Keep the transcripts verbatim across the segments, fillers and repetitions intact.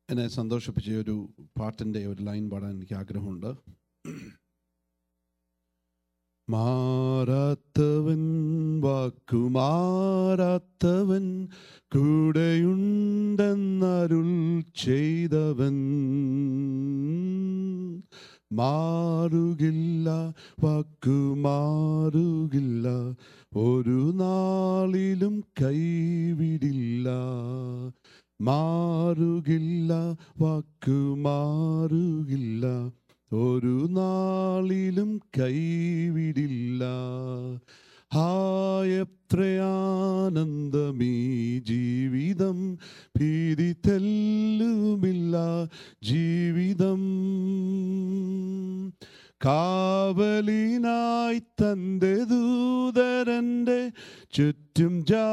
എന്നെ സന്തോഷിപ്പിച്ച ഒരു പാട്ടിൻ്റെ ഒരു ലൈൻ പാടാൻ എനിക്ക് ആഗ്രഹമുണ്ട്. മാറാത്തവൻ വാക്കുമാറാത്തവൻ കൂടെയുണ്ടെന്നരുൾ ചെയ്തവൻ മാറുകില്ല, വാക്കുമാറുകില്ല, ഒരു നാളിലും കൈവിടില്ല. മാറുകില്ല, വാക്കുമാറുകില്ല, ഒരു നാളിലും കൈവിടില്ല. ഹായ് എത്രയാനന്ദമീ ജീവിതം, ഭീതി തെല്ലുമില്ല ജീവിതം. കാവലിനായി തൻ്റെ ദൂതരൻ്റെ ചുറ്റും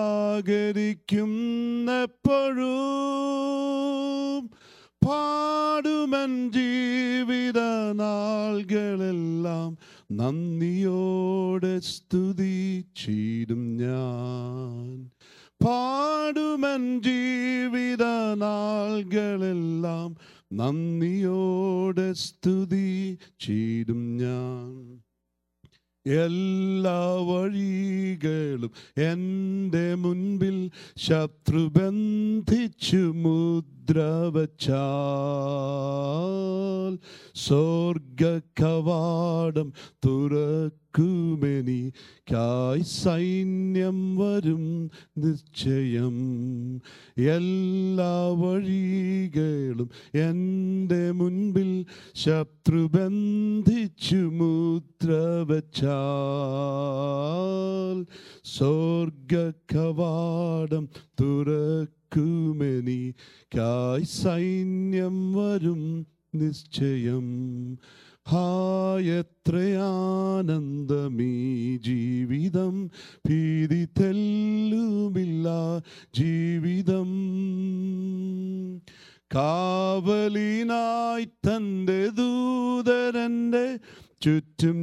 ജാഗരിക്കുന്നെപ്പോഴും പാടുമൻ ജീവിത നാളുകളെല്ലാം നന്ദിയോടെ സ്തുതിച്ചിടും ഞാൻ. പാടുമൻ ജീവിത നാളുകളെല്ലാം നന്ദിയോടെ സ്തുതിച്ചിടും ഞാൻ. എല്ലാ വഴികളും എൻ്റെ മുൻപിൽ ശത്രു ബന്ധിച്ചു മുദ്ര വച്ചാൽ സ്വർഗ കവാടം തുറക്കുമെനിക്കായി സൈന്യം വരും നിശ്ചയം. എല്ലാ വഴികളും എൻ്റെ മുൻപിൽ ശത്രു ബന്ധിച്ചു മുദ്ര വച്ചാൽ സ്വർഗ കവാടം തുറക്കുമെനിക്കായി സൈന്യം വരും നിശ്ചയം. ഹായ് എത്രയാനന്ദമീ ജീവിതം, ഭീതി തെല്ലുമില്ല ജീവിതം. കാവലിനായി തൻ്റെ ദൂതരൻ്റെ ചുറ്റും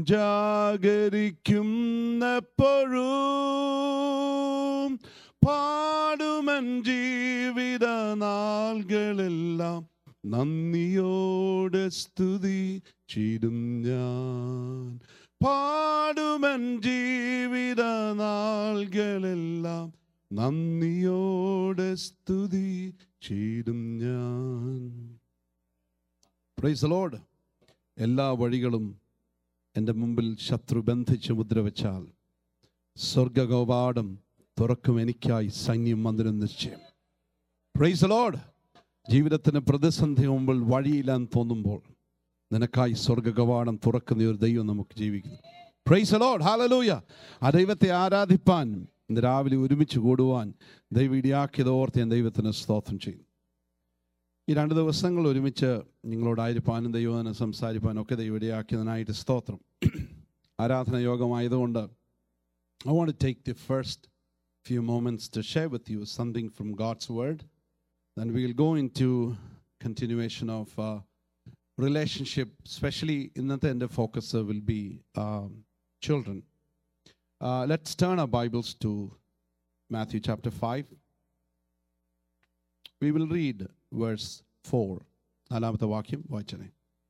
ജാഗരിക്കുന്നെപ്പോഴും പാടുമൻ ജീവിത നാളുകളെല്ലാം നന്ദിയോടെ സ്തുതിച്ചിടും ഞാൻ. പാടുമൻ ജീവിത നാളുകളെല്ലാം നന്ദിയോടെ സ്തുതിച്ചിടും ഞാൻ. Praise the Lord. എല്ലാ വഴികളും എൻ്റെ മുമ്പിൽ ശത്രു ബന്ധിച്ച് മുദ്ര വെച്ചാൽ സ്വർഗകവാടം തുറക്കും എനിക്കായി സൈന്യം വന്നിരും നിശ്ചയം. Praise the Lord. ജീവിതത്തിന് പ്രതിസന്ധി മുമ്പിൽ വഴിയില്ലാന്ന് തോന്നുമ്പോൾ നിനക്കായി സ്വർഗകവാടം തുറക്കുന്ന ഒരു ദൈവം നമുക്ക് ജീവിക്കുന്നു. Praise the Lord. ഹല്ലേലൂയ. ആ ദൈവത്തെ ആരാധിപ്പാൻ ഇന്ന് രാവിലെ ഒരുമിച്ച് കൂടുവാൻ ദൈവം ഇടയാക്കിയത് ഓർത്ത് ഞാൻ ദൈവത്തിന് സ്തോത്രം ചെയ്യുന്നു. ഈ രണ്ട് ദിവസങ്ങൾ ഒരുമിച്ച് നിങ്ങളോടായിരിക്കാനും ദൈവത്തിന് സംസാരിപ്പാനും ഒക്കെ ദൈവം ഇടയാക്കിയതിനായിട്ട് സ്തോത്രം. ആരാധന യോഗമായതുകൊണ്ട് I want to take the first few moments to share with you something from God's word. Then we'll go into continuation of uh, relationship, especially in the end of focus uh, will be um, children. Uh, let's turn our Bibles to Matthew chapter five. We will read verse four. നാലാമത്തെ വാക്യം വായിച്ചേ.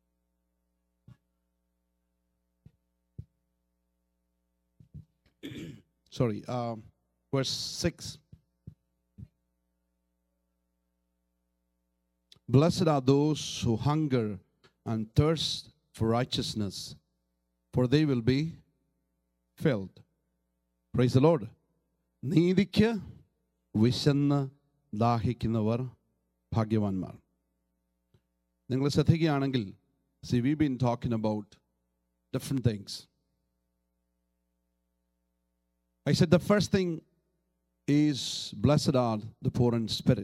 Sorry, uh, verse six. Blessed are those who hunger and thirst for righteousness, for they will be filled. Praise the Lord. നീതിക്ക് വിശന്ന് ദാഹിക്കുന്നവർ ഭാഗ്യവാന്മാർ. നിങ്ങൾ ശ്രദ്ധിക്കുകയാണെങ്കിൽ, see, we've been talking about different things. I said the first thing is blessed are the poor in spirit.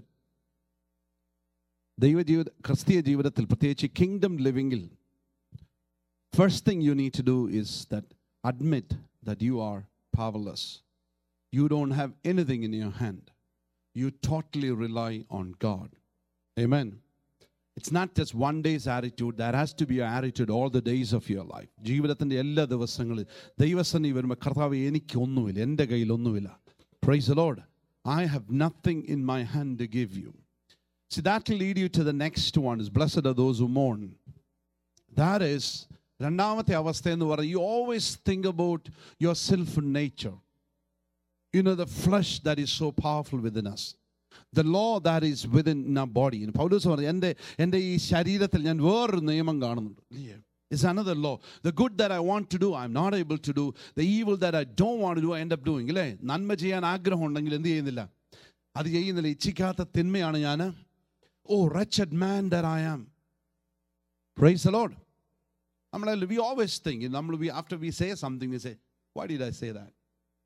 ദൈവ ജീവിത ക്രിസ്തീയ ജീവിതത്തിൽ പ്രത്യേകിച്ച് കിങ്ഡം ലിവിങ്ങിൽ first thing you need to do is that admit that you are powerless. You don't have anything in your hand. You totally rely on God. Amen. It's not just one day's attitude. There has to be an attitude all the days of your life. ജീവിതത്തിൻ്റെ എല്ലാ ദിവസങ്ങളിൽ ദൈവസന്നിധി വരുമ്പോൾ കർത്താവേ എനിക്ക് ഒന്നുമില്ല, എൻ്റെ കയ്യിൽ ഒന്നുമില്ല. Praise the Lord. I have nothing in my hand to give you. See, that will lead you to the next one. Is blessed are those who mourn. That is, രണ്ടാമത്തെ അവസ്ഥ എന്ന് പറയുന്നത്, you always think about your sinful nature. You know, the flesh that is so powerful within us. The law that is within our body. പൗലോസ് പറഞ്ഞു, എൻ്റെ എൻ്റെ ഈ ശരീരത്തിൽ ഞാൻ വേറൊരു നിയമം കാണുന്നുണ്ട്. It's another law. The good that I want to do, I'm not able to do. The evil that I don't want to do, I end up doing. ഇല്ലേ, നന്മ ചെയ്യാൻ ആഗ്രഹം ഉണ്ടെങ്കിൽ എന്ത് ചെയ്യുന്നില്ല, അത് ചെയ്യുന്നില്ല. ഇച്ഛിക്കാത്ത തിന്മയാണ് ഞാൻ. Oh, wretched man that I am. Praise the Lord. We always think, we, after we say something, we say, why did I say that?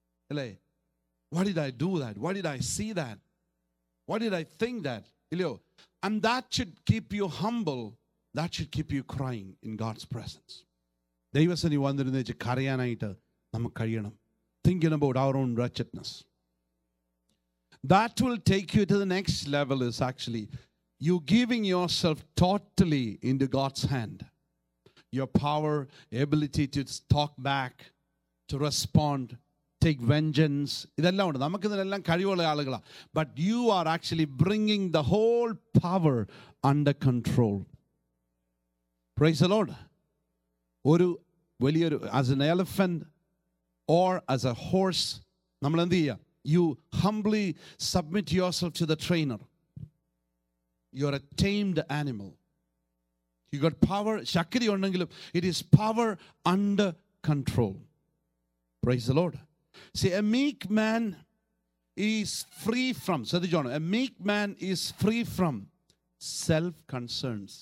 Why did I do that? Why did I see that? Why did I think that? And that should keep you humble. That should keep you crying in God's presence. ദൈവസന്നിധി വന്നിരുന്ന് കരയാനായിട്ട് നമുക്ക് കഴിയണം. Thinking about our own wretchedness. That will take you to the next level, is actually you giving yourself totally into God's hand. Your power, ability to talk back, to respond, take vengeance. ഇതെല്ലാം ഉണ്ട്. നമുക്ക് ഇതിനെല്ലാം കഴിവുള്ള ആളുകളാണ്. But you are actually bringing the whole power under control. Praise the Lord. ഒരു വലിയൊരു, as an elephant or as a horse, നമ്മൾ എന്ത് ചെയ്യുക? You humbly submit yourself to the trainer. You're a tamed animal. You got power. ശക്തി ഉണ്ടെങ്കിലും it is power under control. Praise the Lord. See, a meek man is free from, ശ്രദ്ധിച്ചോണം, a meek man is free from self concerns.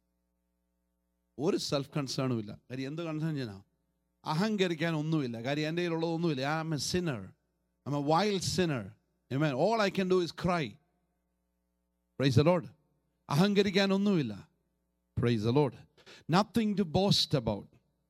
ഒരു self കൺസേണും ഇല്ല. കാര്യം എന്ത് concern ചെയ്യാനാ? അഹങ്കരിക്കാൻ ഒന്നുമില്ല. കാര്യം എൻ്റെ കയ്യിലുള്ളതൊന്നുമില്ല. I am a sinner. I'm a wild sinner. Amen. All I can do is cry. Praise the Lord. അഹങ്കരിക്കാൻ ഒന്നുമില്ല. Praise the Lord. Nothing to boast about.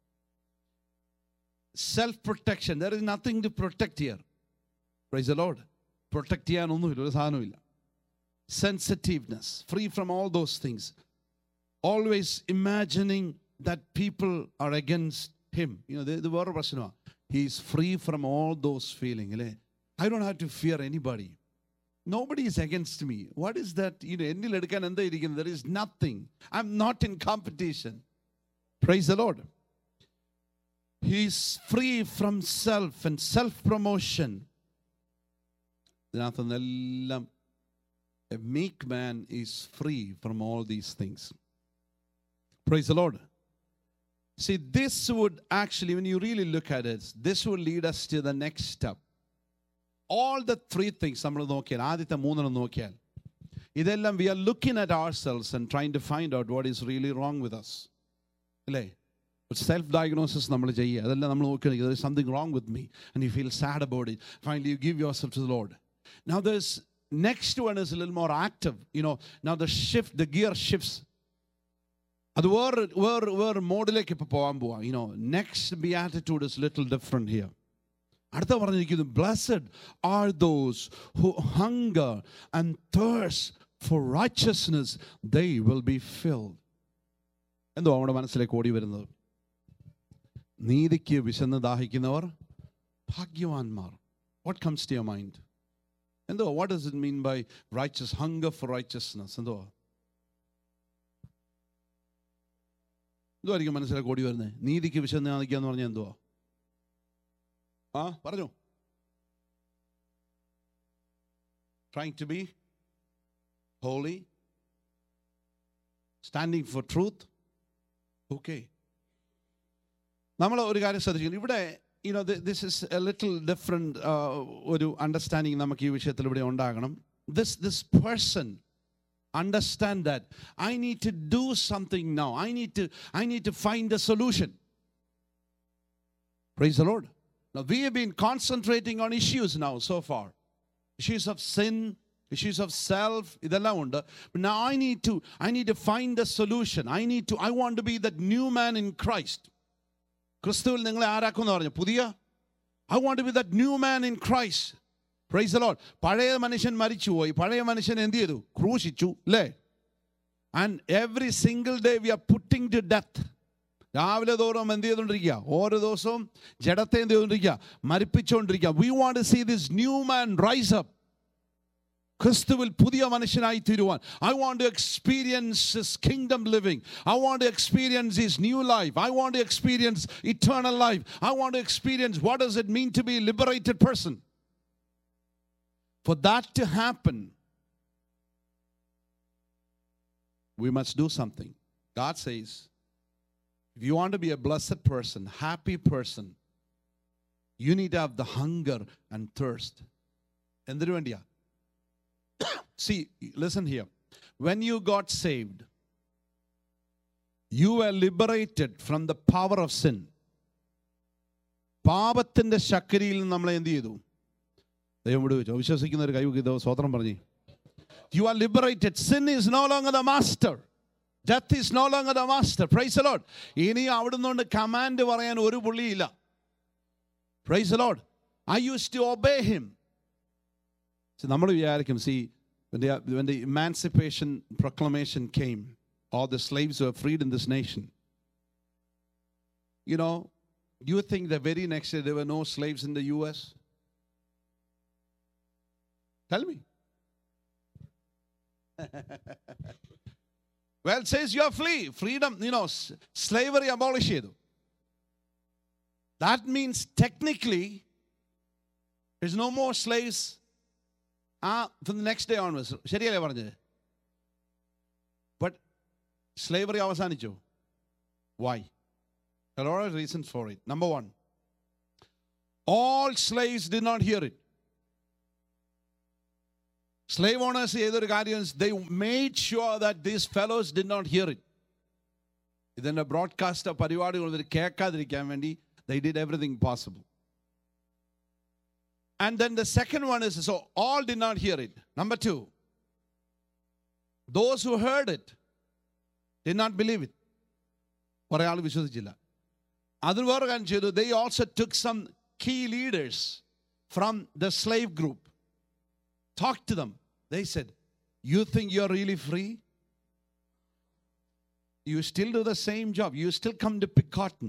Self-protection. There is nothing to protect here. Praise the Lord. Protect ചെയ്യാൻ ഒന്നുമില്ല. ഒരു സാധനമില്ല. Sensitiveness. Free from all those things. Always imagining that people are against him. You know, the വേറെ പ്രശ്നമാണ്. He is free from all those feelings. I don't have to fear anybody. Nobody is against me. What is that? You know, എന്നിൽ എടുക്കാൻ എന്താ ഇരിക്കുന്നത്? There is nothing. I'm not in competition. Praise the Lord. He is free from self and self-promotion. ഇതിനകത്ത് നിന്നെല്ലാം a meek man is free from all these things. Praise the Lord. See, this would actually, when you really look at it, this would lead us to the next step. All the three things, നമ്മൾ നോക്കിയാൽ, ആദ്യത്തെ മൂന്നെണ്ണം നോക്കിയാൽ, ഇതെല്ലാം we are looking at ourselves and trying to find out what is really wrong with us. അല്ലേ? Self diagnosis നമ്മൾ ചെയ്യുക. അതെല്ലാം നമ്മൾ നോക്കുകയാണെങ്കിൽ there is something wrong with me and you feel sad about it. Finally, you give yourself to the Lord. Now, there's next one is a little more active. You know, now the shift, the gear shifts. അത് വേറെ വേറെ വേറെ മോഡിലേക്ക് ഇപ്പോൾ പോകാൻ പോവാം. You know, next beatitude is little different here. അടുത്ത പറഞ്ഞിരിക്കുന്നു, blessed are those who hunger and thirst for righteousness, they will be filled. എന്തോ നമ്മുടെ മനസ്സിലേക്ക് ഓടി വരുന്നത്? നീതിക്ക് വിശന്ന് ദാഹിക്കുന്നവർ ഭാഗ്യവാന്മാർ. What comes to your mind? എന്തോ, what does it mean by righteous, hunger for righteousness? എന്തോ എന്തോ ആയിരിക്കും മനസ്സിലേക്ക് ഓടി വരുന്നത്? നീതിക്ക് വിശന്ന് ദാഹിക്കുക എന്ന് പറഞ്ഞാൽ എന്തുവാ? ആ പറഞ്ഞു. Trying to be holy, standing for truth. Okay. നമ്മൾ ഒരു കാര്യം ശ്രദ്ധിക്കുന്നു ഇവിടെ. You know, this is a little different ഒരു understanding നമുക്ക് ഈ വിഷയത്തിൽ ഇവിടെ ഉണ്ടാകണം. This this person understand that I need to do something now. I need to I need to find a solution. Praise the Lord. Now, we have been concentrating on issues now so far. Issues of sin, issues of self, idellam undu. But now I need to I need to find a solution. I need to I want to be that new man in Christ. ക്രിസ്തുവിൽ നിങ്ങളെ ആരാക്കുമെന്ന് പറഞ്ഞു? പുതിയ. I want to be that new man in Christ. Praise the Lord. പഴയ മനുഷ്യൻ മരിച്ചുപോയി. പഴയ മനുഷ്യൻ എന്ത് ചെയ്തു? ക്രൂശിച്ചു, അല്ലേ? And every single day we are putting to death. രാവിലെ തോറും എന്ത് ചെയ്തുകൊണ്ടിരിക്കുക? ഓരോ ദിവസവും ജഡത്തെ എന്ത് ചെയ്തുകൊണ്ടിരിക്കുക? മരിപ്പിച്ചുകൊണ്ടിരിക്കുക. We want to see this new man rise up. ക്രിസ്തുവിൽ പുതിയ മനുഷ്യനായി തീരുവാൻ. I want to experience his kingdom living. I want to experience his new life. I want to experience eternal life. I want to experience what does it mean to be a liberated person. For that to happen, we must do something. God says, if you want to be a blessed person, happy person, you need to have the hunger and thirst. എന്തിനു വേണ്ടിയാ? See, listen here. When you got saved, you were liberated from the power of sin. പാപത്തിന്റെ ശക്തിയിൽ നിന്ന് നമ്മളെ എന്ത് ചെയ്തു? ദൈവം വിടുവിച്ചു. വിശ്വസിക്കുന്ന ഒരു കൈ സ്വതന്ത്രം പറഞ്ഞു. You are liberated. Sin is no longer the master. Death is no longer the master. Praise the Lord. ഇനി അവിടുന്ന് കൊണ്ട് കമാൻഡ് പറയാൻ ഒരു പുള്ളിയില്ല. Praise the Lord. I used to obey him. So നമ്മൾ വിചാരിക്കും, see, when the, when the emancipation proclamation came, all the slaves were freed in this nation. You know, do you think the very next day there were no slaves in the U S? Tell me. Well, it says you are free. Freedom, you know, slavery abolished. That means technically there's no more slaves uh, from the next day onwards. ശരിയല്ലേ പറഞ്ഞത്? But slavery അവസാനിച്ചു. Why? There are a lot of reasons for it. Number one, all slaves did not hear it. Slave owners, they made sure that these fellows did not hear it. Then a broadcaster, they did everything possible. And then the second one is, so all did not hear it. Number two, those who heard it did not believe it. They also took some key leaders from the slave group. Talked to them. They said, you think you're really free? You still do the same job. You still come to pick cotton.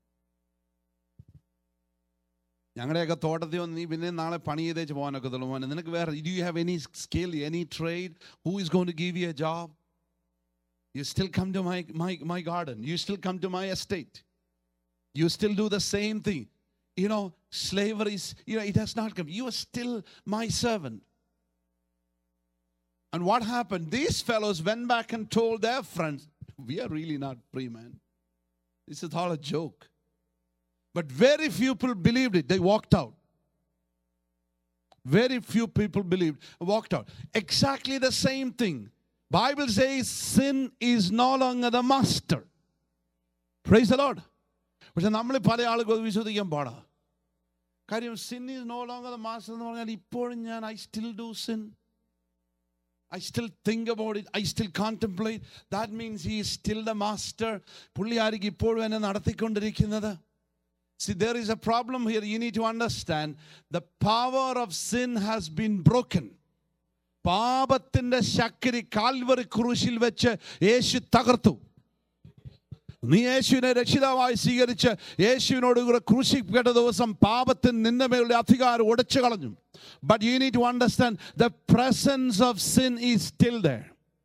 ഞങ്ങളുടെയൊക്കെ തോട്ടത്തിൽ വന്ന് നീ പിന്നെ നാളെ പണി ചെയ്തേച്ച് പോകാനൊക്കെ തുള്ളുവാൻ നിനക്ക് വേറെ, do you have any skill, any trade? Who is going to give you a job? You still come to my, my, my garden. You still come to my estate. You still do the same thing. You know, slavery is, you know, it has not come. You are still my servant. And what happened? These fellows went back and told their friends, we are really not free, man. This is all a joke. But very few people believed it. They walked out. Very few people believed, walked out. Exactly the same thing. Bible says sin is no longer the master. Praise the Lord. പക്ഷെ നമ്മൾ പല ആളുകൾ വിശ്വസിക്കാൻ പാടാ. കാര്യം sin is no longer the master എന്ന് പറഞ്ഞാൽ ഇപ്പോഴും ഞാൻ I still do sin. I still think about it. I still contemplate. That means he is still the master. പുള്ളി ആയിരിക്കും ഇപ്പോഴും എന്നെ നടത്തിക്കൊണ്ടിരിക്കുന്നത്. See, there is a problem here. You need to understand the power of sin has been broken. പാപത്തിന്റെ ശക്തി Calvary ക്രൂശിൽ വെച്ച് യേശു തകർത്തു. നീ യേശുവിനെ രക്ഷിതാവായി സ്വീകരിച്ച് യേശുവിനോട് കൂടെ ക്രൂശിക്കപ്പെട്ട ദിവസം പാപത്തിന് നിന്റെ മേലുള്ള അധികാരം ഉടച്ചു കളഞ്ഞു. But you need to understand the presence of sin is still there.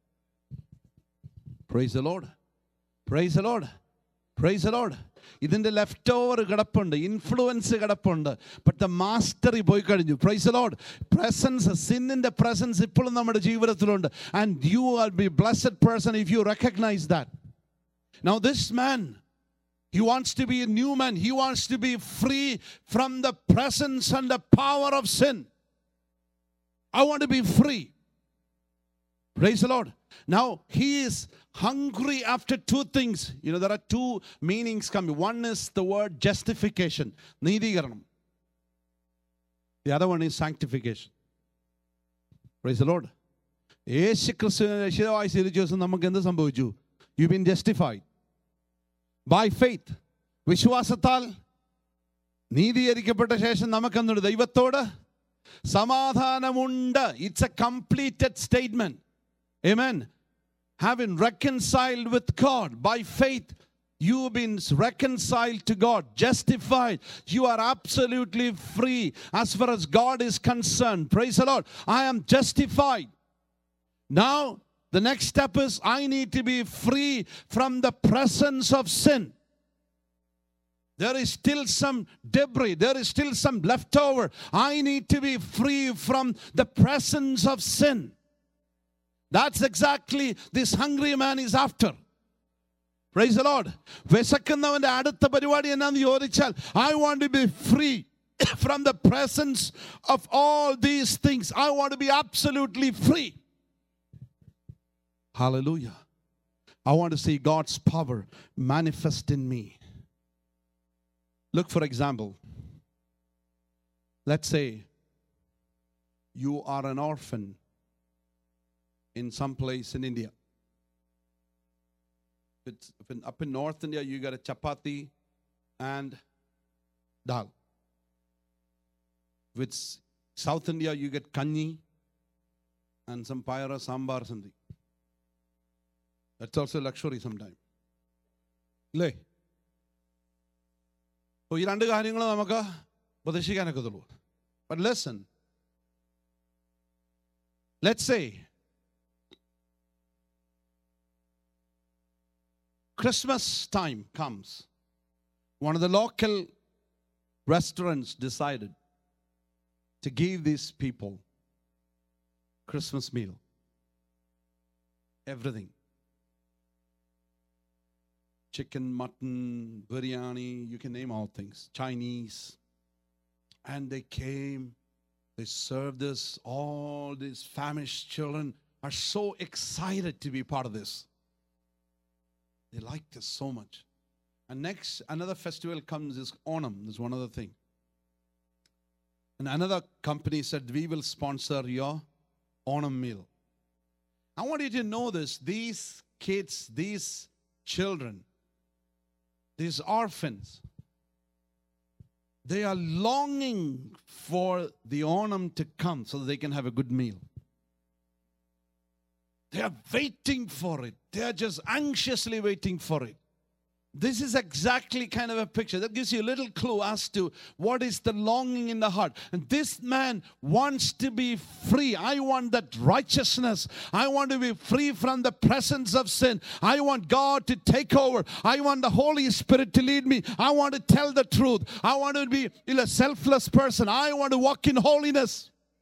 Praise the Lord. Praise the Lord. Praise the Lord. ഇതിന്റെ ലെഫ്റ്റ് ഓവർ കിടപ്പുണ്ട്, ഇൻഫ്ലുവൻസ് കിടപ്പുണ്ട്. ബട്ട് ദ മാസ്റ്ററി പോയി കഴിഞ്ഞു. Praise the Lord. പ്രസൻസ്, സിന്നിന്റെ presence ഇപ്പോഴും നമ്മുടെ ജീവിതത്തിലുണ്ട്. And you are be blessed person if you recognise that. Now this man, he wants to be a new man. He wants to be free from the presence and the power of sin. I want to be free. Praise the Lord. Now he is hungry after two things. You know, there are two meanings coming. One is the word justification, needikaranam. The other one is sanctification. Praise the Lord. യേശു ക്രിസ്തുവിനെ രക്ഷിതാവായി സ്വീകരിച്ച ദിവസം നമുക്ക് എന്ത് സംഭവിച്ചു? You've been justified by faith. വിശ്വാസത്താൽ നീതീകരിക്കപ്പെട്ട ശേഷം നമുക്കെന്തുണ്ട്? ദൈവത്തോട് സമാധാനമുണ്ട്. It's a completed statement. Amen. Having reconciled with God by faith, You've been reconciled to God, justified. You are absolutely free as far as God is concerned. Praise the Lord. I am justified. Now, the next step is I need to be free from the presence of sin. There is still some debris. There is still some leftover. I need to be free from the presence of sin. That's exactly this hungry man is after. Praise the Lord. വിശക്കുന്നവന്റെ അടുത്ത പരിപാടി എന്നാന്ന് ചോദിച്ചാൽ I want to be free from the presence of all these things. I want to be absolutely free. Hallelujah. I want to see God's power manifest in me. Look, for example, let's say you are an orphan in some place in India. It's, if in, up in North India, you got a chapati and dal. With South India, you get kanji and some payara, sambar, something. That's also luxury sometimes. Lay. So, ഈ രണ്ട് കാര്യങ്ങൾ നമുക്ക് പ്രതീക്ഷിക്കാനൊക്കെ ഉള്ളൂ. But listen. Let's say Christmas time comes. One of the local restaurants decided to give these people Christmas meal. Everything. Chicken, mutton, biryani, you can name all things. Chinese. And they came, they served this. All these famished children are so excited to be part of this. They like this so much. And next, another festival comes, is Onam. There's one other thing. And another company said, we will sponsor your Onam meal. I want you to know this. These kids, these children, these orphans, they are longing for the Onam to come so that they can have a good meal. They are waiting for it. They are just anxiously waiting for it. This is exactly kind of a picture that gives you a little clue as to what is the longing in the heart. And this man wants to be free. I want that righteousness. I want to be free from the presence of sin. I want God to take over. I want the Holy Spirit to lead me. I want to tell the truth. I want to be a selfless person. I want to walk in holiness.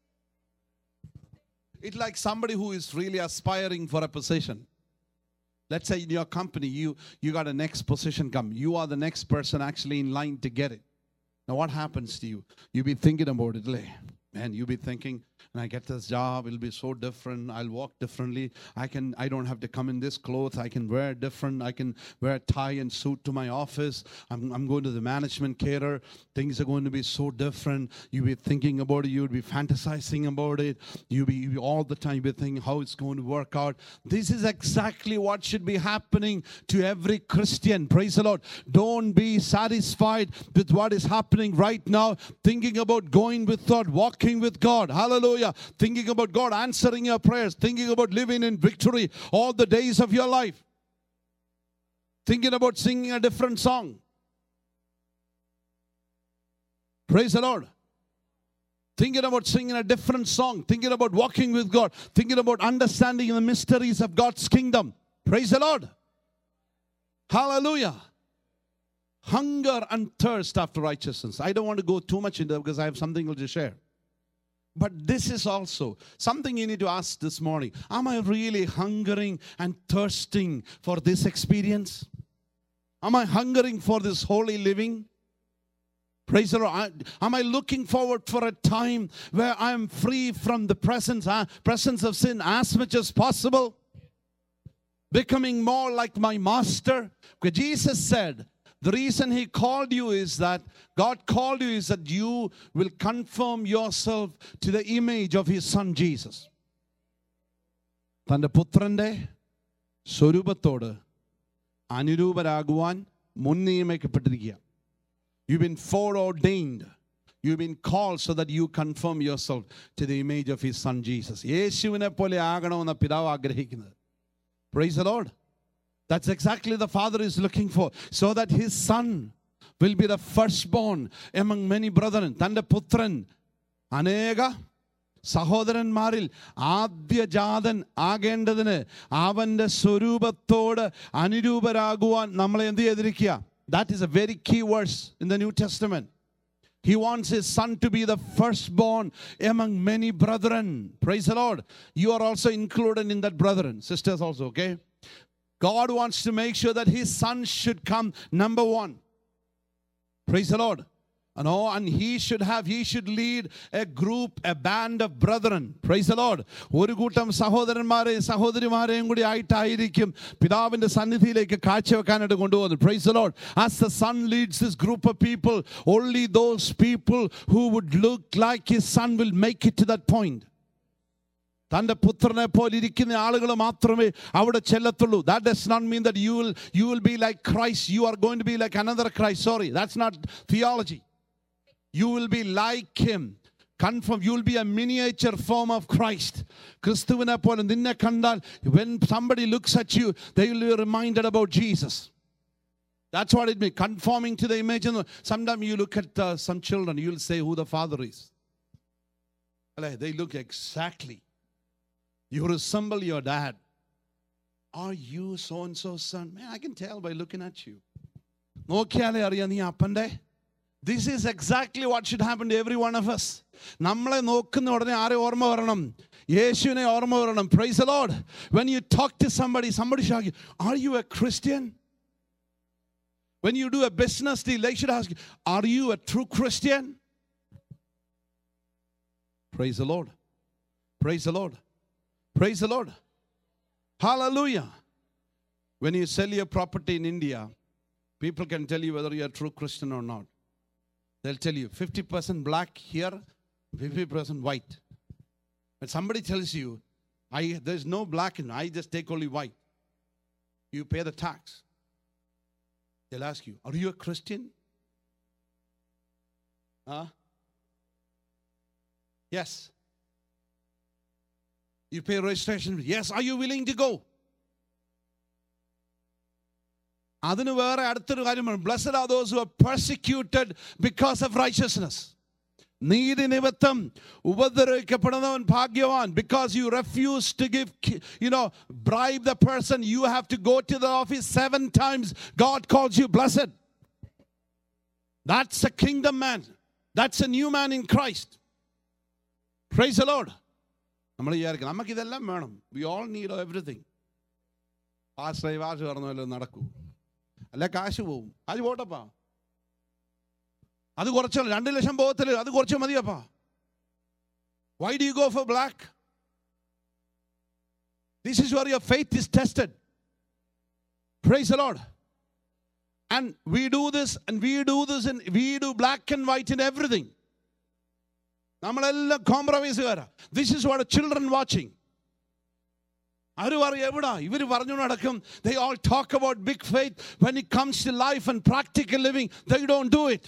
It's like somebody who is really aspiring for a position. Let's say in your company, you, you got a next position come. You are the next person actually in line to get it. Now what happens to you? You be thinking about it, man. You be thinking, when I get this job, it'll be so different. I'll walk differently. I can. I don't have to come in this clothes. I can wear different. I can wear a tie and suit to my office. I'm, I'm going to the management cater. Things are going to be so different. You'll be thinking about it. You'll be fantasizing about it. You'll be, you'll be all the time you'll be thinking how it's going to work out. This is exactly what should be happening to every Christian. Praise the Lord. Don't be satisfied with what is happening right now. Thinking about going with God, walking with God. Hallelujah. Thinking about God answering your prayers. Thinking about living in victory all the days of your life. Thinking about singing a different song. Praise the Lord. Thinking about singing a different song. Thinking about walking with God. Thinking about understanding the mysteries of God's kingdom. Praise the Lord. Hallelujah. Hunger and thirst after righteousness. I don't want to go too much into it because I have something to share. But this is also something you need to ask this morning. Am I really hungering and thirsting for this experience? Am I hungering for this holy living? Praise the Lord. Am I looking forward for a time where I am free from the presence, uh, presence of sin as much as possible? Becoming more like my master? Because Jesus said, the reason he called you is that, God called you is that you will conform yourself to the image of his son Jesus. തൻ്റെ പുത്രൻ്റെ സ്വരൂപത്തോട് അനുരൂപരാകുവാൻ മുൻനിയമിക്കപ്പെട്ടിരിക്കുക. You've been foreordained. You've been called so that you conform yourself to the image of his son Jesus. യേശുവിനെ പോലെ ആകണമെന്ന പിതാവ് ആഗ്രഹിക്കുന്നത്. Praise the Lord. That's exactly the Father is looking for. So that His Son will be the firstborn among many brethren. Tande putran anega സഹോദരന്മാരിൽ ആദ്യജാതൻ ആകേണ്ടതിന് അവൻ്റെ സ്വരൂപത്തോട് അനുരൂപരാകുവാൻ നമ്മളെ എന്ത് ചെയ്തിരിക്കുക? That is a very key verse in the New Testament. He wants His Son to be the firstborn among many brethren. Praise the Lord. You are also included in that, brethren. Sisters also, okay? God wants to make sure that His Son should come number one. Praise the Lord. And, oh, and he should have, he should lead a group, a band of brethren. Praise the Lord. ഒരു കൂട്ടം സഹോദരന്മാരെയും സഹോദരിമാരെയും കൂടി ആയിട്ടായിരിക്കും പിതാവിന്റെ സന്നിധിയിലേക്ക് കാഴ്ചവെക്കാനായിട്ട് കൊണ്ടുപോകുന്നത്. Praise the Lord. As the Son leads this group of people, only those people who would look like His Son will make it to that point. തൻ്റെ പുത്രനെ പോലെ ഇരിക്കുന്ന ആളുകൾ മാത്രമേ അവിടെ ചെല്ലത്തുള്ളൂ. That does not mean that you will, you will be like Christ. You are going to be like another Christ. Sorry, that's not theology. You will be like Him. Confirm. You will be a miniature form of Christ. ക്രിസ്തുവിനെ പോലെ നിന്നെ കണ്ടാൽ, when somebody looks at you, they will be reminded about Jesus. That's what it means. Conforming to the image. Sometimes you look at uh, some children, you will say who the father is. They look exactly. You resemble your dad. Are you so-and-so son? Man, I can tell by looking at you. നോക്കിയാലേ അറിയാം നീ അപ്പൻ്റെ. This is exactly what should happen to every one of us. നമ്മളെ നോക്കുന്ന ഉടനെ ആരെ ഓർമ്മ വരണം? യേശുവിനെ ഓർമ്മ വരണം. Praise the Lord. When you talk to somebody, somebody should ask you, are you a Christian? When you do a business deal, they should ask you, are you a true Christian? Praise the Lord. Praise the Lord. Praise the Lord. Hallelujah. When you sell your property in India, people can tell you whether you are a true Christian or not. They'll tell you fifty percent black here, fifty percent white. But somebody tells you, I, there's no black in, I just take only white. You pay the tax. They'll ask you, are you a Christian? Huh? Yes. You pay registration. Yes. Are you willing to go? അതിന് വേറെ അടുത്തൊരു കാര്യമാണ്. Blessed are those who are persecuted because of righteousness. നീതി നിമിത്തം ഉപദ്രവിക്കപ്പെടുന്നവൻ ഭാഗ്യവാൻ. Because you refuse to give, you know, bribe the person, you have to go to the office seven times. God calls you blessed. That's a kingdom man. That's a new man in Christ. Praise the Lord. നമ്മൾ വിചാരിക്കണം നമുക്ക് ഇതെല്ലാം വേണം. We all need everything. ആശ്രയ വാശ പറഞ്ഞല്ലോ നടക്കൂ. അല്ല കാശ് പോവും. കാശ് പോട്ടപ്പാ. അത് കുറച്ചല്ല, രണ്ട് ലക്ഷം പോകത്തില്ല, അത് കുറച്ച് മതിയപ്പാ. Why do you go for black? This is where your faith is tested. Praise the Lord. And we do this and we do this and we do black and white in everything. നമ്മളെല്ലാം കോംപ്രമൈസുകാരാ. This is what the children watching. ആര് പറയും എവിടാ ഇവർ പറഞ്ഞു നടക്കും. They all talk about big faith. When it comes to life and practical living, they don't do it.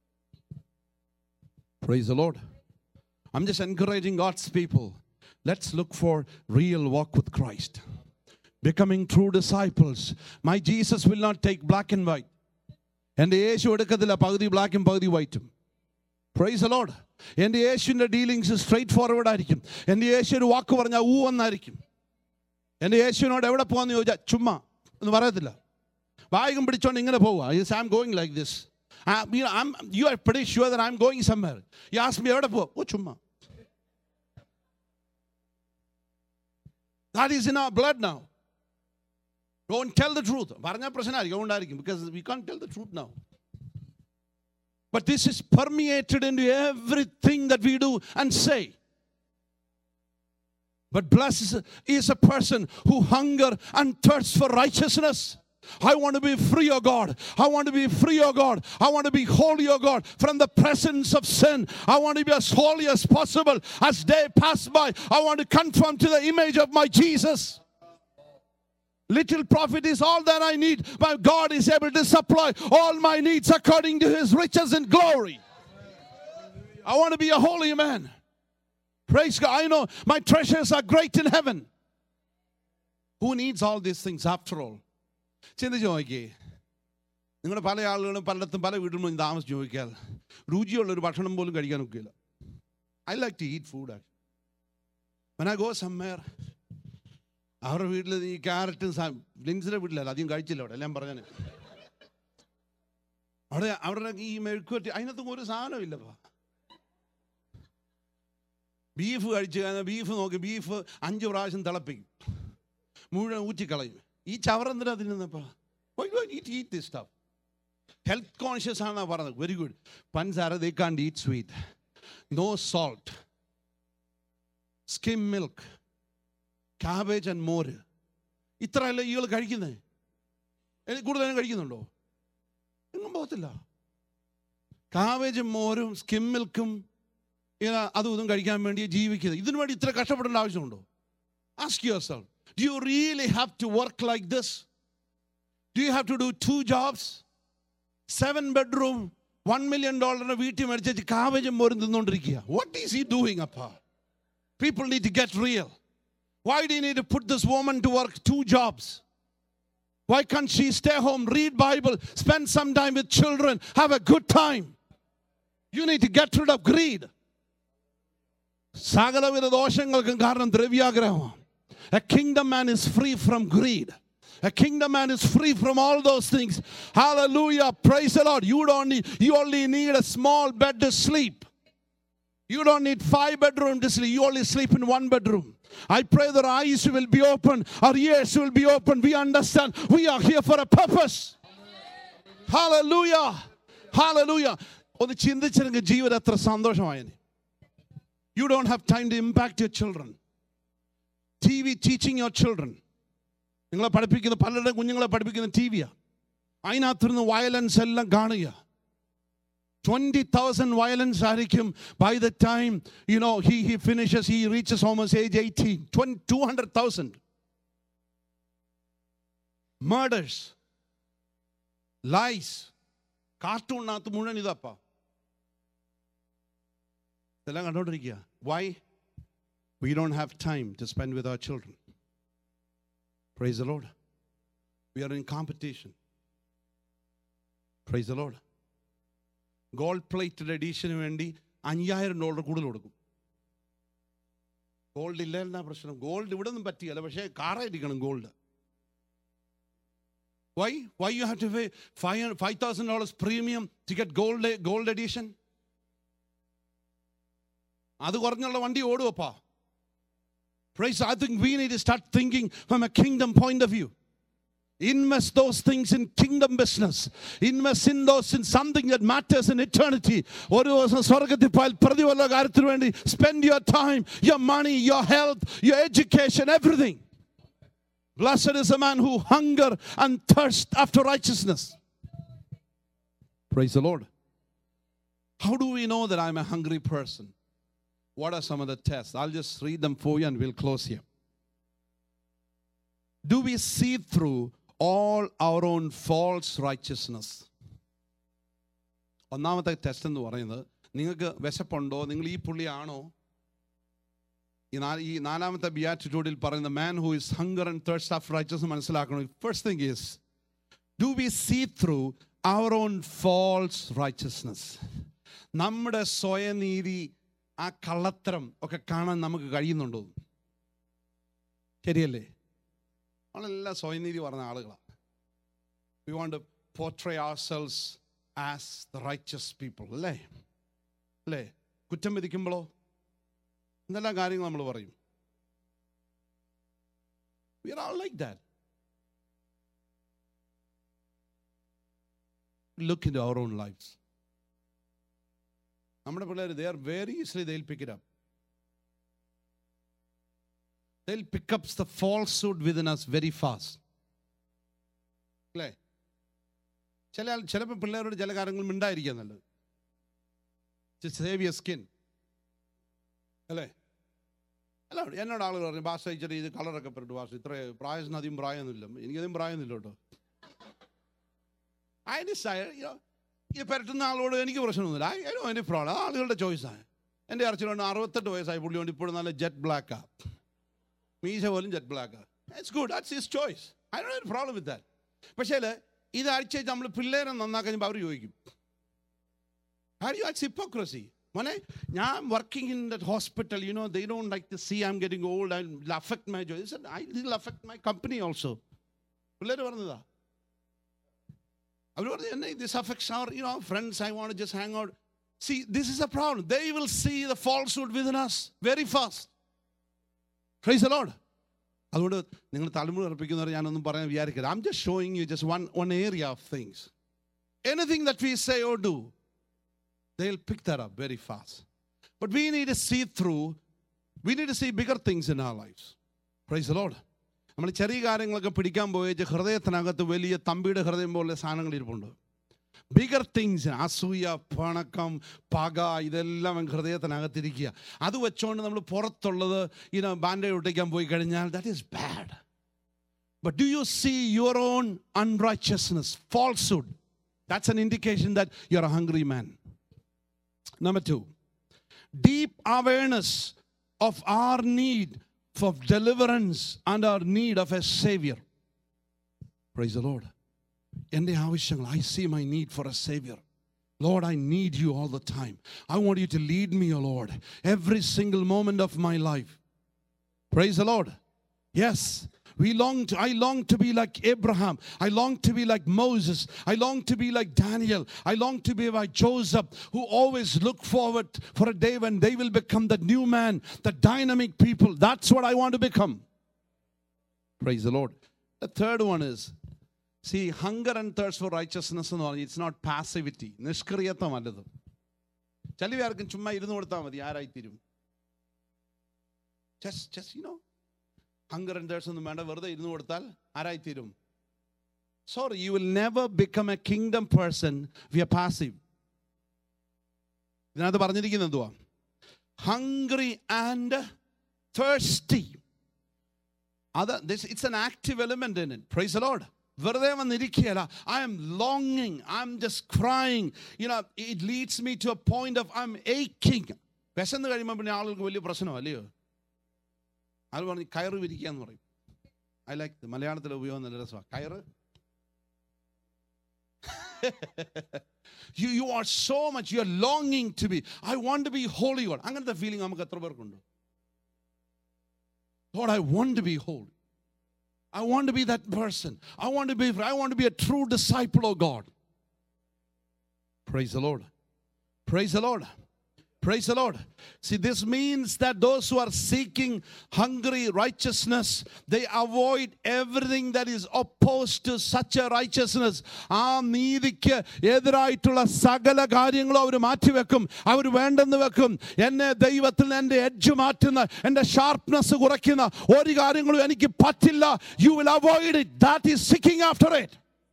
Praise the Lord. I'm just encouraging God's people. Let's look for real walk with Christ. Becoming true disciples. My Jesus will not take black and white. എൻ്റെ യേശു എടുക്കത്തില്ല പകുതി ബ്ലാക്കും പകുതി വൈറ്റും. Praise the Lord. എൻ്റെ യേശുവിൻ്റെ dealings straight forward ആയിരിക്കും. എൻ്റെ യേശു ഒരു വാക്ക് പറഞ്ഞാൽ ഊ എന്നായിരിക്കും. എൻ്റെ യേശുവിനോട് എവിടെ പോകാമെന്ന് ചോദിച്ചാൽ ചുമ്മാ എന്ന് പറയത്തില്ല. വായകം പിടിച്ചോണ്ട് ഇങ്ങനെ പോവുക. Yes, I'm going like this. Uh, you know, I'm, you are pretty sure that I'm going somewhere. You ask me, എവിടെ പോവാ? ഓ ചുമ്മാ. That is in our blood now. Don't tell the truth. പറഞ്ഞാൽ പ്രശ്നമായിരിക്കും, ഉണ്ടായിരിക്കും, because we can't tell the truth now. But this is permeated into everything that we do and say. But blessed is a person who hunger and thirsts for righteousness. I want to be free, oh God. I want to be free, oh God. I want to be holy, oh God, from the presence of sin. I want to be as holy as possible. As day pass by, I want to conform to the image of my Jesus. Little profit is all that I need, but God is able to supply all my needs according to His riches and glory. I want to be a holy man. Praise God. I know my treasures are great in heaven. Who needs all these things after all? ചിന്തിച്ച് നോക്കിയേ, നിങ്ങളുടെ പല ആളുകളും പലയിടത്തും പല വീട്ടിലും താമസിച്ച് നോക്കിയാൽ രുചിയുള്ളൊരു ഭക്ഷണം പോലും കഴിക്കാൻ ഒക്കില്ല. I like to eat food. when I go somewhere, അവരുടെ വീട്ടിൽ ഈ ക്യാരറ്റും ലിൻസിൻ്റെ വീട്ടിലല്ല, അധികം കഴിച്ചില്ല അവിടെ, എല്ലാം പറഞ്ഞാൽ അവിടെ അവരുടെ ഈ മെഴുക്കുവരട്ടി അതിനകത്തും ഒരു സാധനം ഇല്ലപ്പാ. ബീഫ് കഴിച്ച് കഴിഞ്ഞാൽ ബീഫ് നോക്കി ബീഫ് അഞ്ച് പ്രാവശ്യം തിളപ്പിക്കും, മുഴുവൻ ഊറ്റിക്കളയും. ഈ ചവറെന്തിനാ തിന്നുന്നപ്പാ? ഹെൽത്ത് കോൺഷ്യസ് ആണ് പറഞ്ഞത്. Very good. പഞ്ചസാര they can't eat sweet, no salt, skim milk, cabbage and more. ഇത്രയല്ല ഇയാൾ കഴിക്കുന്നത്. കൂടുതലും കഴിക്കുന്നുണ്ടോ? എങ്ങും പോകത്തില്ല. കാവേജും മോരും സ്കിം മിൽക്കും അതും ഇതും കഴിക്കാൻ വേണ്ടി ജീവിക്കുന്നത്. ഇതിനു വേണ്ടി ഇത്ര കഷ്ടപ്പെടേണ്ട ആവശ്യമുണ്ടോ? Ask yourself, do you really have to work like this? Do you have to do two jobs? Seven bedroom, one million dollar വീട്ടിൽ മേടിച്ചു കാവേജും മോരും തിന്നുകൊണ്ടിരിക്കുക. What is he doing appa? People need to get real. Why do you need to put this woman to work two jobs? Why can't she stay home, read Bible, spend some time with children, have a good time? You need to get rid of greed. സകലവിധ ദോഷങ്ങൾക്കും കാരണം ദ്രവ്യാഗ്രഹമാണ്. A kingdom man is free from greed. A kingdom man is free from all those things. Hallelujah. Praise the Lord. You don't need, you only need a small bed to sleep. You don't need five bedroom to sleep. You only sleep in one bedroom. I pray that our eyes will be open, our ears will be open. We understand we are here for a purpose. Hallelujah. Hallelujah. ഒന്ന് ചിന്തിച്ചിരുന്ന ജീവിതം എത്ര സന്തോഷമായനെ. You don't have time to impact your children. T V teaching your children. നിങ്ങളെ പഠിപ്പിക്കുന്ന പലരുടെ കുഞ്ഞുങ്ങളെ പഠിപ്പിക്കുന്ന T വിയാണ്. അതിനകത്തുനിന്ന് violence എല്ലാം കാണുക. twenty thousand violence ആയിരിക്കും by the time you know he he finishes, he reaches almost age eighteen. two hundred thousand murders, lies. കാർട്ടൂണിനകത്ത് മുഴുവൻ ഇതപ്പാ ഇതെല്ലാം കണ്ടോണ്ടിരിക്കുക. Why? We don't have time to spend with our children. Praise the Lord. We are in competition. Praise the Lord. Gold plated എഡീഷന് വേണ്ടി അയ്യായിരം dollar കൂടുതൽ കൊടുക്കും. Gold ഇല്ല എന്നാ പ്രശ്നം. ഗോൾഡ് ഇവിടെ ഒന്നും പറ്റിയല്ല, പക്ഷേ കാറായിരിക്കണം gold. Why why you have to pay five five thousand dollars premium to get gold gold edition? അത് കുറഞ്ഞുള്ള വണ്ടി ഓടുവപ്പാ. Praise, I think we need to start thinking from a kingdom point of view. Invest those things in kingdom business. Invest in those in something that matters in eternity. ഒരു ദിവസം സ്വർഗ്ഗത്തിൽ പോയാൽ പ്രതിഫല കാര്യത്തിന് വേണ്ടി spend your time, your money, your health, your education, everything. Blessed is the man who hunger and thirst after righteousness. Praise the Lord. How do we know that I'm a hungry person? What are some of the tests? I'll just read them for you and we'll close here. Do we see through all our own false righteousness? ഒന്നാമത്തെ test എന്ന് പറയുന്നത്, നിങ്ങൾക്ക് വിശപ്പുണ്ടോ? നിങ്ങൾ ഈ പുള്ളിയാണോ? ഈ നാലാമത്തെ ബിയാറ്റിറ്റ്യൂഡിൽ പറയുന്ന man who is hunger and thirst after righteousness മനസ്സിലാക്കണം. First thing is, do we see through our own false righteousness? നമ്മുടെ സ്വയനീതി, ആ കള്ളത്തരം ഒക്കെ കാണാൻ നമുക്ക് കഴിയുന്നുണ്ടോ? ശരിയല്ലേ? നമ്മളെല്ലാം സ്വയനീതി പറഞ്ഞ ആളുകളാണ്. We want to portray ourselves as the righteous people. അല്ലേ? അല്ലേ? കുറ്റം വിധിക്കുമ്പോഴോ എന്തെല്ലാം കാര്യങ്ങൾ നമ്മൾ പറയും. We are all like that. Look into our own lives. നമ്മുടെ പിള്ളേർ, they are very easily they'll pick it up. They'll pick up the falsehood within us very fast. അല്ലേ? ചില ചിലപ്പോൾ പിള്ളേരോട് ചില കാര്യങ്ങൾ മിണ്ടായിരിക്കുക നല്ലത്. Just save your skin. അല്ലേ? അല്ല, എന്നോട് ആളുകൾ പറഞ്ഞു, ഭാഷ ഇച്ചിരി ഇത് കളറൊക്കെ പെട്ടു, ഭാഷ ഇത്ര പ്രായത്തിന് അധികം പ്രായമൊന്നുമില്ല, എനിക്കധികം പ്രായമൊന്നുമില്ല കേട്ടോ. I decided, you know, ഈ പെരട്ടുന്ന ആളോട് എനിക്ക് പ്രശ്നമൊന്നുമില്ല. I no any problem. ആളുകളുടെ ചോയ്സാണ്. എൻ്റെ അച്ഛനോട് അറുപത്തെട്ട് വയസ്സായി, പുള്ളിയോണ്ട് ഇപ്പോഴും നല്ല ജെറ്റ് ബ്ലാക്കാണ്, മീശ പോലും ജെറ്റ് ബ്ലാക്കാണ്. It's good, that's his choice. I don't have a problem with that. പക്ഷേ ഇത് ആഴ്ച നമ്മൾ പിള്ളേരെ നന്നാക്കാൻ അവർ ചോദിക്കും, how do you act hypocrisy? മോനെ, ഞാൻ working in that hospital, you know they don't like to see I am getting old, I will affect my joy. I will affect my company also. പിള്ളേർ പറഞ്ഞതാ. അവർ പറഞ്ഞു, എന്നെ this affects അവർ you know friends, I want to just hang out. See, this is a problem. They will see the falsehood within us very fast. Praise the Lord. അതുകൊണ്ട് നിങ്ങൾ തലമുറ അർപ്പിക്കുന്നവരെ ഞാനൊന്നും പറയാൻ വിചാരിക്കരുത്. I'm just showing you just one, one area of things. Anything that we say or do, they'll pick that up very fast. But we need to see through. We need to see bigger things in our lives. Praise the Lord. നമ്മൾ ചെറിയ കാര്യങ്ങളൊക്കെ പിടിക്കാൻ പോയിട്ട് ഹൃദയത്തിനകത്ത് വലിയ തമ്പിയുടെ ഹൃദയം പോലെ സാധനങ്ങൾ ഇരിപ്പുണ്ട്. ബിഗർ തിങ്സ്, അസൂയ, പണക്കം, പക, ഇതെല്ലാം ഹൃദയത്തിനകത്തിരിക്കുക. അത് വെച്ചുകൊണ്ട് നമ്മൾ പുറത്തുള്ളത് ഇങ്ങനെ ബാൻഡേജ് ഒട്ടിക്കാൻ പോയി കഴിഞ്ഞാൽ that is bad. But do you see your own unrighteousness, falsehood? That's an indication that you're a hungry man. Number two, deep awareness of our need for deliverance and our need of a savior. Praise the Lord. എൻ്റെ ആവശ്യങ്ങൾ, I see my need for a savior. Lord, I need you all the time. I want you to lead me, O Lord, every single moment of my life. Praise the Lord. Yes, we long to, I long to be like Abraham. I long to be like Moses. I long to be like Daniel. I long to be like Joseph, who always look forward for a day when they will become the new man, the dynamic people. That's what I want to become. Praise the Lord. The third one is, see, hunger and thirst for righteousness എന്ന് പറഞ്ഞാൽ it's not passivity, നിഷ്ക്രിയത്വമല്ലത്. ചില ആർക്കും ചുമ്മാ ഇരുന്ന് കൊടുത്താൽ മതി, ആരായിത്തീരും. just just you know, hunger and thirst ഒന്നും വേണ്ട, വെറുതെ ഇരുന്ന് കൊടുത്താൽ ആരായിത്തീരും. Sorry, you will never become a kingdom person if you are passive. ഇതിനകത്ത് പറഞ്ഞിരിക്കുന്നത് എന്തുവാ? hungry and thirsty. അത് it's an active element in it. Praise the Lord. വെറുതെ വന്നിരിക്കുകയല്ല. I am longing, I am just crying. You know, it leads me to a point of I am aching. വിശന്ന് കഴിയുമ്പോൾ പിന്നെ ആളുകൾക്ക് വലിയ പ്രശ്നമോ അല്ലയോ? ആൾ പറഞ്ഞു കയറ് വിരിക്കുക എന്ന് പറയും. ഐ ലൈക്ക് മലയാളത്തിലെ ഉപയോഗം നല്ല രസമാണ്. കയറ്. you you are so much, you are longing to be, I want to be holy God. അങ്ങനത്തെ ഫീലിംഗ് നമുക്ക് എത്ര പേർക്കുണ്ട്? Lord, I want to be holy. I want to be that person. I want to be, I want to be a true disciple of God. Praise the Lord. Praise the Lord. Praise the Lord. See, this means that those who are seeking hungry righteousness, they avoid everything that is opposed to such a righteousness. ആ നീതിക്ക് എതിരായിട്ടുള്ള സകല കാര്യങ്ങളും അവർ മാറ്റിവെക്കും, അവർ വേണ്ടെന്ന് വെക്കും. എന്നെ ദൈവത്തിൽ എൻ്റെ edge മാറ്റുന്ന, എൻ്റെ ഷാർപ്നെസ് കുറയ്ക്കുന്ന ഒരു കാര്യങ്ങളും എനിക്ക് പറ്റില്ല. You will avoid it. That is seeking after it.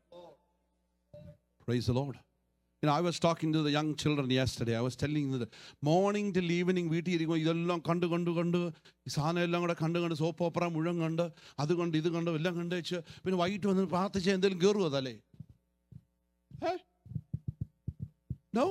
Praise the Lord. You know, I was talking to the young children yesterday. I was telling them that morning till evening വീട്ടിൽ ഇരിക്കുമ്പോൾ ഇതെല്ലാം കണ്ട് കണ്ട് കണ്ട് ഈ സാധനം എല്ലാം കൂടെ കണ്ട് കണ്ട് സോപ്പ് ഓപ്പറ മുഴുവൻ കണ്ട് അത് കണ്ട് ഇത് കണ്ട് എല്ലാം കണ്ട് വെച്ച് പിന്നെ വൈകിട്ട് വന്ന് പ്രാർത്ഥിച്ച് എന്തെങ്കിലും കയറുമോ അതല്ലേ? നോ.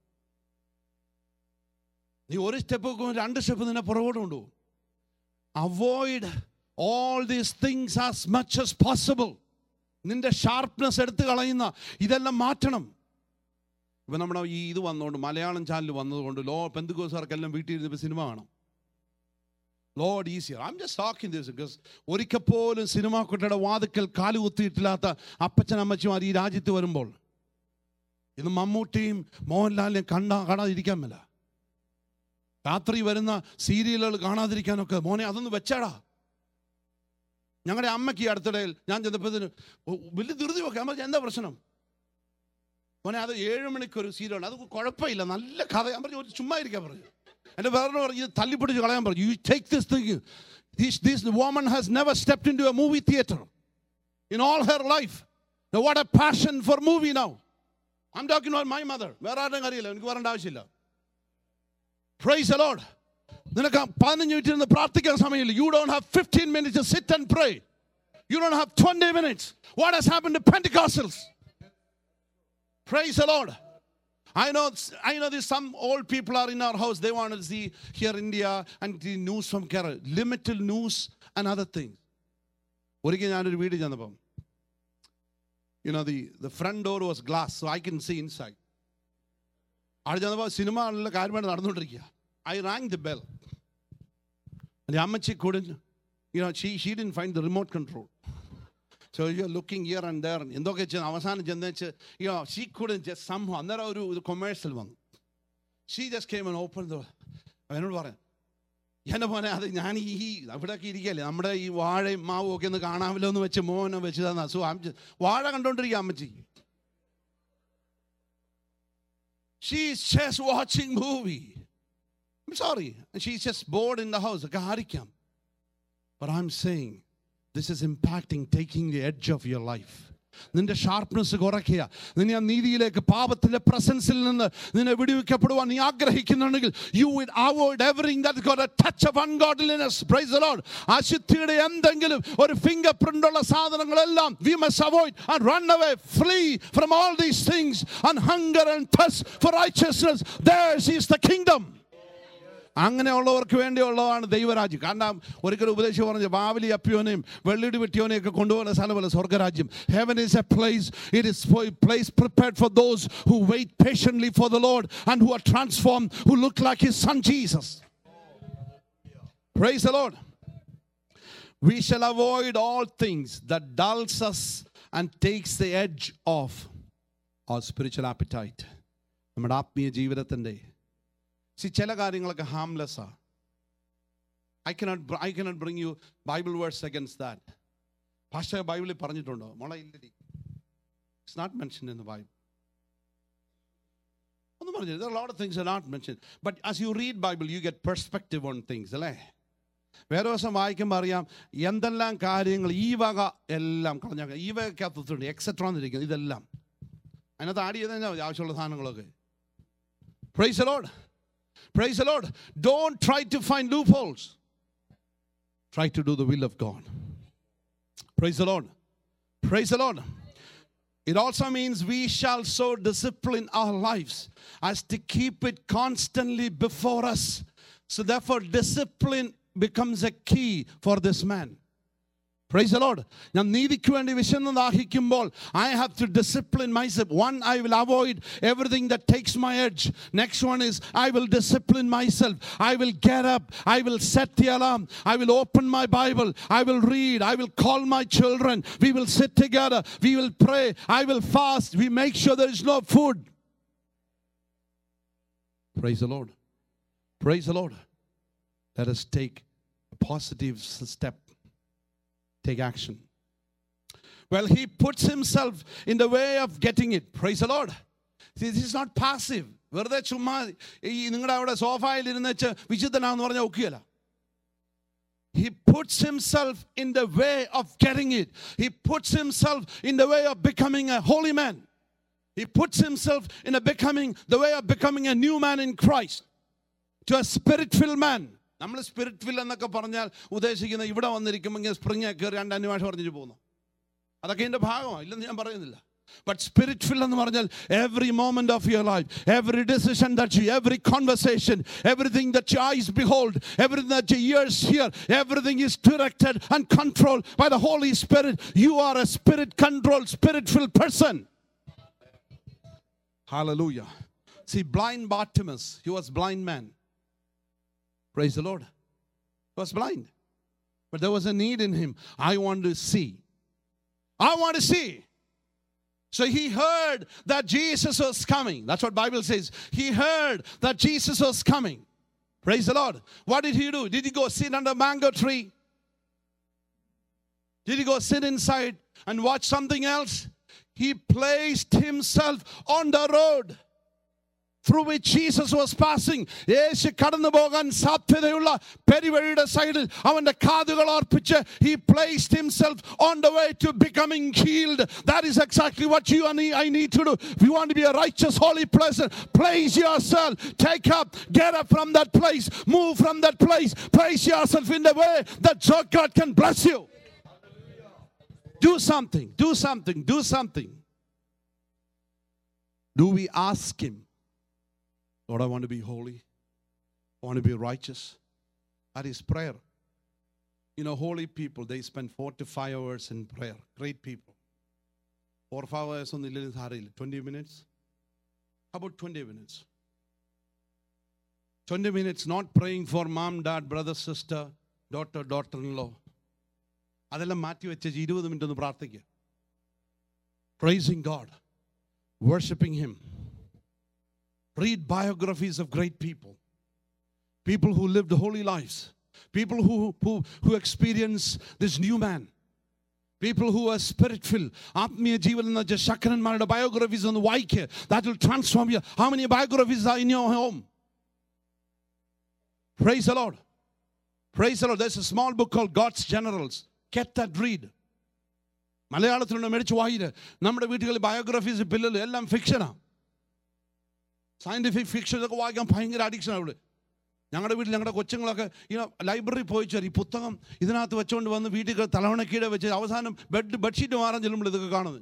നീ ഒരു സ്റ്റെപ്പ് വെക്കുമ്പോൾ രണ്ട് സ്റ്റെപ്പ് നിന്നെ പുറകോട്ട് കൊണ്ടുപോകും. Avoid all these things as much as possible. നിന്റെ ഷാർപ്നെസ് എടുത്ത് കളയുന്ന ഇതെല്ലാം മാറ്റണം. ഇപ്പം നമ്മുടെ ഈ ഇത് വന്നുകൊണ്ട് മലയാളം ചാനൽ വന്നതുകൊണ്ട് ലോ പെന്തുക്കോസുകാർക്കെല്ലാം വീട്ടിൽ ഇരുന്നപ്പോൾ സിനിമ കാണാം. Lord easier. I am just talking this because ഒരിക്കൽ പോലും സിനിമാ കുട്ടിയുടെ വാതിക്കൽ കാല് കുത്തിയിട്ടില്ലാത്ത അപ്പച്ചൻ അമ്മച്ചിമാർ ഈ രാജ്യത്ത് വരുമ്പോൾ ഇന്ന് മമ്മൂട്ടിയും മോഹൻലാലിനെയും കണ്ടാ കാണാതിരിക്കാൻ മേല. രാത്രി വരുന്ന സീരിയലുകൾ കാണാതിരിക്കാനൊക്കെ മോനെ അതൊന്ന് വെച്ചാടാ. ഞങ്ങളുടെ അമ്മയ്ക്ക് ഈ അടുത്തിടയിൽ ഞാൻ ചെന്നപ്പോഴത്തേന് വലിയ ധൃതി വെക്കാം. ഞാൻ പറഞ്ഞു എന്താ പ്രശ്നം? മോനെ അത് ഏഴ് മണിക്കൊരു സീരിയലുണ്ട്, അത് കുഴപ്പമില്ല, നല്ല കഥ. ഞാൻ പറഞ്ഞു ഒരു ചുമ്മാ ഇരിക്കാൻ പറഞ്ഞു. എൻ്റെ വേറെ പറഞ്ഞു തല്ലിപ്പിടിച്ച് കളയാൻ പറഞ്ഞു. You take this thing. This, this woman has never stepped into a movie theater in all her life. Now what a passion for movie now. I'm talking about my mother. വേറെ ആരുടെയും അറിയില്ല, എനിക്ക് പറയേണ്ട ആവശ്യമില്ല. Praise the Lord. നിനക്ക് പതിനഞ്ച് minute ഇരുന്ന് പ്രാർത്ഥിക്കാൻ സമയമില്ല. You don't have fifteen minutes to sit and pray. You don't have twenty minutes. What has happened to Pentecostals? Praise the Lord. I know, I know there's some old people are in our house. They want to see here India and the news from Kerala. Limited news and other things. ഒരിക്കൽ ഞാനൊരു വീട് ചെന്നപ്പം You know, the, the front door was glass, so I can see inside. അവിടെ ചെന്നപ്പോൾ cinema ഉള്ള കാര്യമായിട്ട് നടന്നുകൊണ്ടിരിക്കുക. I rang the bell. And the Ammachi couldn't, you know, she, she didn't find the remote control. So you're looking here and there. എന്തൊക്കെ അവസാനം ചെന്നേച്ച്, you know, she couldn't just somehow. അന്നേരം ഒരു commercial വന്നു. She just came and opened the door. എന്നോട് പറയാം, എന്നെ പോലെ അത് ഞാൻ ഈ അവിടെയൊക്കെ ഇരിക്കല്ലേ, നമ്മുടെ ഈ വാഴയും മാവും ഒക്കെ ഒന്ന് കാണാമല്ലോ എന്ന് വെച്ച് മോനെ വെച്ച് തന്ന. സോ വാഴ കണ്ടോണ്ടിരിക്കുക അമ്മച്ചി. She's just watching movie. I'm sorry. She's just bored in the house. But I'm saying, this is impacting, taking the edge of your life. നിന്റെ ഷാർപ്നെസ് കുറയ്ക്കുക. നിന്നെ ആ നീതിയിലേക്ക്, പാപത്തിന്റെ പ്രസൻസിൽ നിന്ന് നിന്നെ വിടുവിക്കപ്പെടുവാൻ നീ ആഗ്രഹിക്കുന്നുണ്ടെങ്കിൽ you would avoid everything that's got a touch of ungodliness. Praise the Lord. അശുദ്ധിയുടെ എന്തെങ്കിലും ഒരു ഫിംഗർ പ്രിന്റ് ഉള്ള സാധനങ്ങളെല്ലാം we must avoid and run away, flee from all these things and hunger and thirst for righteousness. Theirs is the kingdom. അങ്ങനെയുള്ളവർക്ക് വേണ്ടിയുള്ളതാണ് ദൈവരാജ്യം. കാരണം ഒരിക്കലും ഉപദേശിച്ച് പറഞ്ഞു, ബാവലി അപ്പിയോനെയും വെള്ളിടി വെട്ടിയോനെയൊക്കെ കൊണ്ടുപോകുന്ന സ്ഥലമല്ല സ്വർഗരാജ്യം. Heaven is a place, it is a place prepared for those who wait patiently for the Lord and who are transformed, who look like his son Jesus. Praise the Lord. We shall avoid all things that dulls us and takes the edge off our spiritual appetite. നമ്മുടെ ആത്മീയ ജീവിതത്തിൻ്റെ See, ചില കാര്യങ്ങളൊക്കെ ഹാംലെസ്സാ. I cannot I cannot bring you Bible verse against that. ഭാഷ ബൈബിളിൽ പറഞ്ഞിട്ടുണ്ടോ? മോളെ ഇല്ലടി. It's not mentioned in the Bible. ഒന്നും പറഞ്ഞില്ല. There are a lot of things that are not mentioned. But as you read Bible, you get perspective on things, അല്ലേ? വേറെ ദിവസം വായിക്കുമ്പോൾ അറിയാം എന്തെല്ലാം കാര്യങ്ങൾ ഈ വക എല്ലാം കളഞ്ഞ ഈ വകക്കകത്തുണ്ട് എക്സെട്രാ എന്നിരിക്കുന്നു. ഇതെല്ലാം അതിനകത്ത് ആഡ് ചെയ്ത് കഴിഞ്ഞാൽ ആവശ്യമുള്ള സാധനങ്ങളൊക്കെ. Praise the Lord. Praise the Lord. Don't try to find loopholes. Try to do the will of God. Praise the Lord. Praise the Lord. It also means we shall so discipline our lives as to keep it constantly before us. So therefore discipline becomes a key for this man. Praise the Lord. ഞാൻ നീതിക്ക് വേണ്ടി വിശന്ന് ദാഹിക്കുമ്പോൾ I have to discipline myself. One, I will avoid everything that takes my edge. Next one is I will discipline myself. I will get up. I will set the alarm. I will open my Bible. I will read. I will call my children. We will sit together. We will pray. I will fast. We make sure there is no food. Praise the Lord. Praise the Lord. Let us take a positive step. Take action. Well, he puts himself in the way of getting it. Praise the Lord. See, this is not passive. വെറുതെ ചുമ്മാ ഈ നിങ്ങളുടെ അവിടെ സോഫയിൽ ഇരുന്ന് വെച്ച് വിശുദ്ധനാന്ന് പറഞ്ഞാൽ ഒക്കെയല്ല. He puts himself in the way of getting it. He puts himself in the way of becoming a holy man. He puts himself in a becoming the way of becoming a new man in Christ. To a spirit-filled man. നമ്മൾ spirit fill എന്നൊക്കെ പറഞ്ഞാൽ ഉദ്ദേശിക്കുന്ന ഇവിടെ വന്നിരിക്കുമ്പോൾ ഇങ്ങനെ spring കയറി രണ്ട് അന്വേഷ പറഞ്ഞിട്ട് പോകുന്നു. അതൊക്കെ ഇതിൻ്റെ ഭാഗമാണ്, ഇല്ലെന്ന് ഞാൻ പറയുന്നില്ല. But spirit filled എന്ന് പറഞ്ഞാൽ every moment of your life, every decision that you, every conversation, everything that your eyes behold, everything that your ears hear, everything is directed and controlled by the Holy Spirit. You are a spirit controlled, spirit filled person. Hallelujah. See, blind Bartimaeus, he was blind man. Praise the Lord. He was blind. But there was a need in him. I want to see. I want to see. So he heard that Jesus was coming. That's what Bible says. He heard that Jesus was coming. Praise the Lord. What did he do? Did he go sit under a mango tree? Did he go sit inside and watch something else? He placed himself on the road through which Jesus was passing. യേശു കടന്നു പോകാൻ സാധ്യതയുള്ള പെരുവഴിയുടെ സൈഡിൽ അവന്റെ കാതുകൾ അർപ്പിച്ച് he placed himself on the way to becoming healed. That is exactly what you and I need to do. If you want to be a righteous, holy person, place yourself, take up, get up from that place, move from that place, place yourself in the way that God can bless you. Do something, do something, do something. Do we ask him, Lord, I want to be holy. I want to be righteous. That is prayer. You know, holy people, they spend four to five hours in prayer. Great people. Four, five hours on the little haril. Twenty minutes. How about twenty minutes? Twenty minutes not praying for mom, dad, brother, sister, daughter, daughter-in-law. അതെല്ലാം മാറ്റി വെച്ച് ഇരുപത് minute ഒന്ന് പ്രാർത്ഥിക്കുക. Praising God, worshiping Him. Read biographies of great people. People who lived holy lives. People who, who, who experience this new man. People who are spirit-filled. ആത്മീയ ജീവൻ എന്ന വെച്ചാൽ ശക്തന്മാരുടെ biographies ഒന്ന് വായിക്കുക. That will transform you. How many biographies are in your home? Praise the Lord. Praise the Lord. There's a small book called God's Generals. Get that, read. മലയാളത്തിലുള്ള മേടിച്ച് വായിര്. നമ്മുടെ വീടുകളിൽ biographies പില്ലല് എല്ലാം ഫിക്ഷനാണ്. സയൻറ്റിഫിക് ഫിക്ഷൻ ഒക്കെ വായിക്കാൻ ഭയങ്കര അഡിക്ഷനാണ് ഇവിടെ. ഞങ്ങളുടെ വീട്ടിൽ ഞങ്ങളുടെ കൊച്ചുങ്ങളൊക്കെ ഇങ്ങനെ ലൈബ്രറി പോയി ചേർ ഈ പുസ്തകം ഇതിനകത്ത് വെച്ചുകൊണ്ട് വന്ന് വീട്ടിൽ തലവണക്കീടെ വെച്ച് അവസാനം ബെഡ് ബെഡ്ഷീറ്റ് മാറാൻ ചെല്ലുമ്പോൾ ഇതൊക്കെ കാണുന്നത്.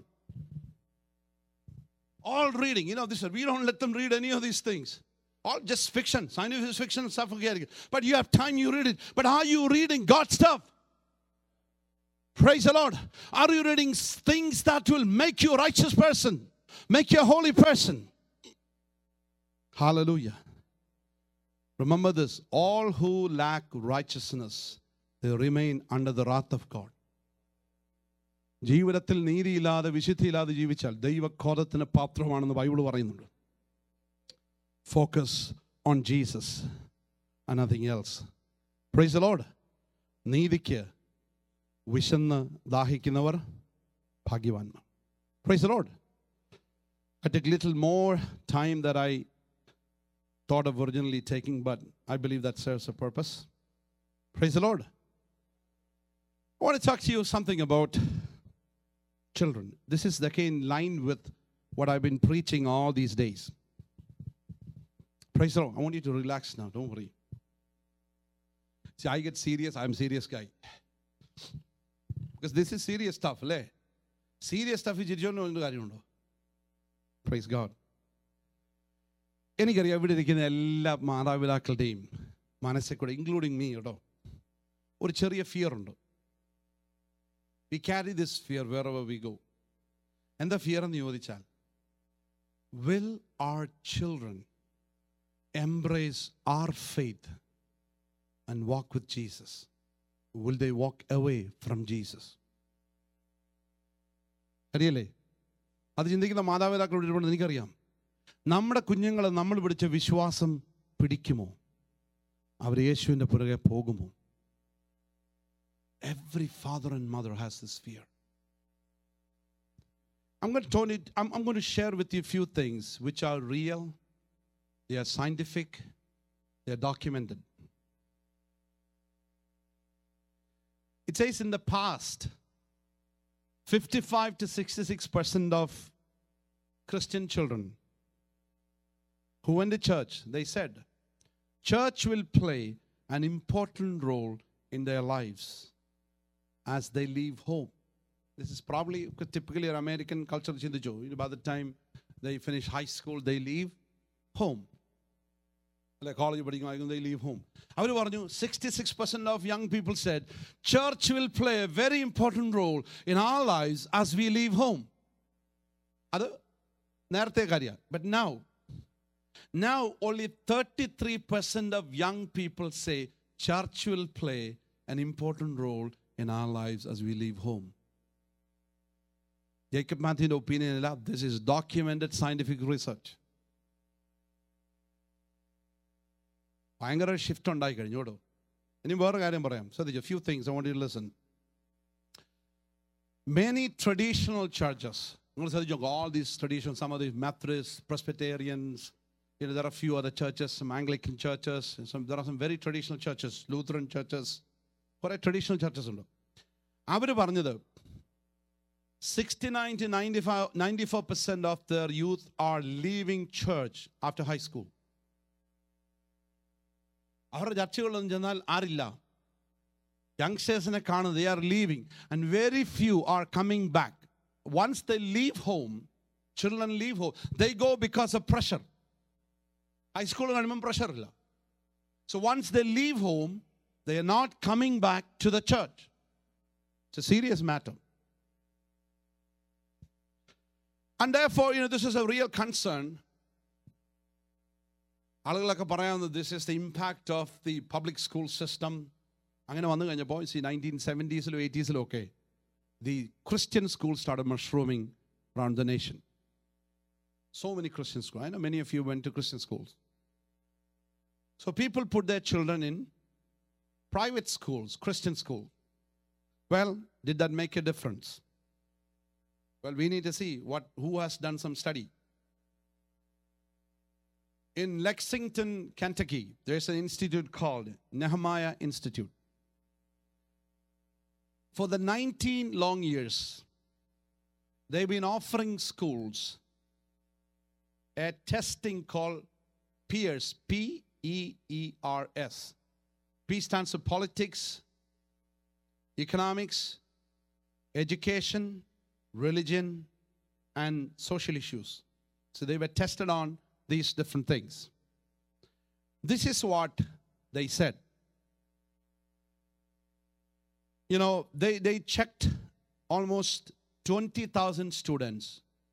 All reading, you know, this, we don't let them read any of these things. All just fiction, scientific fiction stuff. But you have time, you read it. But are you reading God's stuff? Praise the Lord. Are you reading things that will make you a righteous person, make you a holy person? Hallelujah. Remember this, all who lack righteousness, they remain under the wrath of God. ജീവിതത്തിൽ നീതിയില്ലാതെ വിശുദ്ധിയില്ലാതെ ജീവിച്ചാൽ ദൈവക്രോധത്തിന് പാത്രമാണെന്ന് Bible പറയുന്നുണ്ട്. Focus on Jesus and nothing else. Praise the Lord. നീതിക്ക് വിശന്ന് ദാഹിക്കുന്നവർ ഭാഗ്യവാന്മാർ. Praise the Lord. I took a little more time that I thought of originally taking, but I believe that serves a purpose. Praise the Lord. I want to talk to you something about children. This is again in line with what I've been preaching all these days. Praise the Lord. I want you to relax now. Don't worry. See, I get serious. I'm a serious guy. Because this is serious stuff. Le? Serious stuff is not. Praise God. എനിക്കറിയാം ഇവിടെ ഇരിക്കുന്ന എല്ലാ മാതാപിതാക്കളുടെയും മനസ്സിൽ കൂടെ including me കേട്ടോ ഒരു ചെറിയ fear ഉണ്ട്. We carry this fear wherever we go. എന്താ ഫിയർ എന്ന് ചോദിച്ചാൽ, will our children embrace our faith and walk with Jesus? Will they walk away from Jesus? അറിയല്ലേ? അത് ചിന്തിക്കുന്ന മാതാപിതാക്കളോട് ഒരുപാട് എനിക്കറിയാം. നമ്മുടെ കുഞ്ഞുങ്ങളെ നമ്മൾ പിടിച്ച വിശ്വാസം പിടിക്കുമോ? അവർ യേശുവിൻ്റെ പുറകെ പോകുമോ? Every father and mother has this fear. I'm going to tell you, I'm, I'm going to share with you a few things which are real, they are scientific, they are documented. It says in the past, fifty-five to sixty-six percent of Christian children who went to church, they said, church will play an important role in their lives as they leave home. This is probably typically an American culture. By the time they finish high school, they leave home. Like college, they leave home. sixty-six percent of young people said, church will play a very important role in our lives as we leave home. But now, now only thirty-three percent of young people say church will play an important role in our lives as we leave home. Jacob Matthew's opinion, this is documented scientific research. ഭയങ്കര shift ഉണ്ടായി കഴിഞ്ഞോടോ. ഇനി വേറെ കാര്യം പറയാം. ശ്രദ്ധിച്ചു, few things I want you to listen. Many traditional churches, നിങ്ങൾ ശ്രദ്ധിച്ചു, all these traditions, some of these Methodists, Presbyterians, you know, there are a few other churches, some Anglican churches, some, there are some very traditional churches, Lutheran churches, കുറേ traditional churches ഉണ്ട്. അവർ പറഞ്ഞത് sixty-nine to ninety-five, ninety-four percent of their youth are leaving church after high school. അവരുടെ ചർച്ചകളൊന്നും ചെന്നാൽ ആരില്ല, യങ്സ്റ്റേഴ്സിനെ കാണുന്നത്, they are leaving and very few are coming back. Once they leave home, children leave home, they go because of pressure. High school കാണുമ്പോൾ pressure ഇല്ല. So once they leave home, they are not coming back to the church. It's a serious matter. And therefore, you know, this is a real concern. ആളുകളൊക്കെ പറയാവുന്നത് this is the impact of the public school system. അങ്ങനെ വന്നു കഴിഞ്ഞപ്പോൾ ഈ nineteen സെവൻറ്റീസിലും എയ്റ്റീസിലും ഒക്കെ the Christian schools started mushrooming around the nation. So many Christian schools. I know many of you went to Christian schools. So people put their children in private schools, Christian schools. Well, did that make a difference? Well, we need to see what who has done some study. In Lexington, Kentucky, there's an institute called Nehemiah Institute. For the nineteen long years, they've been offering schools a testing called Peers, P E E R S. P stands for politics, economics, education, religion, and social issues. So they were tested on these different things. This is what they said. You know, they, they checked almost twenty thousand students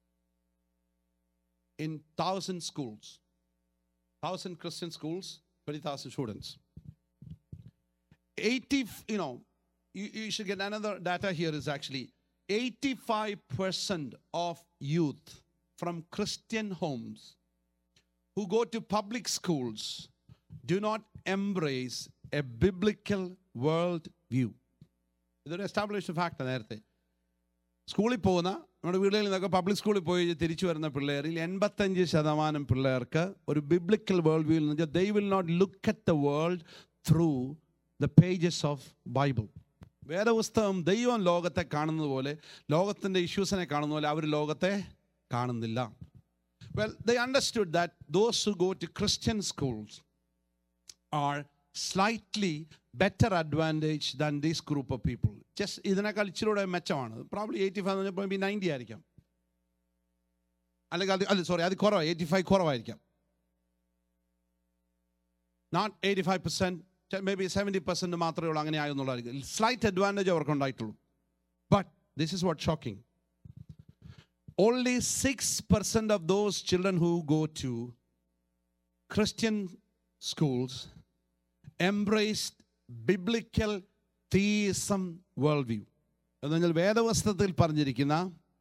in one thousand schools. one thousand Christian schools, twenty thousand students. eighty, you know, you, you should get another data here is actually eighty-five percent of youth from Christian homes who go to public schools do not embrace a biblical world view. ഇതൊരു established fact നേരത്തെ. സ്കൂളിൽ പോകുന്ന നമ്മുടെ വീടുകളിൽ നിന്നൊക്കെ public സ്കൂളിൽ പോയി തിരിച്ചു വരുന്ന പിള്ളേരിൽ എൺപത്തഞ്ച് ശതമാനം പിള്ളേർക്ക് ഒരു ബിബ്ലിക്കൽ വേൾഡ് വ്യൂ എന്ന് വെച്ചാൽ they will not look at the world through the pages of Bible. വേദപുസ്തകം ദൈവം ലോകത്തെ കാണുന്നത് പോലെ, ലോകത്തിൻ്റെ ഇഷ്യൂസിനെ കാണുന്ന പോലെ അവർ ലോകത്തെ കാണുന്നില്ല. Well, they understood that those who go to Christian schools are slightly better advantage than this group of people. Just ഇതിനേക്കാൾ ഇച്ചിരൂടെ മെച്ചമാണ്. പ്രോബ്ലി എയ്റ്റി ഫൈവ് എന്ന് പറഞ്ഞപ്പോൾ ബി നയൻറ്റി ആയിരിക്കാം, അല്ലെങ്കിൽ അത് അല്ല സോറി അത് കുറവാണ്, എയ്റ്റി ഫൈവ് കുറവായിരിക്കാം. Not eighty five percent, maybe seventy percent മാത്രമേ ഉള്ളൂ അങ്ങനെ ആയെന്നുള്ളതായിരിക്കും. സ്ലൈറ്റ് അഡ്വാൻറ്റേജ് അവർക്ക് ഉണ്ടായിട്ടുള്ളൂ. But this is what shocking. Only six percent of those children who go to Christian schools embraced biblical theism worldview. എന്നാൽ വേദപുസ്തകത്തിൽ പറഞ്ഞിരിക്കുന്ന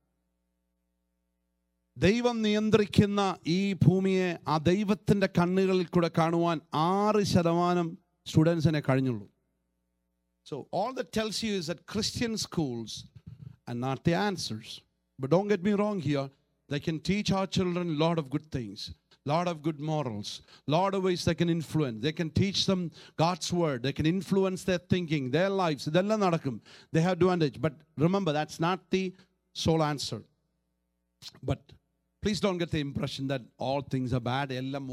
ദൈവം നിയന്ത്രിക്കുന്ന ഈ ഭൂമിയെ ആ ദൈവത്തിൻ്റെ കണ്ണുകളിൽ കൂടെ കാണുവാൻ ആറ് ശതമാനം സ്റ്റുഡൻസിനെ കഴിഞ്ഞുള്ളൂ. So all that tells you is that Christian schools are not the answers. But don't get me wrong here. They can teach our children a lot of good things, lot of good morals, lot of ways they can influence. They can teach them God's word. They can influence their thinking, their lives. They have advantage. But remember, that's not the sole answer. But please don't get the impression that all things are bad.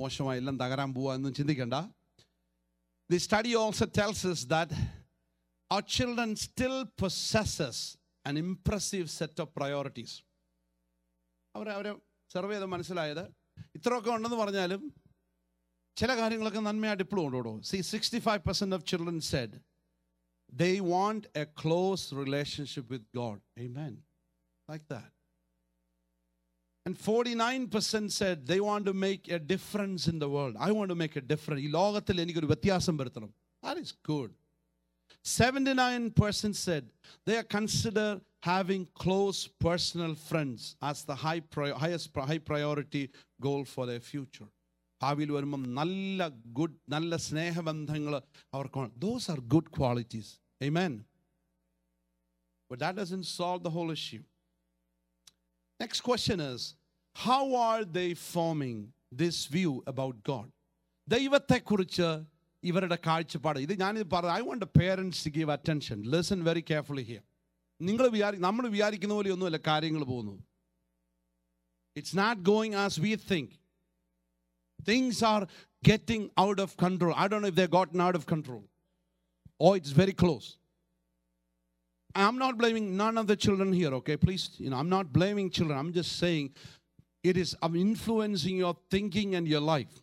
The study also tells us that our children still possesses an impressive set of priorities. അവർ അവരെ survey ചെയ്ത് മനസ്സിലായത് ഇത്രയൊക്കെ ഉണ്ടെന്ന് പറഞ്ഞാലും ചില കാര്യങ്ങളൊക്കെ നന്മയായിട്ട് ഇപ്പോഴും ഉണ്ടോ. സി sixty five percent of children said they want a close relationship with God. ആമേൻ. Like that. And forty-nine percent said they want to make a difference in the world. I want to make a difference. ഈ ലോകത്തിൽ എനിക്കൊരു വ്യത്യാസം വരുത്തണം. That is good. seventy-nine percent said they are consider having close personal friends as the high pri- highest high priority goal for their future. ഭാവിയിൽ വരുമ്പം നല്ല good നല്ല സ്നേഹബന്ധങ്ങൾ അവർക്ക്. Those are good qualities. Amen. But that doesn't solve the whole issue. Next question is, how are they forming this view about God? ദൈവത്തെക്കുറിച്ച് ഇവരുടെ കാഴ്ചപ്പാട്. ഇത് ഞാനിത് പറഞ്ഞു. I want parents to give attention. Listen very carefully here. നിങ്ങൾ വിചാരി നമ്മൾ വിചാരിക്കുന്ന പോലെ ഒന്നുമല്ല കാര്യങ്ങൾ പോകുന്നു. It's not going as we think. Things are getting out of control. I don't know if they gotten out of control or it's very close. I'm not blaming none of the children here, okay? Please, you know, I'm not blaming children. I'm just saying it is influencing your thinking and your life.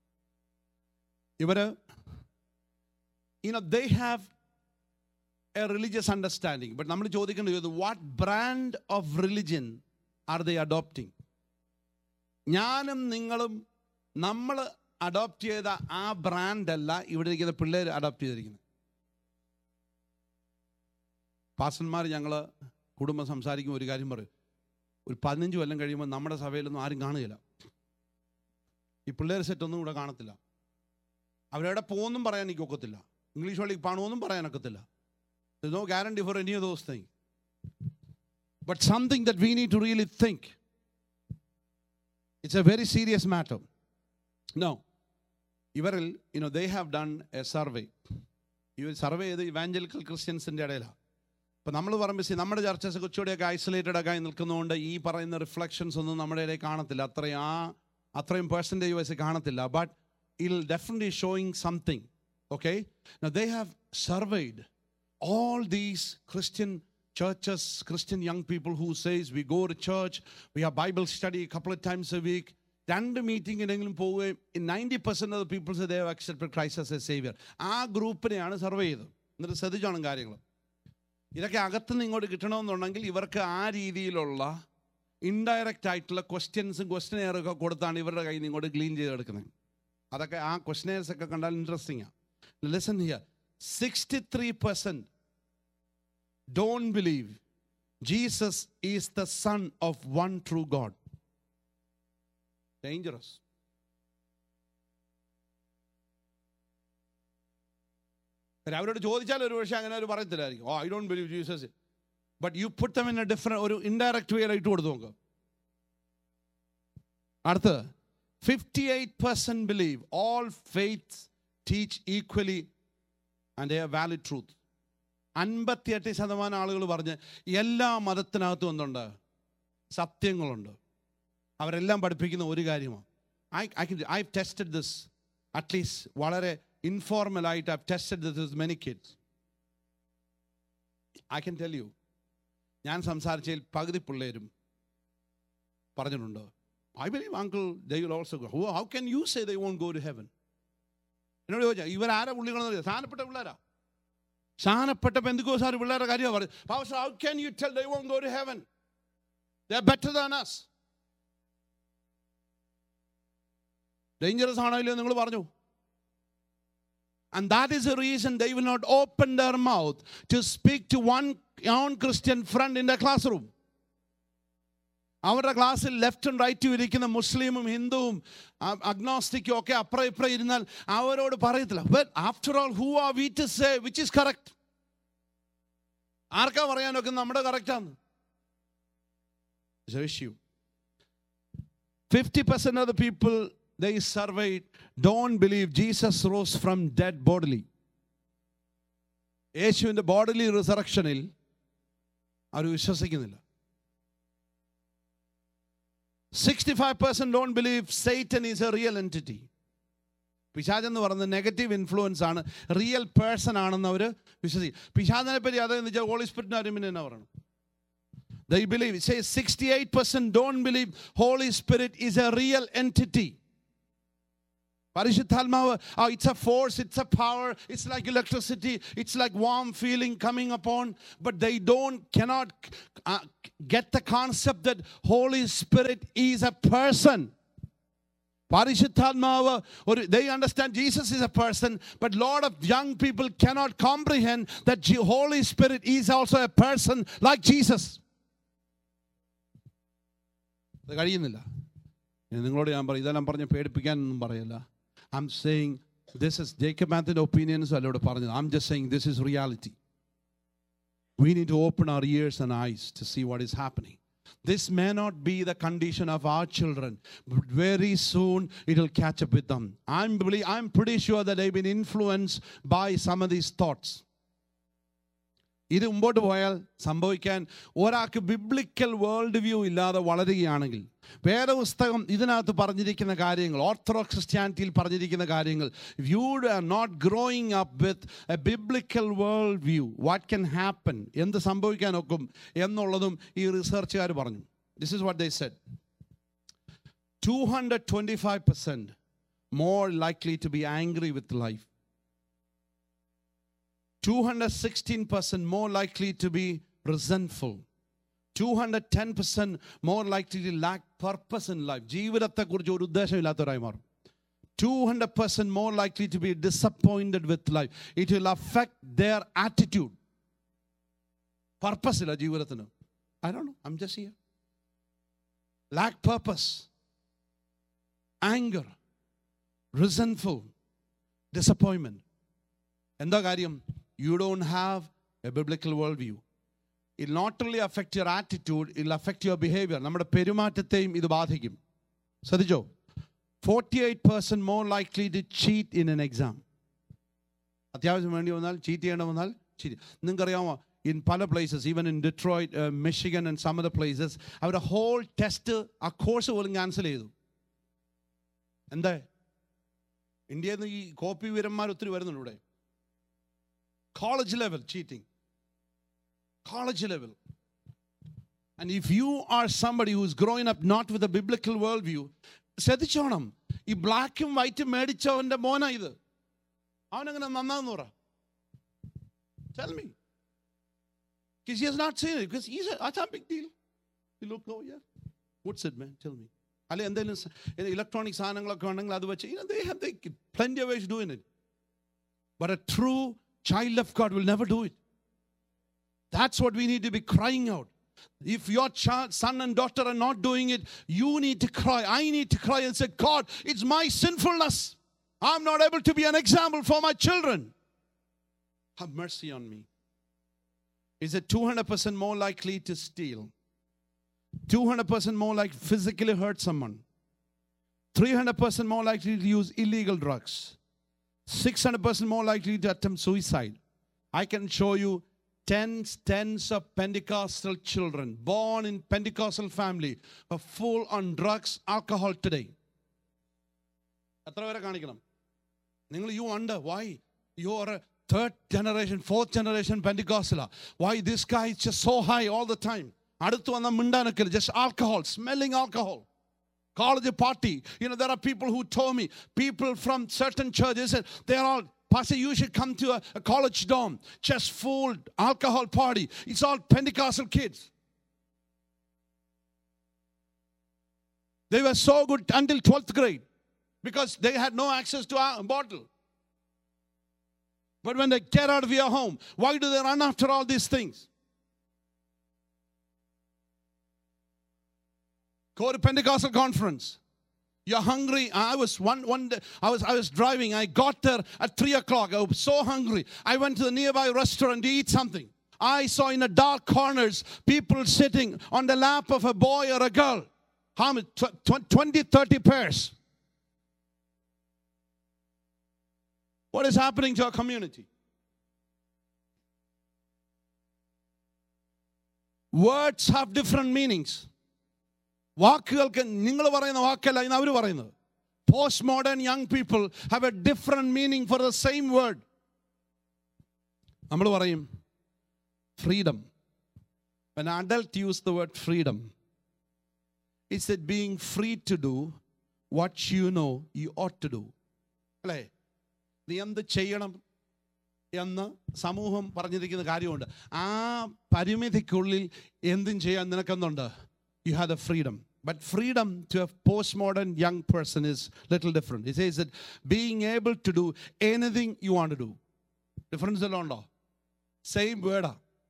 You know, they have a religious understanding. But nammal chodikkandu, what brand of religion are they adopting? ഞാനും നിങ്ങളും നമ്മൾ adopt ചെയ്ത ആ ബ്രാൻഡല്ല ഇവിടെ ഇരിക്കുന്ന പിള്ളേർ adopt ചെയ്തിരിക്കുന്നത്. പാസ്റ്റർമാർ ഞങ്ങൾ കുടുംബം സംസാരിക്കുമ്പോൾ ഒരു കാര്യം പറയും, ഒരു പതിനഞ്ച് കൊല്ലം കഴിയുമ്പോൾ നമ്മുടെ സഭയിലൊന്നും ആരും കാണുകയില്ല, ഈ പിള്ളേർ സെറ്റൊന്നും ഇവിടെ കാണത്തില്ല. അവരെവിടെ പോകുമെന്നും പറയാൻ എനിക്ക് ഒക്കത്തില്ല, ഇംഗ്ലീഷ് പള്ളിക്ക് പണമെന്നും പറയാനൊക്കത്തില്ല. There's no guarantee for any of those things. But something that we need to really think. It's a very serious matter. Now, ഇവരിൽ you know they have done a survey. ഇവർ സർവേ ചെയ്ത് evangelical ക്രിസ്ത്യൻസിൻ്റെ ഇടയിലാണ്. അപ്പം നമ്മൾ പറയുമ്പോൾ നമ്മുടെ churches കുറച്ചുകൂടെയൊക്കെ isolated ഒക്കെ ആയി നിൽക്കുന്നതുകൊണ്ട് ഈ പറയുന്ന റിഫ്ലക്ഷൻസ് ഒന്നും നമ്മുടെ ഇടയിൽ കാണത്തില്ല, അത്രയും ആ അത്രയും പെർസെൻറ്റേജ് വൈസ് കാണത്തില്ല. But it definitely showing something. Okay, now they have surveyed all these Christian churches, Christian young people who says we go to church, we have Bible study a couple of times a week. രണ്ട് മീറ്റിങ്ങിനെങ്കിലും പോവുകയും ninety percent of the people say they have accepted Christ as a saviour. ആ ഗ്രൂപ്പിനെയാണ് survey ചെയ്തത്. എന്നിട്ട് ശ്രദ്ധിച്ചോണം കാര്യങ്ങൾ. ഇതൊക്കെ അകത്തുനിന്ന് ഇങ്ങോട്ട് കിട്ടണമെന്നുണ്ടെങ്കിൽ ഇവർക്ക് ആ രീതിയിലുള്ള ഇൻഡയറക്റ്റ് ആയിട്ടുള്ള ക്വസ്റ്റ്യൻസും ക്വസ്റ്റ്യനെയറൊക്കെ കൊടുത്താണ് ഇവരുടെ കയ്യിൽ നിന്ന് ഇങ്ങോട്ട് ക്ലീൻ ചെയ്തെടുക്കുന്നത്. അതൊക്കെ ആ ക്വസ്റ്റ്യനെയർസ് ഒക്കെ കണ്ടാൽ ഇൻട്രസ്റ്റിംഗ് ആണ്. Listen here, sixty-three percent don't believe Jesus is the Son of one true God. Dangerous. അവരോട് ചോദിച്ചാൽ ഒരു പക്ഷേ അങ്ങനെ അവർ പറയത്തില്ലായിരിക്കും, oh I don't believe Jesus. But you put them in a different ഒരു ഇൻഡയറക്റ്റ് വേയിൽ ഇട്ട് കൊടുത്തു നോക്കുക. അടുത്ത് fifty eight percent believe all faiths teach equally and they are valid truth. അൻപത്തിയെട്ട് ശതമാനം ആളുകൾ പറഞ്ഞ് എല്ലാ മതത്തിനകത്തും എന്തുണ്ട്, സത്യങ്ങളുണ്ട്. അവരെല്ലാം പഠിപ്പിക്കുന്ന ഒരു കാര്യമാണ്. I I can I tested this at least വളരെ ഇൻഫോർമലായിട്ട്. I tested this with many kids. I can tell you, ഞാൻ സംസാരിച്ചതിൽ പകുതി പിള്ളേരും പറഞ്ഞിട്ടുണ്ട്, I believe uncle they will also go. How can you say they won't go to heaven? എന്നോട് ചോദിച്ചാൽ ഇവരാരാ പുള്ളികളെന്ന് അറിയാം, സ്ഥാനപ്പെട്ട പിള്ളേരാ, സ്ഥാനപ്പെട്ട പെന്തിക്കോസ്തുകാർ പിള്ളേരുടെ കാര്യമാണ് പറയുന്നത്. Pastor, how can you tell they won't go to heaven? They are better than us. Dangerous ആണോ ഇല്ലയോ നിങ്ങൾ പറഞ്ഞു. And that is the reason they will not open their mouth to speak to one non-Christian friend in the classroom. അവരുടെ ക്ലാസ്സിൽ ലെഫ്റ്റും റൈറ്റും ഇരിക്കുന്ന മുസ്ലിമും ഹിന്ദുവും അഗ്നോസ്റ്റിക്കും ഒക്കെ അപ്പുറം ഇപ്പുറം ഇരുന്നാൽ അവരോട് പറയത്തില്ല. But after all who are we to say which is correct? ആർക്കാ പറയാനൊക്കെ നമ്മുടെ കറക്റ്റാന്ന്? Fifty percent of the people they surveyed don't believe Jesus rose from dead bodily. യേശുവിന്റെ ബോഡിലി റിസറക്ഷനിൽ അവർ വിശ്വസിക്കുന്നില്ല. sixty-five percent don't believe Satan is a real entity. പിശാച് എന്ന് പറയുന്നത് നെഗറ്റീവ് ഇൻഫ്ലുവൻസ് ആണ്, റിയൽ പേഴ്സൺ ആണെന്ന് അവർ വിശ്വസിക്കും. പിശാചിനെ പറ്റി അതെന്ന് വെച്ചാൽ ഹോളി സ്പിരിറ്റിന്റെ അറിവിന് തന്നെ പറയണം. They believe, it says sixty-eight percent don't believe Holy Spirit is a real entity. പരിശുദ്ധാത്മാവ്, oh, it's a force, it's a power, it's like electricity, it's like warm feeling coming upon, but they don't cannot uh, get the concept that Holy Spirit is a person. പരിശുദ്ധാത്മാവ് ഒരു, they understand Jesus is a person, but lot of young people cannot comprehend that the Holy Spirit is also a person like Jesus. അത് കഴിയുന്നില്ല. നിങ്ങളോട് ഞാൻ പറയും, ഇതെല്ലാം പറഞ്ഞ് പേടിപ്പിക്കാനൊന്നും പറയല്ല. I'm saying this is Jacob Anthony's opinions. I'm just saying this is reality. We need to open our ears and eyes to see what is happening. This may not be the condition of our children, but very soon it will catch up with them. I'm, I'm pretty sure that they've been influenced by some of these thoughts. ഇത് മുമ്പോട്ട് പോയാൽ സംഭവിക്കാൻ, ഒരാൾക്ക് biblical world view ഇല്ലാതെ വളരുകയാണെങ്കിൽ, വേദപുസ്തകം ഇതിനകത്ത് പറഞ്ഞിരിക്കുന്ന കാര്യങ്ങൾ, ഓർത്തഡോക്സ് ക്രിസ്ത്യാനിറ്റിയിൽ പറഞ്ഞിരിക്കുന്ന കാര്യങ്ങൾ, you are not growing up with a biblical world view, what can happen, എന്ത് സംഭവിക്കാനൊക്കും എന്നുള്ളതും ഈ റിസർച്ചുകാർ പറഞ്ഞു. This is what they said. two hundred twenty-five percent more likely to be angry with life. two hundred sixteen percent more likely to be resentful. two hundred ten percent more likely to lack purpose in life. ജീവിതത്തെക്കുറിച്ച് ഒരു ഉദ്ദേശമില്ലാത്തവരായി മാറും. two hundred percent more likely to be disappointed with life. It will affect their attitude. Purpose illa jeevathinu. I don't know. I'm just here. Lack purpose. Anger. Resentful. Disappointment. Endha karyam? You don't have a biblical worldview. It will not only affect your attitude, it will affect your behavior. Nammade perumattatheyum idu baadhikkum. Sadhicho. forty-eight percent more likely to cheat in an exam. അത്യാവശ്യം വേണ്ടി വന്നാൽ cheat ചെയ്യണം വന്നാൽ cheat. നിങ്ങൾക്കറിയാമോ, in പല places, even in Detroit, uh, Michigan and some other places, അവരുടെ whole test ആ course പോലും ക്യാൻസൽ ചെയ്തു. എന്താ? ഇന്ത്യയിൽ നിന്ന് ഈ കോപ്പി വീരന്മാർ ഒത്തിരി വരുന്നുണ്ട് ഇവിടെ. College level cheating. College level. And if you are somebody who is growing up not with a biblical worldview, ശ്രദ്ധിച്ചോണം, ഈ ബ്ലാക്കും വൈറ്റും മേടിച്ചവന്റെ മോനാ ഇത്. അവനെങ്ങനെ നന്നാന്ന് പറ? Tell me. Because he has not seen it. Because he's a, that's a big deal. You look, oh yeah. What's it, man? Tell me. അല്ലെ എന്തെങ്കിലും electronic സാധനങ്ങളൊക്കെ ഉണ്ടെങ്കിൽ അത് വെച്ച്, you know, they have they, plenty of ways doing it. But a true child of God will never do it. That's what we need to be crying out. If your child, son and daughter are not doing it, you need to cry. I need to cry and say, God, it's my sinfulness. I'm not able to be an example for my children. Have mercy on me. Is it two hundred percent more likely to steal? two hundred percent more likely to physically hurt someone? three hundred percent more likely to use illegal drugs? six hundred percent more likely to attempt suicide? I can show you tens, tens of Pentecostal children born in Pentecostal family are full on drugs, alcohol today. You wonder why you are a third generation, fourth generation Pentecostal. Why this guy is just so high all the time? Just alcohol, smelling alcohol. College party. You know, there are people who told me, people from certain churches, they are all, Pastor, you should come to a, a college dorm, just full alcohol party. It's all Pentecostal kids. They were so good until twelfth grade because they had no access to a bottle. But when they get out of your home, why do they run after all these things? Go to Pentecostal conference. You're hungry. I was one one day, I was I was driving. I got there at three o'clock. I was so hungry. I went to the nearby restaurant to eat something. I saw in the dark corners people sitting on the lap of a boy or a girl. How many? twenty, thirty pairs. What is happening to our community? Words have different meanings. വാക്കുകൾക്ക് നിങ്ങൾ പറയുന്ന വാക്കല്ല ഇന്ന് അവർ പറയുന്നത്. Post modern young people have a different meaning for the same word. നമ്മൾ പറയും freedom. When an adult use the word freedom, it's that being free to do what you know you ought to do. അല്ലേ? നീ എന്ത് ചെയ്യണം എന്ന് സമൂഹം പറഞ്ഞിരിക്കുന്ന കാര്യമുണ്ട്. ആ പരിമിതിക്കുള്ളിൽ എന്തും ചെയ്യാൻ നിനക്കെന്തുണ്ട്? You have the freedom. But freedom to a postmodern young person is little different. It says that being able to do anything you want to do. Difference alone. Same word.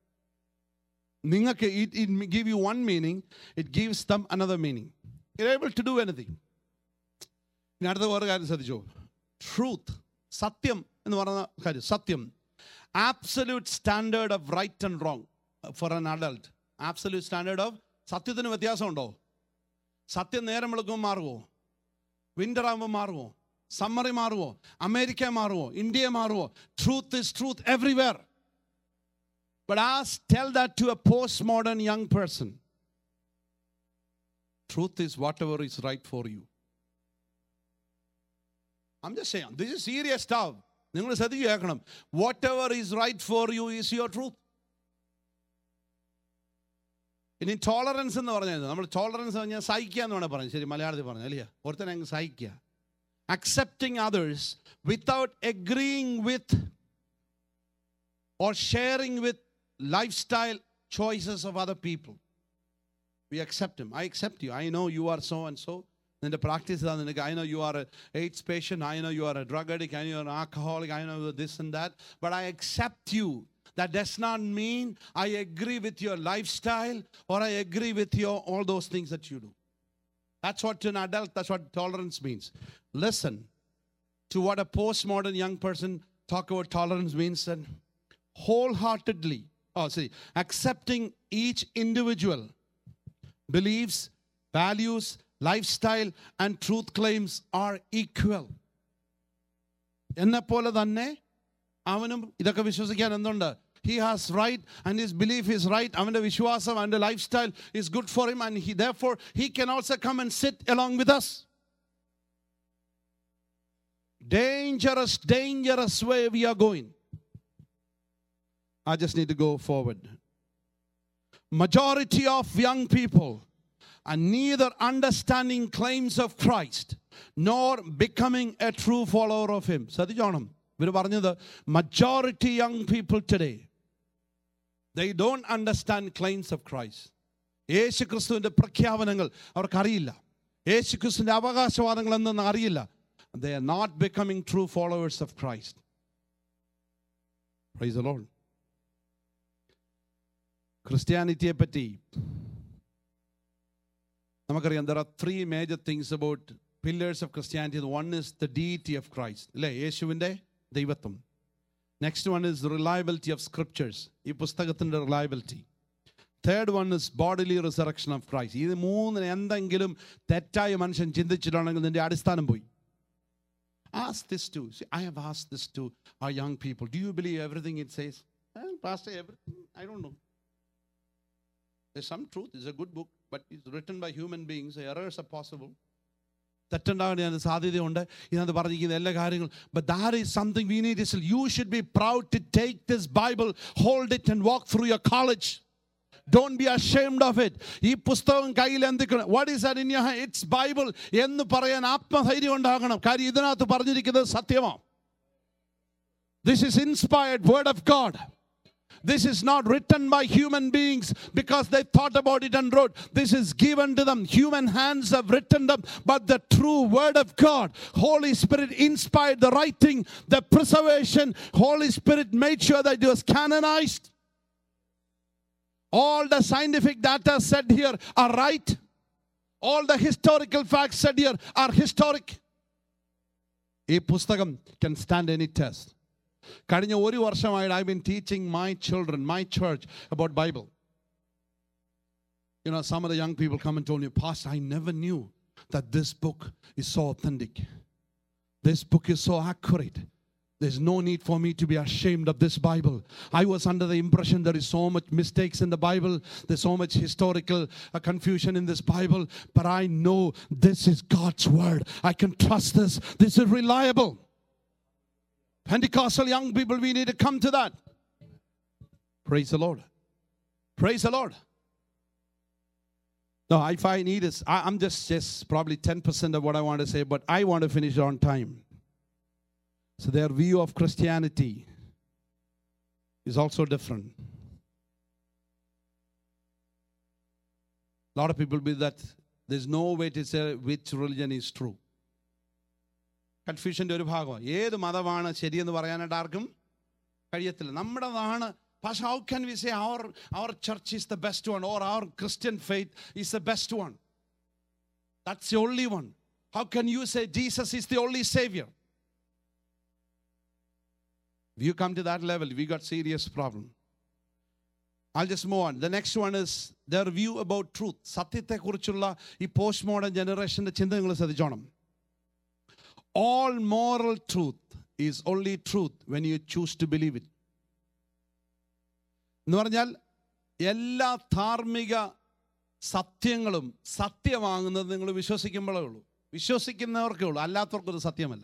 It, it give you one meaning, it gives them another meaning. You're able to do anything. Another word is truth. Satyam. Satyam. Absolute standard of right and wrong for an adult. Absolute standard of സത്യത്തിന് വ്യത്യാസമുണ്ടോ? സത്യം നേരം വെളുക്കുമ്പോൾ മാറുമോ? Winter ആകുമ്പോൾ മാറുമോ? Summary മാറുമോ? America മാറുമോ? India മാറുമോ? Truth is truth everywhere. But ask, tell that to a postmodern young person. Truth is whatever is right for you. I'm just saying, this is serious stuff. നിങ്ങൾ ശ്രദ്ധിച്ച് കേൾക്കണം. Whatever is right for you is your truth. ഇനി tolerance എന്ന് പറഞ്ഞത് നമ്മൾ tolerance പറഞ്ഞാൽ സഹിക്കുക എന്ന് വേണമെങ്കിൽ പറഞ്ഞു. ശരി, മലയാളത്തിൽ പറഞ്ഞു അല്ലേ? ഒരുത്തനെ അങ്ങ് സഹിക്കുക. Accepting others without agreeing with or sharing with lifestyle choices of other people. We accept him. I accept you. I know you are so and so. In the practice, I know you are an AIDS patient. I know you are a drug addict. I know you are an alcoholic. I know this and that. But I accept you. That does not mean I agree with your lifestyle or I agree with your all those things that you do. That's what to an adult, that's what tolerance means. Listen to what a postmodern young person talk about tolerance means, and wholeheartedly, oh, see, accepting each individual beliefs, values, lifestyle, and truth claims are equal. എന്നപോലെ തന്നെ അവനും ഇതൊക്കെ വിശ്വസിക്കാൻ എന്തുണ്ട്? He has right and his belief is right. അവന്റെ വിശ്വാസം, അവന്റെ lifestyle is good for him, and he therefore he can also come and sit along with us. Dangerous, dangerous way we are going. I just need to go forward. Majority of young people are neither understanding claims of Christ nor becoming a true follower of him. ശ്രദ്ധിച്ചോണം. ഇവർ പറഞ്ഞത് majority young people today, they don't understand claims of Christ. യേശു ക്രിസ്തുവിന്റെ പ്രഖ്യാപനങ്ങൾ അവർക്കറിയില്ല. യേശു ക്രിസ്തുവിന്റെ അവകാശവാദങ്ങൾ എന്തെന്ന് അറിയില്ല. They are not becoming true followers of Christ. Praise the Lord. ക്രിസ്ത്യാനിറ്റിയെ പറ്റി നമുക്കറിയാം, there are three major things about pillars of Christianity. One is the deity of Christ, അല്ലേ? യേശുവിൻ്റെ ദൈവത്വം. Next one is the reliability of scriptures, ഈ പുസ്തകത്തിൻ്റെ reliability. Third one is bodily resurrection of Christ. ഇത് മൂന്നിന് എന്തെങ്കിലും തെറ്റായ മനുഷ്യൻ ചിന്തിച്ചിട്ടുണ്ടെങ്കിൽ നിന്റെ അടിസ്ഥാനം പോയി. Ask this too. See, I have asked this to our young people. Do you believe everything it says? Eh, Pastor, everything? I don't know. There's some truth. It's a good book, but it's written by human beings. Errors are possible. തെറ്റുണ്ടാകാൻ സാധ്യതയുണ്ട്. ഇതിനകത്ത് പറഞ്ഞിരിക്കുന്ന എല്ലാ കാര്യങ്ങളും. But that is something we need to say. You should be proud to take this Bible, hold it and walk through your college. Don't be ashamed of it. ഈ പുസ്തകം കയ്യിൽ എന്തൊക്കെയാണ്? What is that in your hand? It's Bible എന്ന് പറയാൻ ആത്മധൈര്യം ഉണ്ടാകണം. കാര്യം ഇതിനകത്ത് പറഞ്ഞിരിക്കുന്നത് സത്യമാണ്. This is inspired word of God. This is not written by human beings because they thought about it and wrote. This is given to them. Human hands have written them, but the true word of God, Holy Spirit inspired the writing, the preservation. Holy Spirit made sure that it was canonized. All the scientific data said here are right. All the historical facts said here are historic. ഈ പുസ്തകം can stand any test. കഴിഞ്ഞ ഒരു വർഷമായിട്ട് I've been teaching my children, my church about Bible. You know, some of the young people come and told me, Pastor, I never knew that this book is so authentic. This book is so accurate. There's no need for me to be ashamed of this Bible. I was under the impression there is so much mistakes in the Bible. There's so much historical uh, confusion in this Bible. But I know this is God's word. I can trust this. This is reliable. Pentecostal young people, we need to come to that. Praise the Lord. Praise the Lord. No, if I need is, I, I'm just, just probably ten percent of what I want to say, but I want to finish on time. So their view of Christianity is also different. A lot of people believe that there's no way to say which religion is true. കൺഫ്യൂഷൻ്റെ ഒരു ഭാഗമാണ്. ഏത് മതമാണ് ശരിയെന്ന് പറയാനായിട്ട് ആർക്കും കഴിയത്തില്ല. നമ്മുടേതാണ്. പക്ഷേ how can we say our our church is the best one or our Christian faith is the best one? That's the only one. How can you say Jesus is the only Savior? If you come to that level, we got serious problem. I'll just move on. The next one is their view about truth. സത്യത്തെ കുറിച്ചുള്ള ഈ post modern ജനറേഷന്റെ ചിന്ത നിങ്ങൾ ശ്രദ്ധിച്ചോണം. All moral truth is only truth when you choose to believe it. എന്ന് പറഞ്ഞാൽ എല്ലാ ധാർമ്മിക സത്യങ്ങളും സത്യമാകുന്നത് നിങ്ങൾ വിശ്വസിക്കുമ്പോഴേ ഉള്ളൂ. വിശ്വസിക്കുന്നവർക്കേ ഉള്ളൂ, അല്ലാത്തവർക്കൊരു സത്യമല്ല.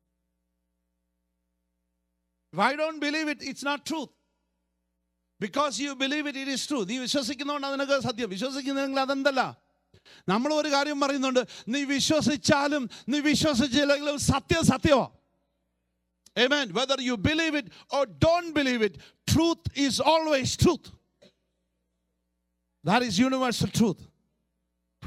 If I don't believe it, it's not truth. Because you believe it, it is true. നീ വിശ്വസിക്കുന്നതുകൊണ്ട് അതിനൊക്കെ സത്യം. വിശ്വസിക്കുന്നെങ്കിൽ അതെന്തല്ല. നമ്മൾ ഒരു കാര്യം പറയുന്നുണ്ട്, നീ വിശ്വസിച്ചാലും നീ വിശ്വസിച്ചില്ലെങ്കിലും സത്യം സത്യമാണ്. Amen. Whether you believe it or don't believe it, truth is always truth. That is universal truth.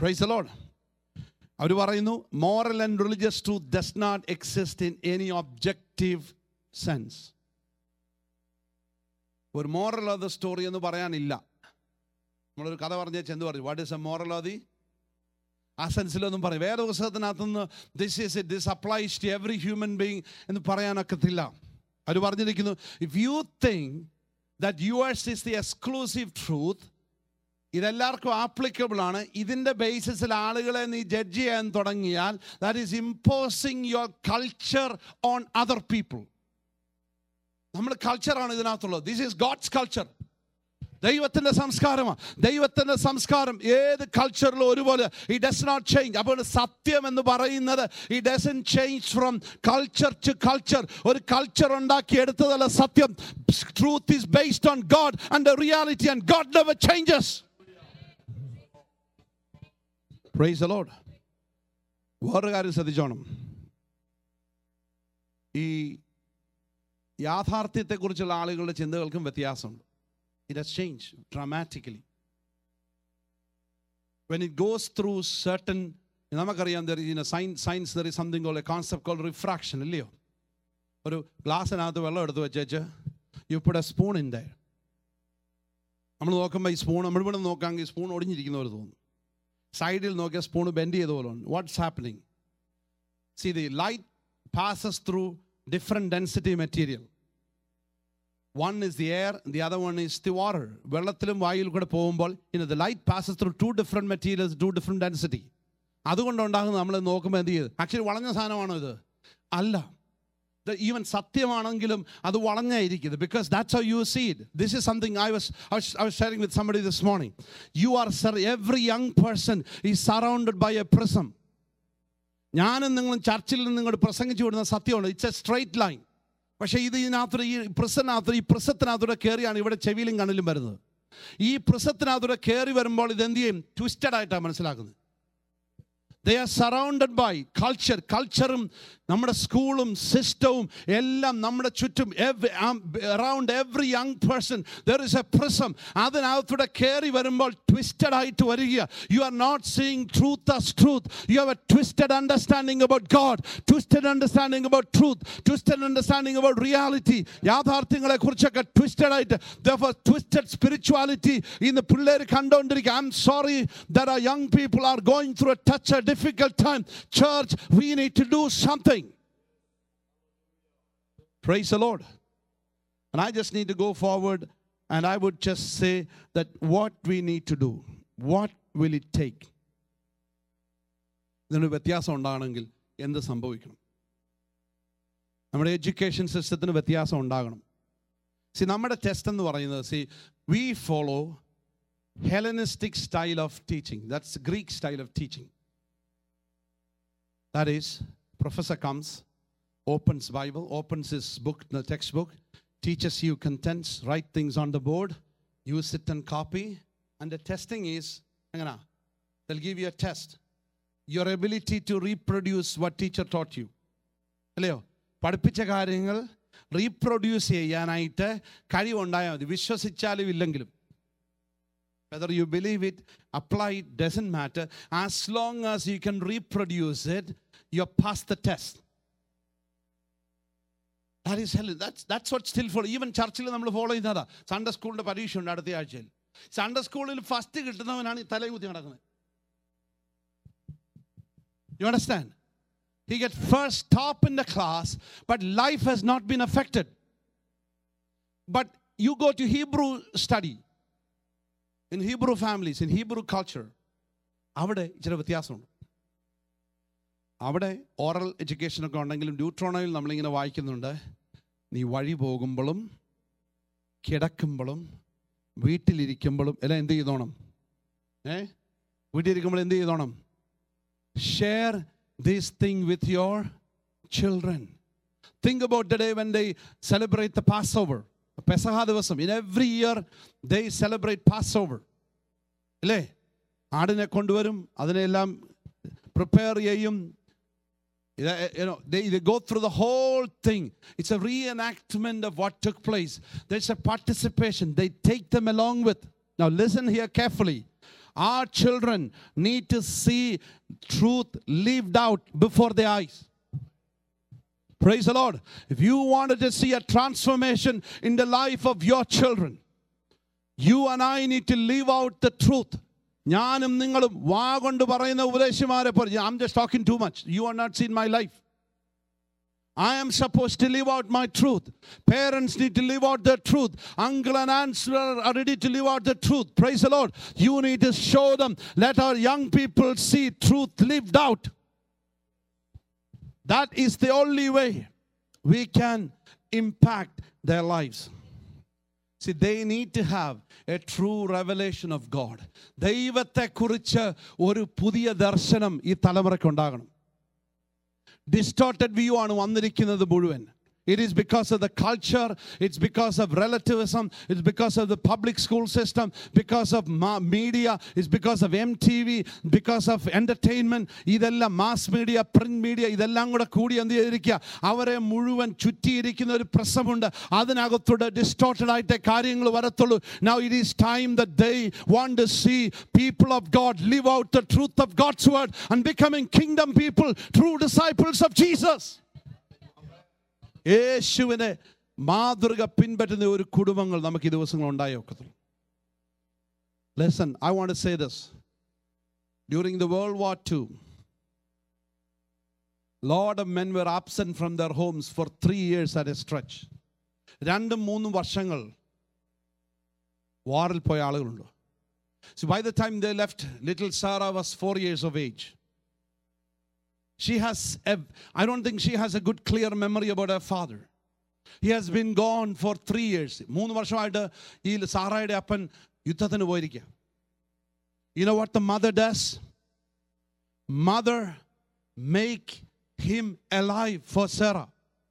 Praise the Lord. അവർ പറയുന്നു moral and religious truth does not exist in any objective sense. ഒരു moral of the story എന്ന് പറയാനില്ല. നമ്മളൊരു കഥ പറഞ്ഞാൽ ചെന്ന് പറയും what is a moral of the ആ സെൻസിലൊന്നും പറയും. വേറെ പുസ്തകത്തിനകത്തുനിന്ന് this is it this applies to every human being എന്ന് പറയാനൊക്കത്തില്ല. അവർ പറഞ്ഞിരിക്കുന്നു if you think that yours is the exclusive truth, ഇതെല്ലാവർക്കും ആപ്ലിക്കബിൾ ആണ്, ഇതിൻ്റെ ബേസിസിൽ ആളുകളെ നീ ജഡ്ജ് ചെയ്യാൻ തുടങ്ങിയാൽ that is imposing your culture on other people. നമ്മുടെ കൾച്ചറാണ് ഇതിനകത്തുള്ളത്. This is God's culture. ദൈവത്തിൻ്റെ സംസ്കാരമാണ്. ദൈവത്തിൻ്റെ സംസ്കാരം ഏത് കൾച്ചറിലും ഒരുപോലെ. It does not change. അപ്പോൾ സത്യം എന്ന് പറയുന്നത് it doesn't change from culture to culture. ഒരു കൾച്ചർ ഉണ്ടാക്കി എടുത്തതല്ല സത്യം. Truth is based on God and the reality and God never changes. Praise the Lord. വേറൊരു കാര്യം ശ്രദ്ധിച്ചോണം. ഈ യാഥാർത്ഥ്യത്തെക്കുറിച്ചുള്ള ആളുകളുടെ ചിന്തകൾക്കും വ്യത്യാസമുണ്ട്. It has changed dramatically. When it goes through certain, നമുക്കറിയാം there is in a science, science there is something called a concept called refraction, ഇല്ലയോ? ഒരു ഗ്ലാസ്സിനകത്ത് വെള്ളം എടുത്ത് വെച്ചേച്ച് you put a spoon in there. നമ്മൾ നോക്കുമ്പോൾ ഈ സ്പൂൺ നമ്മൾ ഇവിടെ നോക്കാമെങ്കിൽ സ്പൂൺ ഒടിഞ്ഞിരിക്കുന്ന പോലെ തോന്നും. സൈഡിൽ നോക്കിയാൽ സ്പൂൺ ബെൻഡ് ചെയ്ത പോലെ ഉണ്ട്. What's happening? See, the light passes through different density material. One is the air, the other one is the water. വെള്ളത്തിലും വായുവിൽ കൂടെ പോകുമ്പോൾ you know the light passes through two different materials, two different density. അതുകൊണ്ടുണ്ടാകുന്നത് നമ്മൾ നോക്കുമ്പോൾ എന്ത് ചെയ്ത് actually വളഞ്ഞ സാധനമാണോ ഇത്? അല്ല. ഈവൻ സത്യമാണെങ്കിലും അത് വളഞ്ഞായിരിക്കുന്നത്. Because that's how you see it. This is something I was I was, I was sharing with somebody this morning. You are every young person is surrounded by a prism. ഞാനും നിങ്ങളും ചർച്ചിൽ നിന്ന് നിങ്ങോട്ട് പ്രസംഗിച്ചു വിടുന്ന സത്യമാണ്. It's a straight line. പക്ഷേ ഇത് ഇതിനകത്ത് ഈ പ്രിസത്തിനകത്ത് ഈ പ്രിസത്തിനകത്തൂടെ കയറിയാണ് ഇവിടെ ചെവിയിലും കണ്ണിലും വരുന്നത്. ഈ പ്രിസത്തിനകത്തൂടെ കയറി വരുമ്പോൾ ഇതെന്ത് ചെയ്യും? ട്വിസ്റ്റഡ് ആയിട്ടാണ് മനസ്സിലാക്കുന്നത്. They are surrounded by culture. കൾച്ചറും നമ്മുടെ സ്കൂളും സിസ്റ്റവും എല്ലാം നമ്മുടെ ചുറ്റും around every young person there is a prism. അതിനകത്തൂടെ കയറി വരുമ്പോൾ ട്വിസ്റ്റഡ് ആയിട്ട് വരിക. You are not seeing truth as truth. You have a twisted understanding about God, twisted understanding about truth, twisted understanding about reality. യാഥാർത്ഥ്യങ്ങളെ കുറിച്ചൊക്കെ twisted ആയിട്ട്, therefore twisted spirituality ഇന്ന് പിള്ളേർ കണ്ടുകൊണ്ടിരിക്കുക. I'm sorry that our young people are going through a touch a difficult time. Church, we need to do something. Praise the Lord. And I just need to go forward and I would just say that what we need to do, what will it take? ഇതിന് വ്യത്യാസം ഉണ്ടാകണമെങ്കിൽ എന്ത് സംഭവിക്കണം? നമ്മുടെ education സിസ്റ്റത്തിന് വ്യത്യാസം ഉണ്ടാകണം. C നമ്മുടെ ടെസ്റ്റ് എന്ന് പറയുന്നത് സി we follow Hellenistic style of teaching. That's Greek style of teaching. That is, professor comes, opens Bible, opens his book, the textbook, teaches you contents, write things on the board, you sit and copy, and the testing is, they'll give you a test. Your ability to reproduce what teacher taught you. അല്ലയോ? പഠിപ്പിച്ച കാര്യങ്ങൾ reproduce ചെയ്യാനായിട്ട് കഴിവുണ്ടായാൽ മതി. വിശ്വസിച്ചാലും ഇല്ലെങ്കിലും. Whether you believe it, apply it, doesn't matter. As long as you can reproduce it, you're past the test. That is hell. That's, that's what still follow. Even churchil നമ്മൾ follow ചെയ്യുന്നതാ. Sunday സ്കൂളിൻ്റെ പരീക്ഷ ഉണ്ട് അടുത്ത ആഴ്ചയിൽ. Sunday സ്കൂളിൽ first കിട്ടുന്നവനാണ് ഈ തലകുത്തി നടക്കുന്നത്. You understand? He gets first top in the class, but life has not been affected. But you go to Hebrew study. In Hebrew families, in Hebrew culture, അവിടെ ഇച്ചിരി വ്യത്യാസമുണ്ട്. അവിടെ ഓറൽ എഡ്യൂക്കേഷനൊക്കെ ഉണ്ടെങ്കിലും ഡ്യൂട്രോണോയിൽ നമ്മളിങ്ങനെ വായിക്കുന്നുണ്ട്, നീ വഴി പോകുമ്പോഴും കിടക്കുമ്പോഴും വീട്ടിലിരിക്കുമ്പോഴും എല്ലാം എന്ത് ചെയ്തോണം? ഏ വീട്ടിലിരിക്കുമ്പോൾ എന്ത് ചെയ്തോണം? Share this thing with your children. Think about the day when they celebrate the Passover. Pesach ദിവസം. In every year they celebrate Passover. അല്ലേ? ആടിനെ കൊണ്ടുവരും, അതിനെല്ലാം പ്രിപ്പയർ ചെയ്യും. You know, they, they go through the whole thing. It's a reenactment of what took place. There's a participation. They take them along with. Now listen here carefully. Our children need to see truth lived out before their eyes. Praise the Lord. If you wanted to see a transformation in the life of your children, you and I need to live out the truth. ഞാനും നിങ്ങളും വാ കൊണ്ട് പറയുന്ന ഉപദേശിമാരെ പോലെ, I'm just talking too much. You are not seeing my life. I am supposed to live out my truth. Parents need to live out their truth. Uncle and aunts are ready to live out the truth. Praise the Lord. You need to show them. Let our young people see truth lived out. That is the only way we can impact their lives. See, they need to have a true revelation of God. ദൈവത്തെ കുറിച്ച് ഒരു പുതിയ ദർശനം ഈ തലമുറയ്ക്ക് ഉണ്ടാകണം. Distorted view ആണ് വന്നിരിക്കുന്നത് മുഴുവൻ. It is because of the culture, it's because of relativism, it's because of the public school system, because of media, it's because of M T V, because of entertainment. ഇതെല്ലാം mass media, print media, ഇതെല്ലാം കൂടെ കൂടി എന്ത് ചെയ്തിരിക്കുക, അവരെ മുഴുവൻ ചുറ്റിയിരിക്കുന്ന ഒരു പ്രശ്നമുണ്ട്. അതിനകത്തൂടെ ഡിസ്റ്റോർട്ടഡ് ആയിട്ട് കാര്യങ്ങൾ വരത്തുള്ളൂ. Now it is time that they want to see people of God live out the truth of God's word and becoming kingdom people, true disciples of Jesus. യേശുവിനെ മാതൃക പിൻപറ്റുന്ന ഒരു കുടുംബങ്ങൾ നമുക്ക് ഈ ദിവസങ്ങൾ ഉണ്ടായേക്കത്തുള്ളൂ. Listen, I want to say this. During the World War Two, lot of men were absent from their homes for three years at a stretch. രണ്ടും മൂന്നും വർഷങ്ങൾ വാറിൽ പോയ ആളുകളുണ്ട്. So by the time they left, little Sarah was four years of age. She has, a, I don't think she has a good clear memory about her father. He has been gone for three years. മൂന്ന് വർഷമായിട്ട് ഈ സാറായുടെ അപ്പൻ യുദ്ധത്തിന് പോയിരിക്കുക. You know what the mother does? Mother make him alive for Sarah.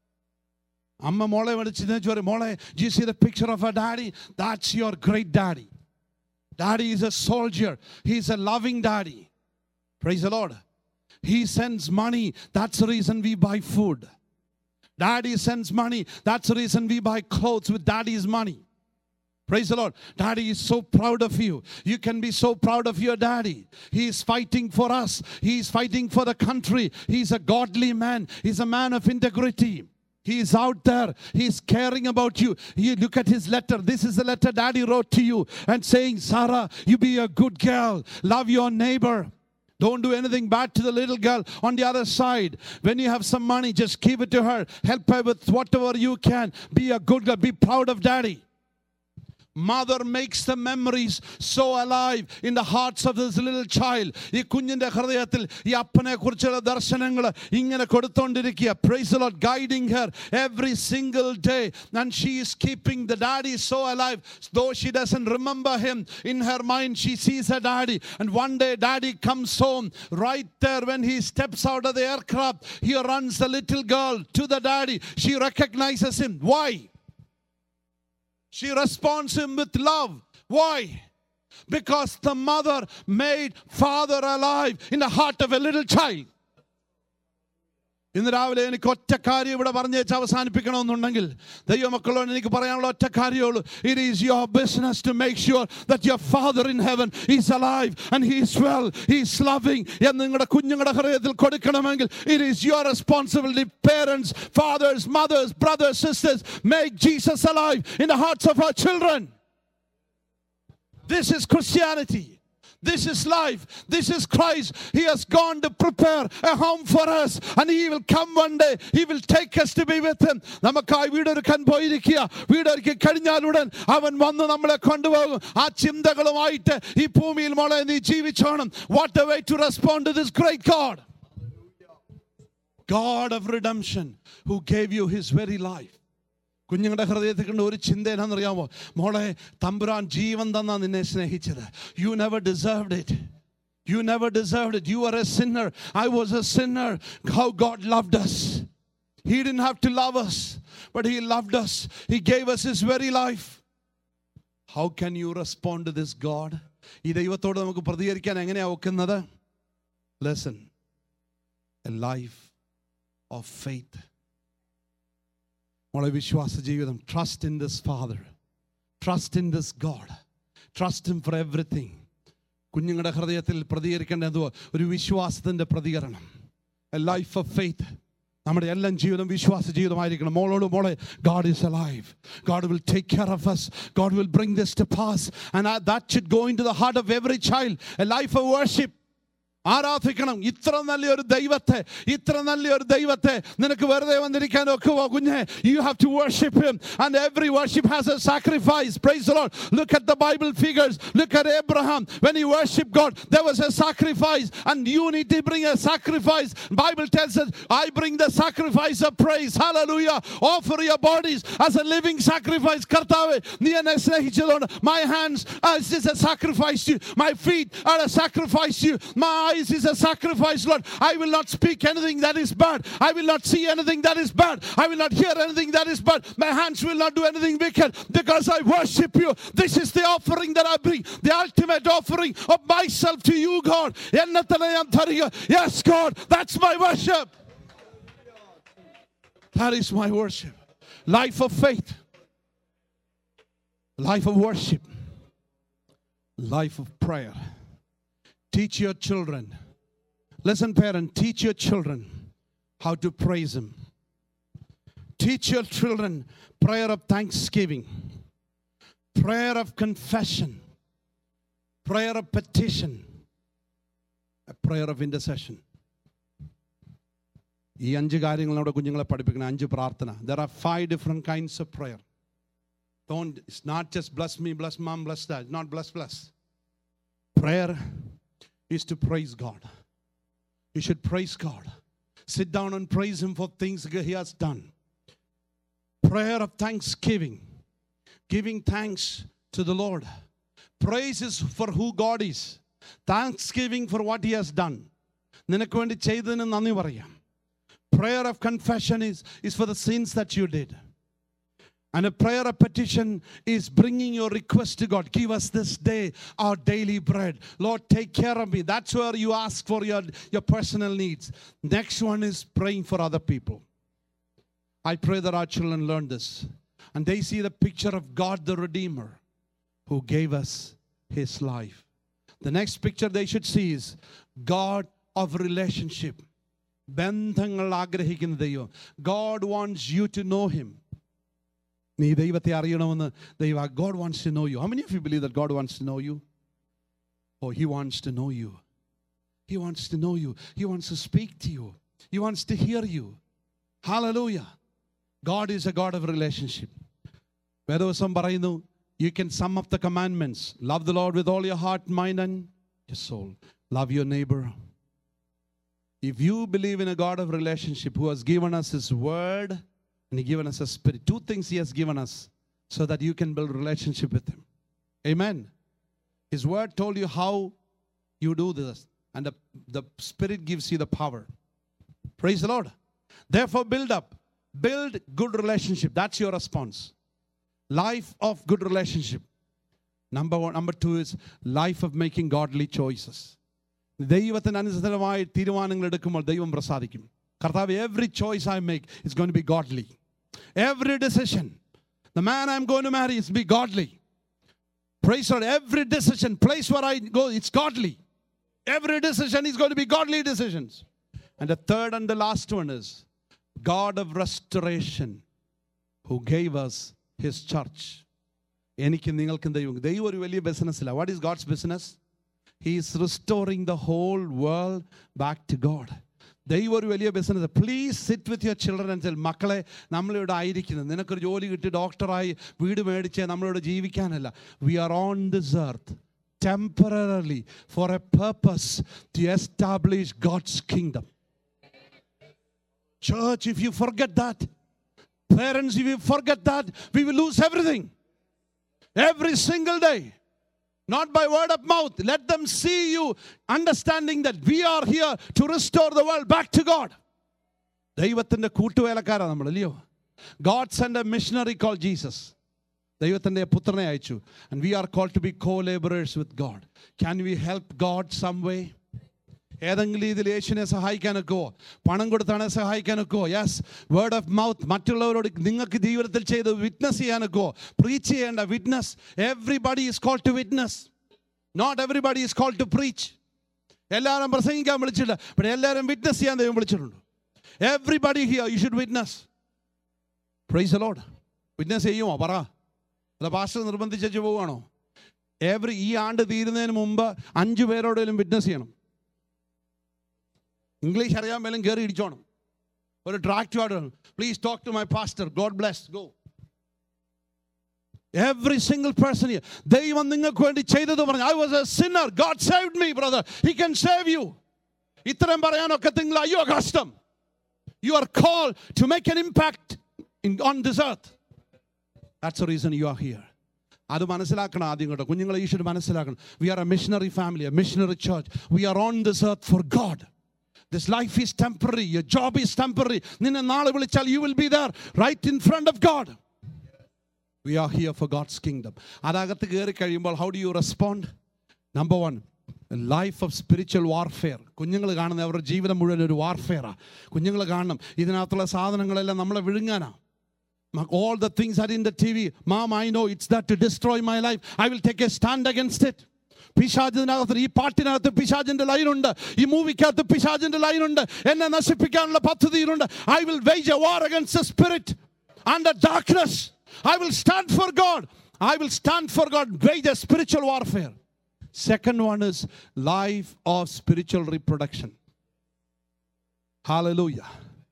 അമ്മ മോളെ വിളിച്ചിട്ട് പറയും, മോളെ, do you see the picture of her daddy? That's your great daddy. Daddy is a soldier. He's a loving daddy. Praise the Lord. He sends money. That's the reason we buy food. Daddy sends money. That's the reason we buy clothes with daddy's money. Praise the Lord. Daddy is so proud of you. You can be so proud of your daddy. He is fighting for us. He is fighting for the country. He's a godly man. He's a man of integrity. He is out there. He is caring about you. You look at his letter. This is the letter daddy wrote to you and saying, Sarah, you be a good girl. Love your neighbor. Don't do anything bad to the little girl on the other side. When you have some money, just give it to her. Help her with whatever you can. Be a good girl. Be proud of daddy. Mother makes the memories so alive in the hearts of this little child. ഈ കുഞ്ഞിന്റെ ഹൃദയത്തിൽ ഈ അപ്പനെ കുറിച്ചുള്ള ദർശനങ്ങൾ ഇങ്ങനെ കൊടുത്തോണ്ടിരിക്കുക. Praise the Lord, guiding her every single day. And she is keeping the daddy so alive. Though she doesn't remember him, in her mind she sees her daddy. And one day daddy comes home. Right there when he steps out of the aircraft, here runs the little girl to the daddy. She recognizes him. Why? She responds him with love. Why? Because the mother made father alive in the heart of a little child. ഇന്ന് രാവിലെ എനിക്ക് ഒറ്റ കാര്യം ഇവിടെ പറഞ്ഞേച്ച് അവസാനിപ്പിക്കണമെന്നുണ്ടെങ്കിൽ ദൈവമക്കളോട് എനിക്ക് പറയാനുള്ള ഒറ്റ കാര്യമുള്ളൂ. It is your business to make sure that your father in heaven is alive and he is well, he is loving. എന്ന് നിങ്ങളുടെ കുഞ്ഞുങ്ങളുടെ ഹൃദയത്തിൽ കൊടുക്കണമെങ്കിൽ it is your responsibility. Parents, fathers, mothers, brothers, sisters, make Jesus alive in the hearts of our children. This is Christianity. This is life. This is Christ. He has gone to prepare a home for us. And He will come one day. He will take us to be with Him. നമുക്കായി വീടൊരുക്കാൻ പോയിരിക്കുക. വീടൊരുക്കി കഴിഞ്ഞാലുടൻ അവൻ വന്ന് നമ്മളെ കൊണ്ടുപോകും. ആ ചിന്തകളുമായിട്ട് ഈ ഭൂമിയിൽ മോളെ നീ ജീവിച്ചോണം. What a way to respond to this great God. God of redemption who gave you His very life. കുഞ്ഞുങ്ങളുടെ ഹൃദയത്തിൽ കണ്ട ഒരു ചിന്ത എന്നാണെന്നറിയാമോ? മോളെ, തമ്പുരാൻ ജീവൻ തന്നാ നിന്നെ സ്നേഹിച്ചത്. You never deserved it. You never deserved it. You are a sinner. I was a sinner. How God loved us. He didn't have to love us, but He loved us. He gave us His very life. How can you respond to this God? ഈ ദൈവത്തോട് നമുക്ക് പ്രതികരിക്കാൻ എങ്ങനെയാ ഒക്കുന്നത്? Listen. A life of faith. മോളെ, വിശ്വാസ ജീവിതം. Trust in this Father. Trust in this God. Trust Him for everything. കുഞ്ഞുങ്ങളുടെ ഹൃദയത്തിൽ പ്രതികരിക്കേണ്ട എന്തോ ഒരു വിശ്വാസത്തിൻ്റെ പ്രതികരണം. A life of faith. നമ്മുടെ എല്ലാം ജീവിതം വിശ്വാസ ജീവിതമായിരിക്കണം. മോളോട് മോളെ, God is alive. God will take care of us. God will bring this to pass. And that should go into the heart of every child. A life of worship. ആരാധിക്കണം. ഇത്ര നല്ലൊരു ദൈവത്തെ, ഇത്ര നല്ലൊരു ദൈവത്തെ നിനക്ക് വെറുതെ വന്നിരിക്കാൻ ഒക്കുമോ കുഞ്ഞെ? You have to worship him, and every worship has a sacrifice. Praise the Lord. Look at the Bible figures. Look at Abraham. When he worshiped God, there was a sacrifice, and you need to bring a sacrifice. Bible tells us, I bring the sacrifice of praise. Hallelujah. Offer your bodies as a living sacrifice. കർത്താവേ, നീ എന്നെ സ്നേഹിച്ചതുകൊണ്ട് my hands is a sacrifice to you. My feet are a sacrifice to you. My eyes is a sacrifice, Lord. I will not speak anything that is bad. I will not see anything that is bad. I will not hear anything that is bad. My hands will not do anything wicked because I worship you. This is the offering that I bring, the ultimate offering of myself to you, God. Yes, God, that's my worship. That is my worship. Life of faith, life of worship, life of prayer. Teach your children. Listen, parent, teach your children how to praise him. Teach your children prayer of thanksgiving, prayer of confession, prayer of petition, a prayer of intercession. ഈ അഞ്ച് കാര്യങ്ങൾ നമ്മുടെ കുഞ്ഞുങ്ങളെ പഠിപ്പിക്കണം. അഞ്ച് പ്രാർത്ഥന. There are five different kinds of prayer. Don't, it's not just bless me, bless mom, bless dad. Not bless, bless. Prayer is to praise God. You should praise God. Sit down and praise him for things he has done. Prayer of thanksgiving, giving thanks to the Lord. Praise is for who God is. Thanksgiving for what he has done. നിനക്ക് വേണ്ടി ചെയ്തതിന് നന്ദി പറയാം. Prayer of confession is, is for the sins that you did. And a prayer of petition is bringing your request to God. Give us this day our daily bread. Lord, take care of me. That's where you ask for your, your personal needs. Next one is praying for other people. I pray that our children learn this. And they see the picture of God the Redeemer who gave us his life. The next picture they should see is God of relationship. ബന്ധങ്ങൾ ആഗ്രഹിക്കുന്ന ദൈവം. God wants you to know him. നീ ദൈവത്തെ അറിയണമെന്ന് ദൈവ. God wants to know you. How many of you believe that God wants to know you? Oh, he wants to know you. He wants to know you. He wants to speak to you. He wants to hear you. Hallelujah. God is a God of relationship. വേദവസം പറയുന്നു, you can sum up the commandments. Love the Lord with all your heart, mind and your soul. Love your neighbor. If you believe in a God of relationship who has given us his word, and he given us a spirit. Two things he has given us so that you can build relationship with him. Amen. His word told you how you do this. And the, the spirit gives you the power. Praise the Lord. Therefore build up. Build good relationship. That's your response. Life of good relationship. Number one. Number two is life of making godly choices. ദൈവത്തിന് അനുസൃതമായ തീരുമാനങ്ങൾ എടുക്കുമ്പോൾ ദൈവം പ്രസാദിക്കും. കർത്താവ്, every choice I make is going to be godly. Every decision. The man I'm going to marry is be godly. Praise God. Every decision, place where I go, it's godly. Every decision is going to be godly decisions. And the third and the last one is God of restoration who gave us his church. എനിക്കും നിങ്ങൾക്കും ദൈവം ദൈവം ഒരു വലിയ ബിസിനസ്സില്ല. What is God's business? He is restoring the whole world back to God. ദൈവം ഒരു വലിയ business. Please sit with your children and tell, മക്കളെ, നമ്മളിവിടെ ആയിരിക്കുന്നത് നിനക്കൊരു ജോലി കിട്ടി ഡോക്ടറായി വീട് മേടിച്ച് നമ്മളിവിടെ ജീവിക്കാനല്ല. We are on this earth temporarily for a purpose to establish God's kingdom. Church, if you forget that, parents, if you forget that, we will lose everything. Every single day. Not by word of mouth. Let them see you understanding that we are here to restore the world back to God. ദൈവത്തിൻ്റെ കൂട്ടുവേലക്കാരാണ് നമ്മൾ, അല്ലയോ? God sent a missionary called Jesus. ദൈവത്തിൻ്റെ പുത്രനെ അയച്ചു. And we are called to be co-laborers with God. Can we help God some way? ഏതെങ്കിലും രീതിയിൽ യേശുവിനെ സഹായിക്കാനൊക്കെയോ പണം കൊടുത്താണ് സഹായിക്കാനൊക്കെയോ? യെസ്. വേർഡ് ഓഫ് മൗത്ത്, മറ്റുള്ളവരോട് നിങ്ങൾക്ക് ജീവിതത്തിൽ ചെയ്ത് വിറ്റ്നസ് ചെയ്യാനൊക്കെയോ? പ്രീച്ച് ചെയ്യേണ്ട witness. Everybody is called to witness. Not everybody is called to preach. എല്ലാവരും പ്രസംഗിക്കാൻ വിളിച്ചില്ല. പക്ഷേ എല്ലാവരും വിറ്റ്നസ് ചെയ്യാൻ ദൈവം വിളിച്ചിട്ടുണ്ട്. Everybody here, you should witness. Praise the Lord. Witness ചെയ്യുമോ? പറ. അല്ല പാസ്റ്റർ നിർബന്ധിച്ചു പോവുകയാണോ? എവറി ഈ ആണ്ട് തീരുന്നതിന് മുമ്പ് അഞ്ചു പേരോടെങ്കിലും വിറ്റ്നസ് ചെയ്യണം. ഇംഗ്ലീഷ് അറിയാൻ മേലും കയറി ഇടിച്ചോണം. ഒരു ട്രാക്ട് ആയിട്ട് please talk to my pastor, God bless, go. Every single person here. ദൈവം നിങ്ങൾക്ക് വേണ്ടി ചെയ്തത് പറഞ്ഞു. I was a sinner, God saved me, brother. He can save you. ഇത്രയും പറയാനൊക്കെ നിങ്ങൾ അയ്യോ കഷ്ടം. You are called to make an impact in, on this earth. That's the reason you are here. അത് മനസ്സിലാക്കണം ആദ്യം കേട്ടോ. കുഞ്ഞുങ്ങളെ ഈശ്വരൻ മനസ്സിലാക്കണം. We are a missionary family, a missionary church. We are on this earth for God. This life is temporary. Your job is temporary. നിന്നെ നാളെ വിളിച്ചാൽ you will be there right in front of God. We are here for God's kingdom. അതകത്ത് കയറി കഴിയുമ്പോൾ how do you respond? Number one, a life of spiritual warfare. കുഞ്ഞുങ്ങൾ കാണുന്ന അവരുടെ ജീവിതം മുഴുവൻ ഒരു വാർഫെയറാണ്. കുഞ്ഞുങ്ങൾ കാണണം ഇതിനകത്തുള്ള സാധനങ്ങളെല്ലാം നമ്മളെ വിഴുങ്ങാനാണ്. All the things are in the T V. Mom, I know it's that to destroy my life. I will take a stand against it. പിശാചിനകത്ത്, ഈ പാട്ടിനകത്ത് പിശാചിന്റെ ലൈനുണ്ട്, ഈ മൂവിക്കകത്ത് പിശാചിന്റെ ലൈനുണ്ട്, എന്നെ നശിപ്പിക്കാനുള്ള പദ്ധതിയിലുണ്ട്. I will wage a war against the spirit and the darkness. I will stand for God. I will stand for God. Wage a spiritual warfare. Second one is life of spiritual reproduction. Hallelujah.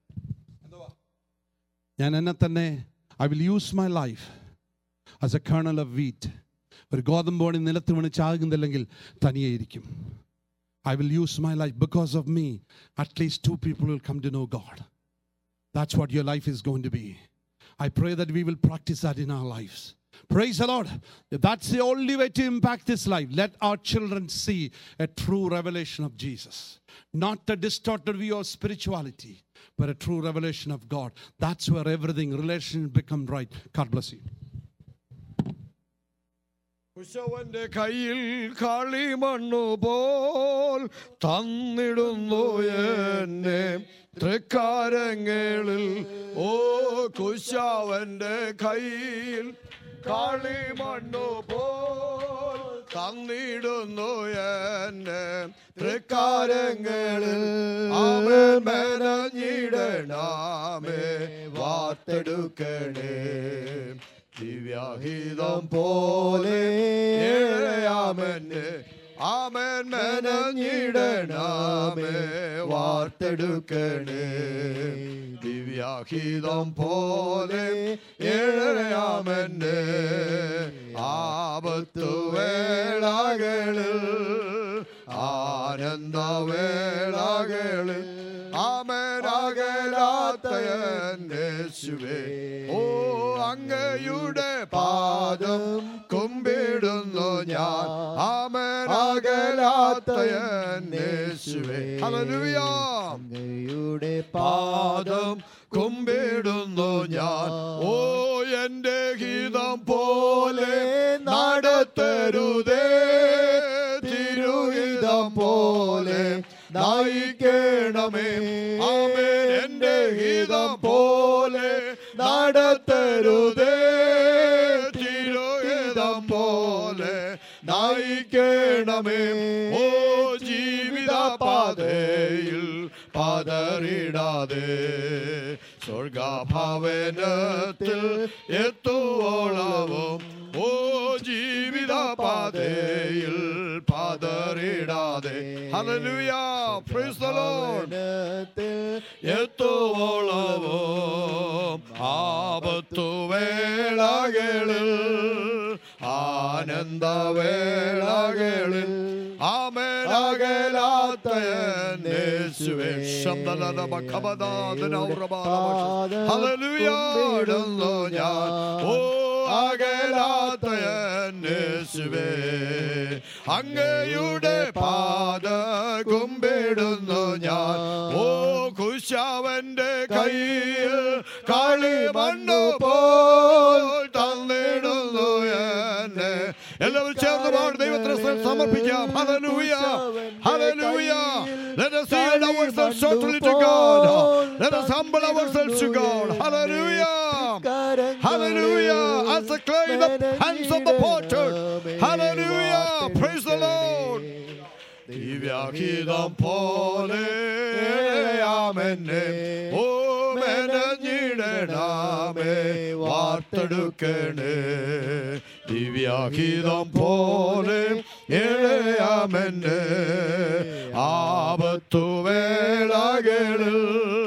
ഞാൻ എന്നെ തന്നെ I will use my life as a kernel of wheat. ഒരു ഗോതമ്പോണി നിലത്ത് വീണ് ചാകുന്നില്ലെങ്കിൽ തനിയെയിരിക്കും. I will use my life. Because of me, at least two people will come to know God. That's what your life is going to be. I pray that we will practice that in our lives. Praise the Lord. That's the only way to impact this life. Let our children see a true revelation of Jesus. Not a distorted view of spirituality, but a true revelation of God. That's where everything, relations become right. God bless you. കുശവന്റെ കയ്യിൽ കളിമണ്ണു പോൽ തന്നിടുന്നു എന്നെ തൃക്കാരങ്ങളിൽ. ഓ കുശവന്റെ കയ്യിൽ കളിമണ്ണു പോൽ തന്നിടുന്നു എന്നെ തൃക്കാരങ്ങളിൽ. ആമേൻ മെനഞ്ഞിടണമേ വാർത്തെടുക്കണേ ദിവ്യഹിതം പോലെ ഏഴയാമെന്നെ. ആമേൻ മെനഞ്ഞിടണമേ വാർത്തെടുക്കണേ ദിവ്യഹിതം പോലെ ഏഴയാമെന്നെ. ആപത്തു വേളകളിൽ ആനന്ദവേളകളിൽ ആമേൻ അകലാത്ത യേശുവേ. ഓ അങ്ങയുടെ പാദം കുമ്പിടുന്നു ഞാൻ. ആമേൻ അകലാത്ത യേശുവേ. ഹല്ലേലൂയ. അങ്ങയുടെ പാദം കുമ്പിടുന്നു ഞാൻ. ഓ എന്റെ ഹിതം പോലെ നടത്തരുതേ, തിരുഹിതം പോലെ നയിക്കണമേ. ആമേൻ എന്റെ ഹിതം പോലെ നടത്തരുതേ, തിരുഹിതം പോലെ നയിക്കണമേ. ഓ ജീവിത പാതയിൽ പതറിടാതെ സ്വർഗഭവനത്തിൽ എത്തുവോളവും. ഓ ജീവിത പാതയിൽ പതറിടാതെ. ഹല്ലേലൂയ. Praise the Lord. എത്തുവോളവും ആപത്തു വേളകളിൽ ആനന്ദവേളകളിൽ ആമേൻ അകലാത്ത യേശുവേ. ഹല്ലേലൂയ. ഞാൻ ഓ അകലാത്ത യേശുവേ. അങ്ങയുടെ പാദ കുമ്പിടുന്നു ഞാൻ. ഓ കുശവന്റെ കയ്യിൽ കളിമണ്ണു പോൽ തന്നിടുന്നു എന്നെ. എല്ലാവരും ചേർന്ന് പാടി ദൈവത്തിന് സമർപ്പിക്കാം. ഹല്ലേലൂയ. ഹല്ലേലൂയ. Let us yield ourselves totally to God. Let us humble ourselves to God. Hallelujah. Hallelujah. As the clay in the hands of the potter. Hallelujah. Praise the Lord. ദിവ്യഹിതം പോലെ ആമെന്നെ ഓ മെനഞ്ഞിടണമേ വാർത്തെടുക്കണേ ദിവ്യഹിതം പോലെ ഏഴയാമെന്നെ ആപത്തു വേളകളിൽ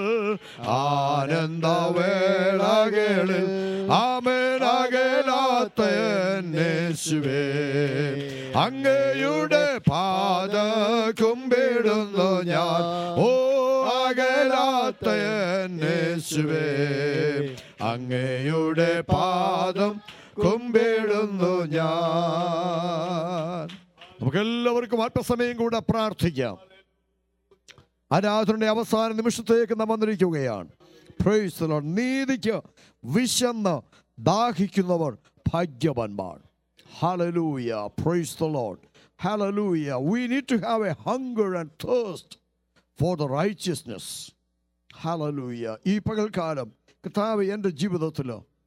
ആനന്ദവേളകളിൽ ആമേനകലാത്ത യേശുവേ അങ്ങയുടെ പാദ കുമ്പിടുന്നു ഞാൻ ഓ അകലാത്ത യേശുവേ അങ്ങയുടെ പാദം കുമ്പിടുന്നു ഞാൻ. നമുക്കെല്ലാവർക്കും അല്പസമയം കൂടെ പ്രാർത്ഥിക്കാം. ആരാധനയുടെ അവസാന നിമിഷത്തേക്ക് നാം വന്നിരിക്കുകയാണ്. Praise the Lord. നീതിക്ക് വിശന്ന് ദാഹിക്കുന്നവർ ഭാഗ്യവാന്മാർ. ഹല്ലേലൂയ. Praise the Lord. ഹല്ലേലൂയ. We need to have a hunger and thirst for the righteousness. ഹല്ലേലൂയ. ഈ പകൽക്കാലം കർത്താവേ എൻ്റെ ജീവിതത്തിൽ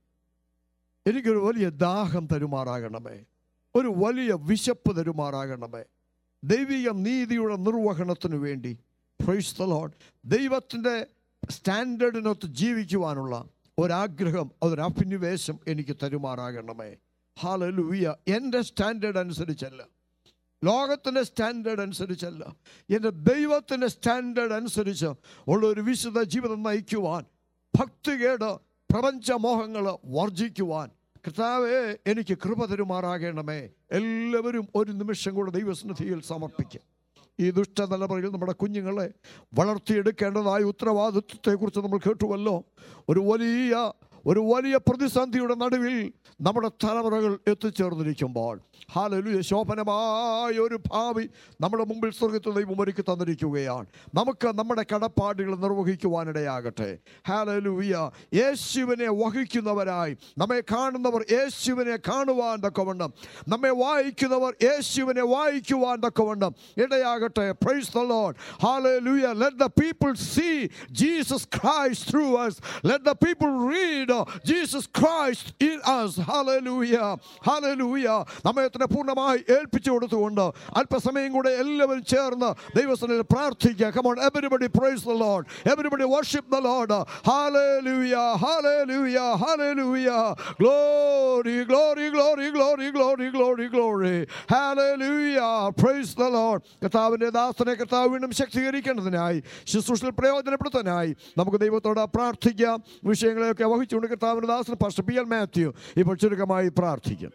എനിക്കൊരു വലിയ ദാഹം തരുമാറാകണമേ, ഒരു വലിയ വിശപ്പ് തരുമാറാകണമേ. ദൈവിക നീതിയുടെ നിർവഹണത്തിനു വേണ്ടി പ്രൈസ് ദി ലോർഡ് ദൈവത്തിൻ്റെ സ്റ്റാൻഡേർഡിനൊത്ത് ജീവിക്കുവാനുള്ള ഒരാഗ്രഹം, അതൊരഭിനിവേശം എനിക്ക് തരുമാറാകണമേ. ഹല്ലേലൂയ. എൻ്റെ സ്റ്റാൻഡേർഡ് അനുസരിച്ചല്ല, ലോകത്തിൻ്റെ സ്റ്റാൻഡേർഡ് അനുസരിച്ചല്ല, എൻ്റെ ദൈവത്തിൻ്റെ സ്റ്റാൻഡേർഡ് അനുസരിച്ച് ഉള്ളൊരു വിശുദ്ധ ജീവിതം നയിക്കുവാൻ, ഭക്തികേട് പ്രപഞ്ചമോഹങ്ങൾ വർജിക്കുവാൻ കർത്താവേ എനിക്ക് കൃപ തരുമാറാകണമേ. എല്ലാവരും ഒരു നിമിഷം കൂടെ ദൈവസന്നിധിയിൽ സമർപ്പിക്കുക. ഈ ദുഷ്ടതലമുറയിൽ നമ്മുടെ കുഞ്ഞുങ്ങളെ വളർത്തിയെടുക്കേണ്ടതായ ഉത്തരവാദിത്വത്തെക്കുറിച്ച് നമ്മൾ കേട്ടുവല്ലോ. ഒരു വലിയ ഒരു വലിയ പ്രതിസന്ധിയുടെ നടുവിൽ നമ്മുടെ തലമുറകൾ എത്തിച്ചേർന്നിരിക്കുമ്പോൾ ഹല്ലേലൂയ ശോഭനമായ ഒരു ഭാവി നമ്മുടെ മുമ്പിൽ സ്വർഗ്ഗത്തിൽ ദൈവം ഒരുക്കി തന്നിരിക്കുകയാണ്. നമുക്ക് നമ്മുടെ കടപ്പാടുകൾ നിർവഹിക്കുവാനിടയാകട്ടെ. ഹല്ലേലൂയ. യേശുവിനെ വഹിക്കുന്നവരായി നമ്മെ കാണുന്നവർ യേശുവിനെ കാണുവാൻ തക്കവണ്ണം, നമ്മെ വായിക്കുന്നവർ യേശുവിനെ വായിക്കുവാൻ തക്കവണ്ണം ഇടയാകട്ടെ. Praise the Lord. ഹല്ലേലൂയ. Let the people see Jesus Christ through us. Let the people read Jesus Christ in us. Hallelujah. Hallelujah. നമ്മെ പൂർണ്ണമായി ഏൽപ്പിച്ചു കൊടുത്തുകൊണ്ട് അല്പസമയം കൂടെ എല്ലാവരും ചേർന്ന് ദൈവസന്നിധിയിൽ പ്രാർത്ഥിക്കുക. Come on, everybody praise the Lord. Everybody worship the Lord. Hallelujah. Hallelujah. Hallelujah. Glory, glory, glory, glory, glory, glory, glory. Hallelujah. Praise the Lord. കർത്താവിന്റെ ദാസനെ കർത്താവ് വീണ്ടും ശക്തീകരിക്കേണ്ടതിനായി, ശുശ്രൂഷയിൽ പ്രയോജനപ്പെടുത്താനായി നമുക്ക് ദൈവത്തോട് പ്രാർത്ഥിക്കാം. വിഷയങ്ങളെയൊക്കെ വഹിച്ചുകൊണ്ട് കർത്താവിന്റെ ദാസൻ പാസ്റ്റർ പി എൽ മാത്യു ഇപ്പോൾ ചുരുക്കമായി പ്രാർത്ഥിക്കും.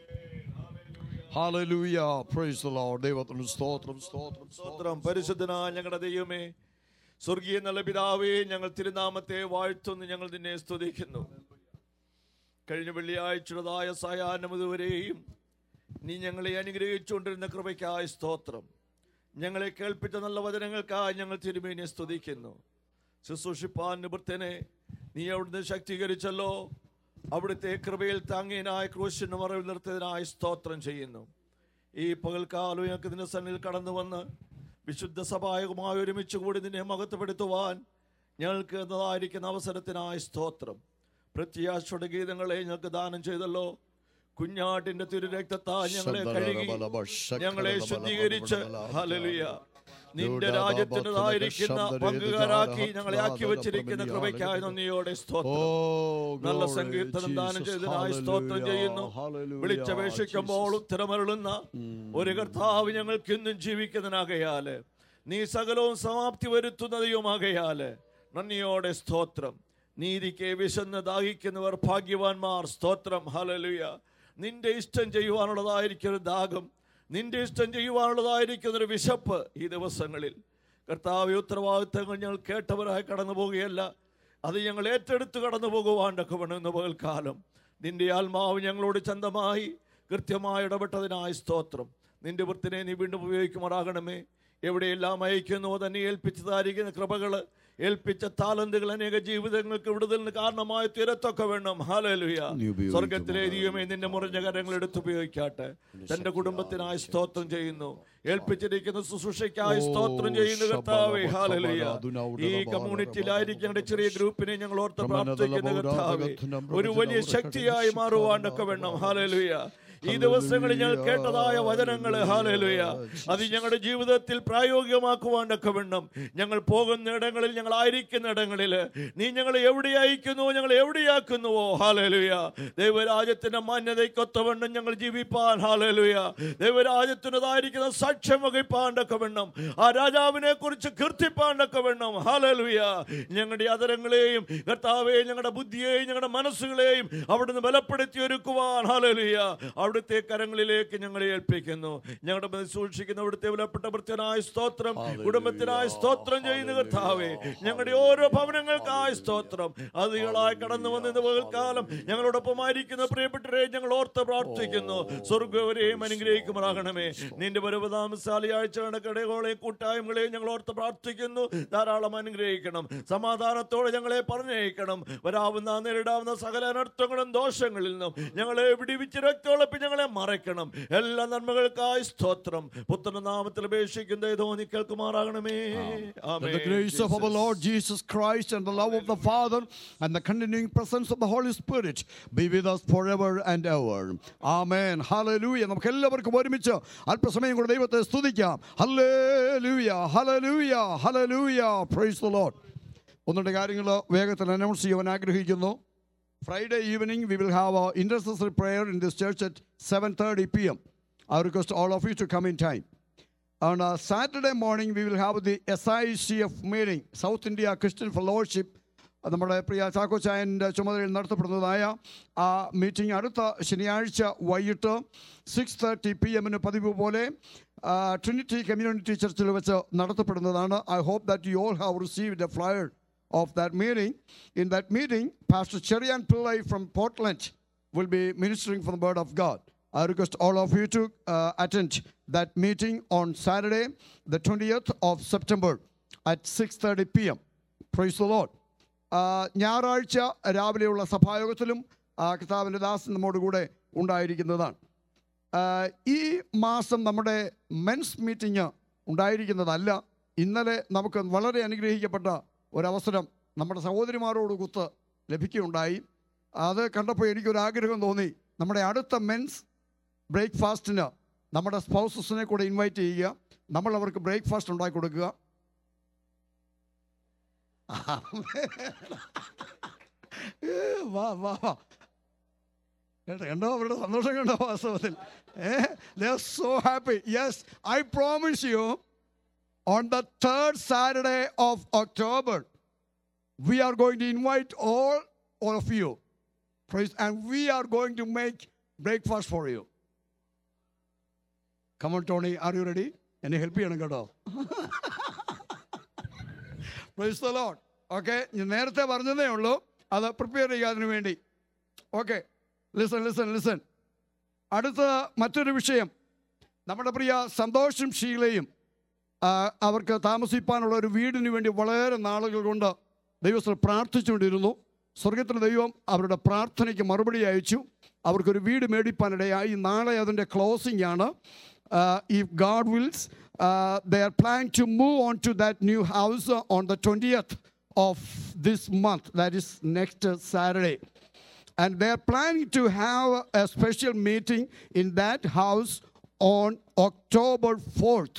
Hallelujah. Praise the Lord. ദൈവത്തിന് സ്തോത്രം, സ്തോത്രം, സ്തോത്രം. പരിശുദ്ധനായ ഞങ്ങളുടെ ദൈവമേ, സ്വർഗീയ നല്ല പിതാവേ, ഞങ്ങൾ തിരുനാമത്തെ വാഴ്ത്തുന്നു, ഞങ്ങൾ നിന്നെ സ്തുതിക്കുന്നു. കഴിഞ്ഞ വെള്ളിയാഴ്ചയുടേതായ സായാഹ്നം ഇതുവരെയും നീ ഞങ്ങളെ അനുഗ്രഹിച്ചുകൊണ്ടിരുന്ന കൃപയ്ക്കായി സ്തോത്രം. ഞങ്ങളെ കേൾപ്പിച്ച നല്ല വചനങ്ങൾക്കായി ഞങ്ങൾ തിരുമേനിയെ സ്തുതിക്കുന്നു. ശുശ്രൂഷിപ്പാൻ നിവൃത്തനെ നീ അവിടുന്ന് ശക്തീകരിച്ചല്ലോ. അവിടുത്തെ കൃപയിൽ താങ്ങിയനായ ക്രൂശിന് മറവിൽ നിർത്തിയതിനായി സ്തോത്രം ചെയ്യുന്നു. ഈ പകൽക്കാലം ഞങ്ങൾക്ക് നിന്റെ സന്നിധിയിൽ കടന്നു വന്ന് വിശുദ്ധ സഭായകമായി ഒരുമിച്ച് കൂടി നിന്നെ മഹത്വപ്പെടുത്തുവാൻ ഞങ്ങൾക്ക് എന്നതായിരിക്കുന്ന അവസരത്തിനായി സ്തോത്രം. പ്രത്യാശയുടെ ഗീതങ്ങളെ ഞങ്ങൾക്ക് ദാനം ചെയ്തല്ലോ. കുഞ്ഞാട്ടിന്റെ തിരുരക്തത്താൽ ഞങ്ങളെ കഴുകി ഞങ്ങളെ ശുദ്ധീകരിച്ച് ഹല്ലേലൂയ നിന്റെ രാജ്യത്തിൻ്റെതായിരിക്കുന്ന പങ്കുകാരാക്കി ഞങ്ങളെ ആക്കി വെച്ചിരിക്കുന്ന കൃപയ്ക്കായി നന്ദിയോടെ സ്തോത്രം. നല്ല സങ്കീർത്തനം ദാനം ചെയ്തതിനായി സ്തോത്രം ചെയ്യുന്നു. വിളിച്ചപേക്ഷിക്കുമ്പോൾ ഉത്തരമരുളുന്ന ഒരു കർത്താവ് ഞങ്ങൾക്ക് ഇന്നും ജീവിക്കുന്നതിനാകയാല്, നീ സകലവും സമാപ്തി വരുത്തുന്നതുമാകയാല് നന്ദിയോടെ സ്തോത്രം. നീതിക്ക് വിശന്ന് ദാഹിക്കുന്നവർ ഭാഗ്യവാന്മാർ. സ്തോത്രം. ഹല്ലേലൂയ. നിന്റെ ഇഷ്ടം ചെയ്യുവാനുള്ളതായിരിക്കും ഒരു ദാഹം, നിന്റെ ഇഷ്ടം ചെയ്യുവാനുള്ളതായിരിക്കുന്നൊരു വിശപ്പ് ഈ ദിവസങ്ങളിൽ കർത്താവ് ഉത്തരവാദിത്തങ്ങൾ ഞങ്ങൾ കേട്ടവരായി കടന്നു പോകുകയല്ല, അത് ഞങ്ങൾ ഏറ്റെടുത്ത് കടന്നു പോകുവാണ്ടൊക്കെ വേണമെന്ന് പകൽക്കാലം നിന്റെ ആത്മാവ് ഞങ്ങളോട് ചന്തമായി കൃത്യമായി ഇടപെട്ടതിനായി സ്തോത്രം. നിന്റെ വൃത്തിനെ നീ വീണ്ടും ഉപയോഗിക്കുമാറാകണമേ. എവിടെയെല്ലാം അയക്കുന്നുവോ തന്നെ ഏൽപ്പിച്ചതായിരിക്കുന്ന കൃപകൾ, ഏൽപ്പിച്ച താലന്തുകൾ അനേക ജീവിതങ്ങൾക്ക് വിടുതലിന് കാരണമായി തീരത്തൊക്കെ വേണം. ഹല്ലേലൂയ. സ്വർഗത്തിലെ ദൈവമേ, നിന്റെ മുറിഞ്ഞ കരങ്ങൾ എടുത്തുപയോഗിക്കാട്ടെ. തന്റെ കുടുംബത്തിനായി സ്തോത്രം ചെയ്യുന്നു. ഏൽപ്പിച്ചിരിക്കുന്ന ശുശ്രൂഷയ്ക്കായി സ്തോത്രം ചെയ്യുന്നു കർത്താവേ. ഹല്ലേലൂയ. ഈ കമ്മ്യൂണിറ്റിയിലായിരിക്കേണ്ട ചെറിയ ഗ്രൂപ്പിനെ ഞങ്ങൾ ഓർത്ത് പ്രാർത്ഥിക്കുന്ന കർത്താവേ, ഒരു വലിയ ശക്തിയായി മാറുവാണ്ടൊക്കെ വേണം. ഹല്ലേലൂയ. ഈ ദിവസങ്ങളിൽ ഞങ്ങൾ കേട്ടതായ വചനങ്ങൾ ഹല്ലേലൂയ അത് ഞങ്ങളുടെ ജീവിതത്തിൽ പ്രായോഗികമാക്കുവാനൊക്കെ വേണം. ഞങ്ങൾ പോകുന്ന ഇടങ്ങളിൽ, ഞങ്ങൾ ആയിരിക്കുന്ന ഇടങ്ങളിൽ നീ ഞങ്ങളെ എവിടെ അയക്കുന്നുവോ, ഞങ്ങൾ എവിടെയാക്കുന്നുവോ ഹല്ലേലൂയ ദൈവരാജ്യത്തിന്റെ മാന്യതയ്ക്കൊത്തവണ്ണം ഞങ്ങൾ ജീവിപ്പാൻ ഹല്ലേലൂയ ദൈവരാജ്യത്തിനതായിരിക്കുന്ന സാക്ഷ്യം വഹിപ്പാനൊക്കെ വേണം. ആ രാജാവിനെ കുറിച്ച് കീർത്തിപ്പാനൊക്കെ വേണം ഹല്ലേലൂയ. ഞങ്ങളുടെ അതരങ്ങളെയും കർത്താവേ ഞങ്ങളുടെ ബുദ്ധിയെയും ഞങ്ങളുടെ മനസ്സുകളെയും അവിടുന്ന് ബലപ്പെടുത്തി ഒരുക്കുവാൻ ഹല്ലേലൂയ അവിടുത്തെ കരങ്ങളിലേക്ക് ഞങ്ങളെ ഏൽപ്പിക്കുന്നു. ഞങ്ങളുടെ മനസ്സ് സൂക്ഷിക്കുന്ന അവിടുത്തെ വിലപ്പെട്ട ഭൃത്യനായ സ്തോത്രം, കുടുംബത്തിനായ സ്തോത്രം ചെയ്യുന്ന കർത്താവേ ഞങ്ങളുടെ ഓരോ ഭവനങ്ങൾക്കായ സ്തോത്രം. അതികളായി കടന്നു വന്ന പകൽക്കാലം ഞങ്ങളോടൊപ്പമായിരിക്കുന്ന പ്രിയപ്പെട്ടവരെ ഞങ്ങൾ ഓർത്ത് പ്രാർത്ഥിക്കുന്നു. സ്വർഗ്ഗവരെയും അനുഗ്രഹിക്കുമാറാകണമേ. നിന്റെ പരവതാമസാലി ആഴ്ചകളുടെ കടകളെയും കൂട്ടായ്മകളെയും ഞങ്ങൾ ഓർത്ത് പ്രാർത്ഥിക്കുന്നു. ധാരാളം അനുഗ്രഹിക്കണം. സമാധാനത്തോടെ ഞങ്ങളെ പറഞ്ഞയക്കണം. വരാവുന്ന നേരിടാവുന്ന സകല അനർത്ഥങ്ങളും ദോഷങ്ങളിൽ നിന്നും ഞങ്ങളെ വിടിവിച്ച് രക്തോളപ്പി ഞങ്ങളെ മറയ്ക്കണം. എല്ലാ നന്മകൾക്കായി സ്തോത്രം. പുത്രന്റെ നാമത്തിൽ അപേക്ഷിക്കുന്ന തോന്നി കേൾക്കുമാറാകണമേ. May the grace of our Lord Jesus Christ and the love of the Father and the continuing presence of the Holy Spirit be with us forever and ever. Amen. Hallelujah. നമുക്ക് എല്ലാവർക്കും ഒരുമിച്ച് അല്പസമയം കൂടെ ദൈവത്തെ സ്തുതിക്കാം. Hallelujah. Hallelujah. Hallelujah. Praise the Lord. ഒന്നുണ്ട് കാര്യങ്ങൾ വേഗത്തിൽ അനൗൺസ് ചെയ്യാൻ ആഗ്രഹിക്കുന്നു. Friday evening we will have our intercessory prayer in this church at seven thirty p m I request all of you to come in time. On uh, Saturday morning we will have the S I C F meeting, South India Christian Fellowship. നമ്മുടെ പ്രിയ ചാക്കോച്ചായൻ്റെ ചുമതലയിൽ നടത്തപ്പെടുന്നതായ ആ meeting അടുത്ത ശനിയാഴ്ച വൈകിട്ട് six thirty P എമ്മിന് പതിവ് പോലെ Trinity community ചർച്ചിൽ വെച്ച് നടത്തപ്പെടുന്നതാണ്. I hope that you all have received a flyer of that meeting. In that meeting, Pastor Cherian Pillai from Portland will be ministering for the word of God. I request all of you to uh, attend that meeting on Saturday, the twentieth of September at six thirty p m Praise the Lord. ഞായറാഴ്ച രാവിലെയുള്ള സഭായോഗത്തിലും കർത്താവിൻ്റെ ദാസൻ നമ്മോട് കൂടെ ഉണ്ടായിരിക്കുന്നതാണ്. ഈ മാസം നമ്മുടെ men's meeting ഉണ്ടായിരിക്കുന്നതല്ല. ഇന്നലെ നമുക്ക് വളരെ അനുഗ്രഹിക്കപ്പെട്ട ഒരവസരം നമ്മുടെ സഹോദരിമാരോട് കുത്ത് ലഭിക്കുകയുണ്ടായി. അത് കണ്ടപ്പോൾ എനിക്കൊരാഗ്രഹം തോന്നി, നമ്മുടെ അടുത്ത മെൻസ് ബ്രേക്ക്ഫാസ്റ്റിന് നമ്മുടെ സ്പൗസസിനെ കൂടെ ഇൻവൈറ്റ് ചെയ്യുക, നമ്മൾ അവർക്ക് ബ്രേക്ക്ഫാസ്റ്റ് ഉണ്ടാക്കി കൊടുക്കുക. വാ വാ കേട്ടോ, കണ്ടോ അവരുടെ സന്തോഷം കണ്ടോ വാസ്തവത്തിൽ. They are so happy. Yes, I promise you, on the third Saturday of October, we are going to invite all, all of you. Praise, and we are going to make breakfast for you. Come on, Tony, are you ready? Any help you? Praise the Lord. Okay, you നേരത്തെ പറഞ്ഞതേ ഉള്ളൂ, അത് prepare ചെയ്യാതിനു വേണ്ടി. Okay, listen listen listen അടുത്ത മറ്റൊരു വിഷയം, നമ്മുടെ പ്രിയ സന്തോഷം ശീലയും അവർക്ക് താമസിപ്പാനുള്ള ഒരു വീടിന് വേണ്ടി വളരെ നാളുകൾ കൊണ്ട് ദൈവത്തിൽ പ്രാർത്ഥിച്ചുകൊണ്ടിരുന്നു. സ്വർഗത്തിലെ ദൈവം അവരുടെ പ്രാർത്ഥനയ്ക്ക് മറുപടി അയച്ചു. അവർക്കൊരു വീട് മേടിപ്പാനിടയായി. നാളെ അതിൻ്റെ ക്ലോസിംഗ് ആണ്. If God wills, they are planning to move on to that new house on the twentieth of this month, that is next Saturday, and they are planning to have a special meeting in that house on October fourth.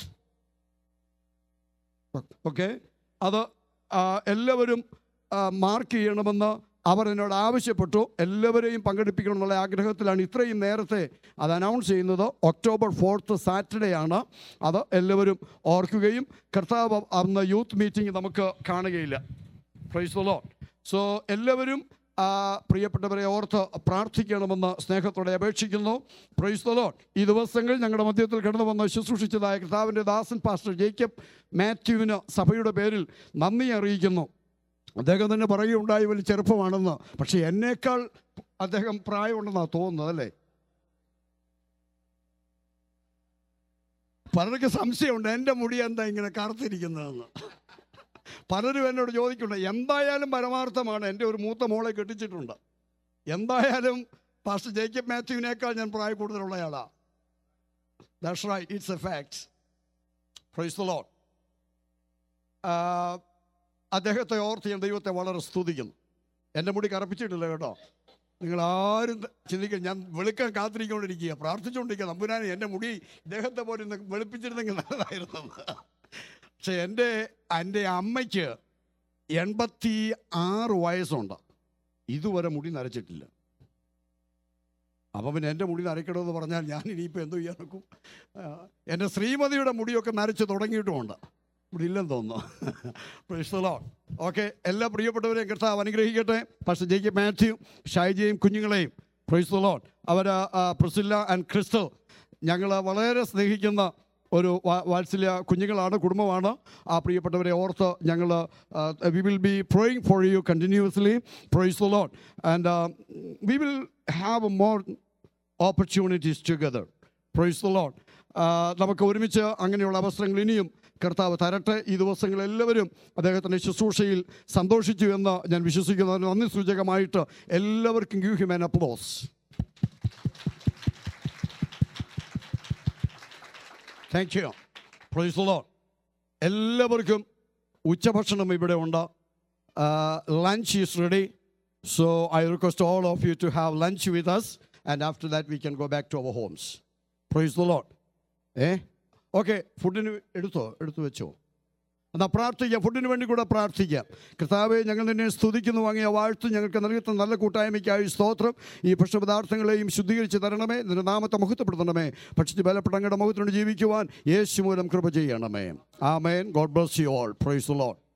Okay, അത് എല്ലാവരും mark ചെയ്യണമെന്ന് അവർ എന്നോട് ആവശ്യപ്പെട്ടു. എല്ലാവരെയും പങ്കെടുപ്പിക്കണമെന്നുള്ള ആഗ്രഹത്തിലാണ് ഇത്രയും നേരത്തെ അത് announce ചെയ്യുന്നത്. ഒക്ടോബർ ഫോർത്ത് സാറ്റർഡേ ആണ്. അത് എല്ലാവരും ഓർക്കുകയും കർത്താവ് അന്ന് യൂത്ത് മീറ്റിംഗ് നമുക്ക് കാണുകയില്ല. Price the Lord. സോ എല്ലാവരും പ്രിയപ്പെട്ടവരെ ഓർത്ത് പ്രാർത്ഥിക്കണമെന്ന് സ്നേഹത്തോടെ അപേക്ഷിക്കുന്നു. Praise the Lord. ഈ ദിവസങ്ങൾ ഞങ്ങളുടെ മധ്യത്തിൽ കടന്നു വന്ന് ശുശ്രൂഷിച്ചതായ കർത്താവിൻ്റെ ദാസൻ പാസ്റ്റർ ജേക്കബ് മാത്യുവിന് സഭയുടെ പേരിൽ നന്ദി അറിയിക്കുന്നു. അദ്ദേഹം തന്നെ പറയുകയുണ്ടായി വലിയ ചെറുപ്പമാണെന്ന്. പക്ഷേ എന്നേക്കാൾ അദ്ദേഹം പ്രായമുണ്ടെന്നാണ് തോന്നുന്നത്, അല്ലേ? പലർക്ക് സംശയമുണ്ട് എൻ്റെ മുടി എന്താ ഇങ്ങനെ കറുത്തിരിക്കുന്നതെന്ന്. പലരും എന്നോട് ചോദിക്കുന്നുണ്ട്. എന്തായാലും പരമാർത്ഥമാണ്, എൻ്റെ ഒരു മൂത്ത മോളെ കെട്ടിച്ചിട്ടുണ്ട്. എന്തായാലും പാസ്റ്റർ ജേക്കബ് മാത്യുവിനേക്കാൾ ഞാൻ പ്രായ കൂടുതലുള്ളയാളാ. That's right, it's a fact. Praise the Lord. അദ്ദേഹത്തെ ഓർത്ത് ഞാൻ ദൈവത്തെ വളരെ സ്തുതിക്കുന്നു. എൻ്റെ മുടി കറുപ്പിച്ചിട്ടില്ല കേട്ടോ. നിങ്ങൾ ആരും ചിന്തിക്കുക ഞാൻ വെളുക്കാൻ കാത്തിരിക്കൊണ്ടിരിക്കുക, പ്രാർത്ഥിച്ചുകൊണ്ടിരിക്കുക, നമ്പുരാനെ എൻ്റെ മുടി ഇദ്ദേഹത്തെ പോലെ ഒന്ന് വെളുപ്പിച്ചിരുന്നെങ്കിൽ നല്ലതായിരുന്നു. പക്ഷെ എൻ്റെ എൻ്റെ അമ്മയ്ക്ക് എൺപത്തി ആറ് വയസ്സുണ്ട്, ഇതുവരെ മുടി നരച്ചിട്ടില്ല. അപ്പം പിന്നെ എൻ്റെ മുടി നരയ്ക്കണമെന്ന് പറഞ്ഞാൽ ഞാൻ ഇനിയിപ്പോൾ എന്തോ ചെയ്യാൻ നോക്കും. എൻ്റെ ശ്രീമതിയുടെ മുടിയൊക്കെ നരച്ച് തുടങ്ങിയിട്ടുമുണ്ട്, ഇവിടെ ഇല്ലെന്ന് തോന്നുന്നു. Price the Lord. ഓക്കെ, എല്ലാ പ്രിയപ്പെട്ടവരെയും കർത്താവ് അനുഗ്രഹിക്കട്ടെ. പക്ഷേ ജെയ്ക്ക് മാത്യു, ഷൈജയും കുഞ്ഞുങ്ങളെയും പ്രൈസ് ദി ലോർഡ്. അവർ പ്രിസില്ല ആൻഡ് ക്രിസ്റ്റൽ ഞങ്ങൾ വളരെ സ്നേഹിക്കുന്ന ഒരു വാത്സല്യ കുഞ്ഞുങ്ങളാണ്, കുടുംബമാണ്. ആ പ്രിയപ്പെട്ടവരെ ഓർത്ത് ഞങ്ങൾ we will be praying for you continuously. Praise the Lord. And we will have more opportunities together. Praise the Lord. നമുക്ക് ഒരുമിച്ച് അങ്ങനെയുള്ള അവസരങ്ങൾ ഇനിയും കർത്താവ് തരട്ടെ. ഈ ദിവസങ്ങൾ എല്ലാവരും അദ്ദേഹത്തിൻ്റെ ശുശ്രൂഷയിൽ സന്തോഷിച്ചു എന്ന് ഞാൻ വിശ്വസിക്കുന്നു. നന്ദി സൂചകമായിട്ട് എല്ലാവർക്കും give him an applause. Thank you. Praise the Lord. എല്ലാവർക്കും ഉച്ചഭക്ഷണം ഇവിടെ ഉണ്ട്. Lunch is ready. So I request all of you to have lunch with us and after that we can go back to our homes. Praise the Lord. ഏ okay, ഫുഡിന് എടുത്തോ, എടുത്തു വെച്ചോ. എന്നാൽ പ്രാർത്ഥിക്കാം, ഫുഡിന് വേണ്ടി കൂടെ പ്രാർത്ഥിക്കാം. കർത്താവെ, ഞങ്ങൾ നിന്നെ സ്തുതിക്കുന്നു. വാങ്ങിയ വാഴ്ത്തു ഞങ്ങൾക്ക് നൽകുന്ന നല്ല കൂട്ടായ്മയ്ക്കായി സ്തോത്രം. ഈ ഭക്ഷണപദാർത്ഥങ്ങളെയും ശുദ്ധീകരിച്ച് തരണമേ. നിന്റെ നാമത്തെ മഹത്വപ്പെടുത്തണമേ. ഭക്ഷിച്ച് ബലപ്പെട്ട അങ്ങയുടെ മഹത്വത്തോട് ജീവിക്കുവാൻ യേശു മൂലം കൃപ ചെയ്യണമേ. ആമേൻ. God bless you all. Praise the Lord.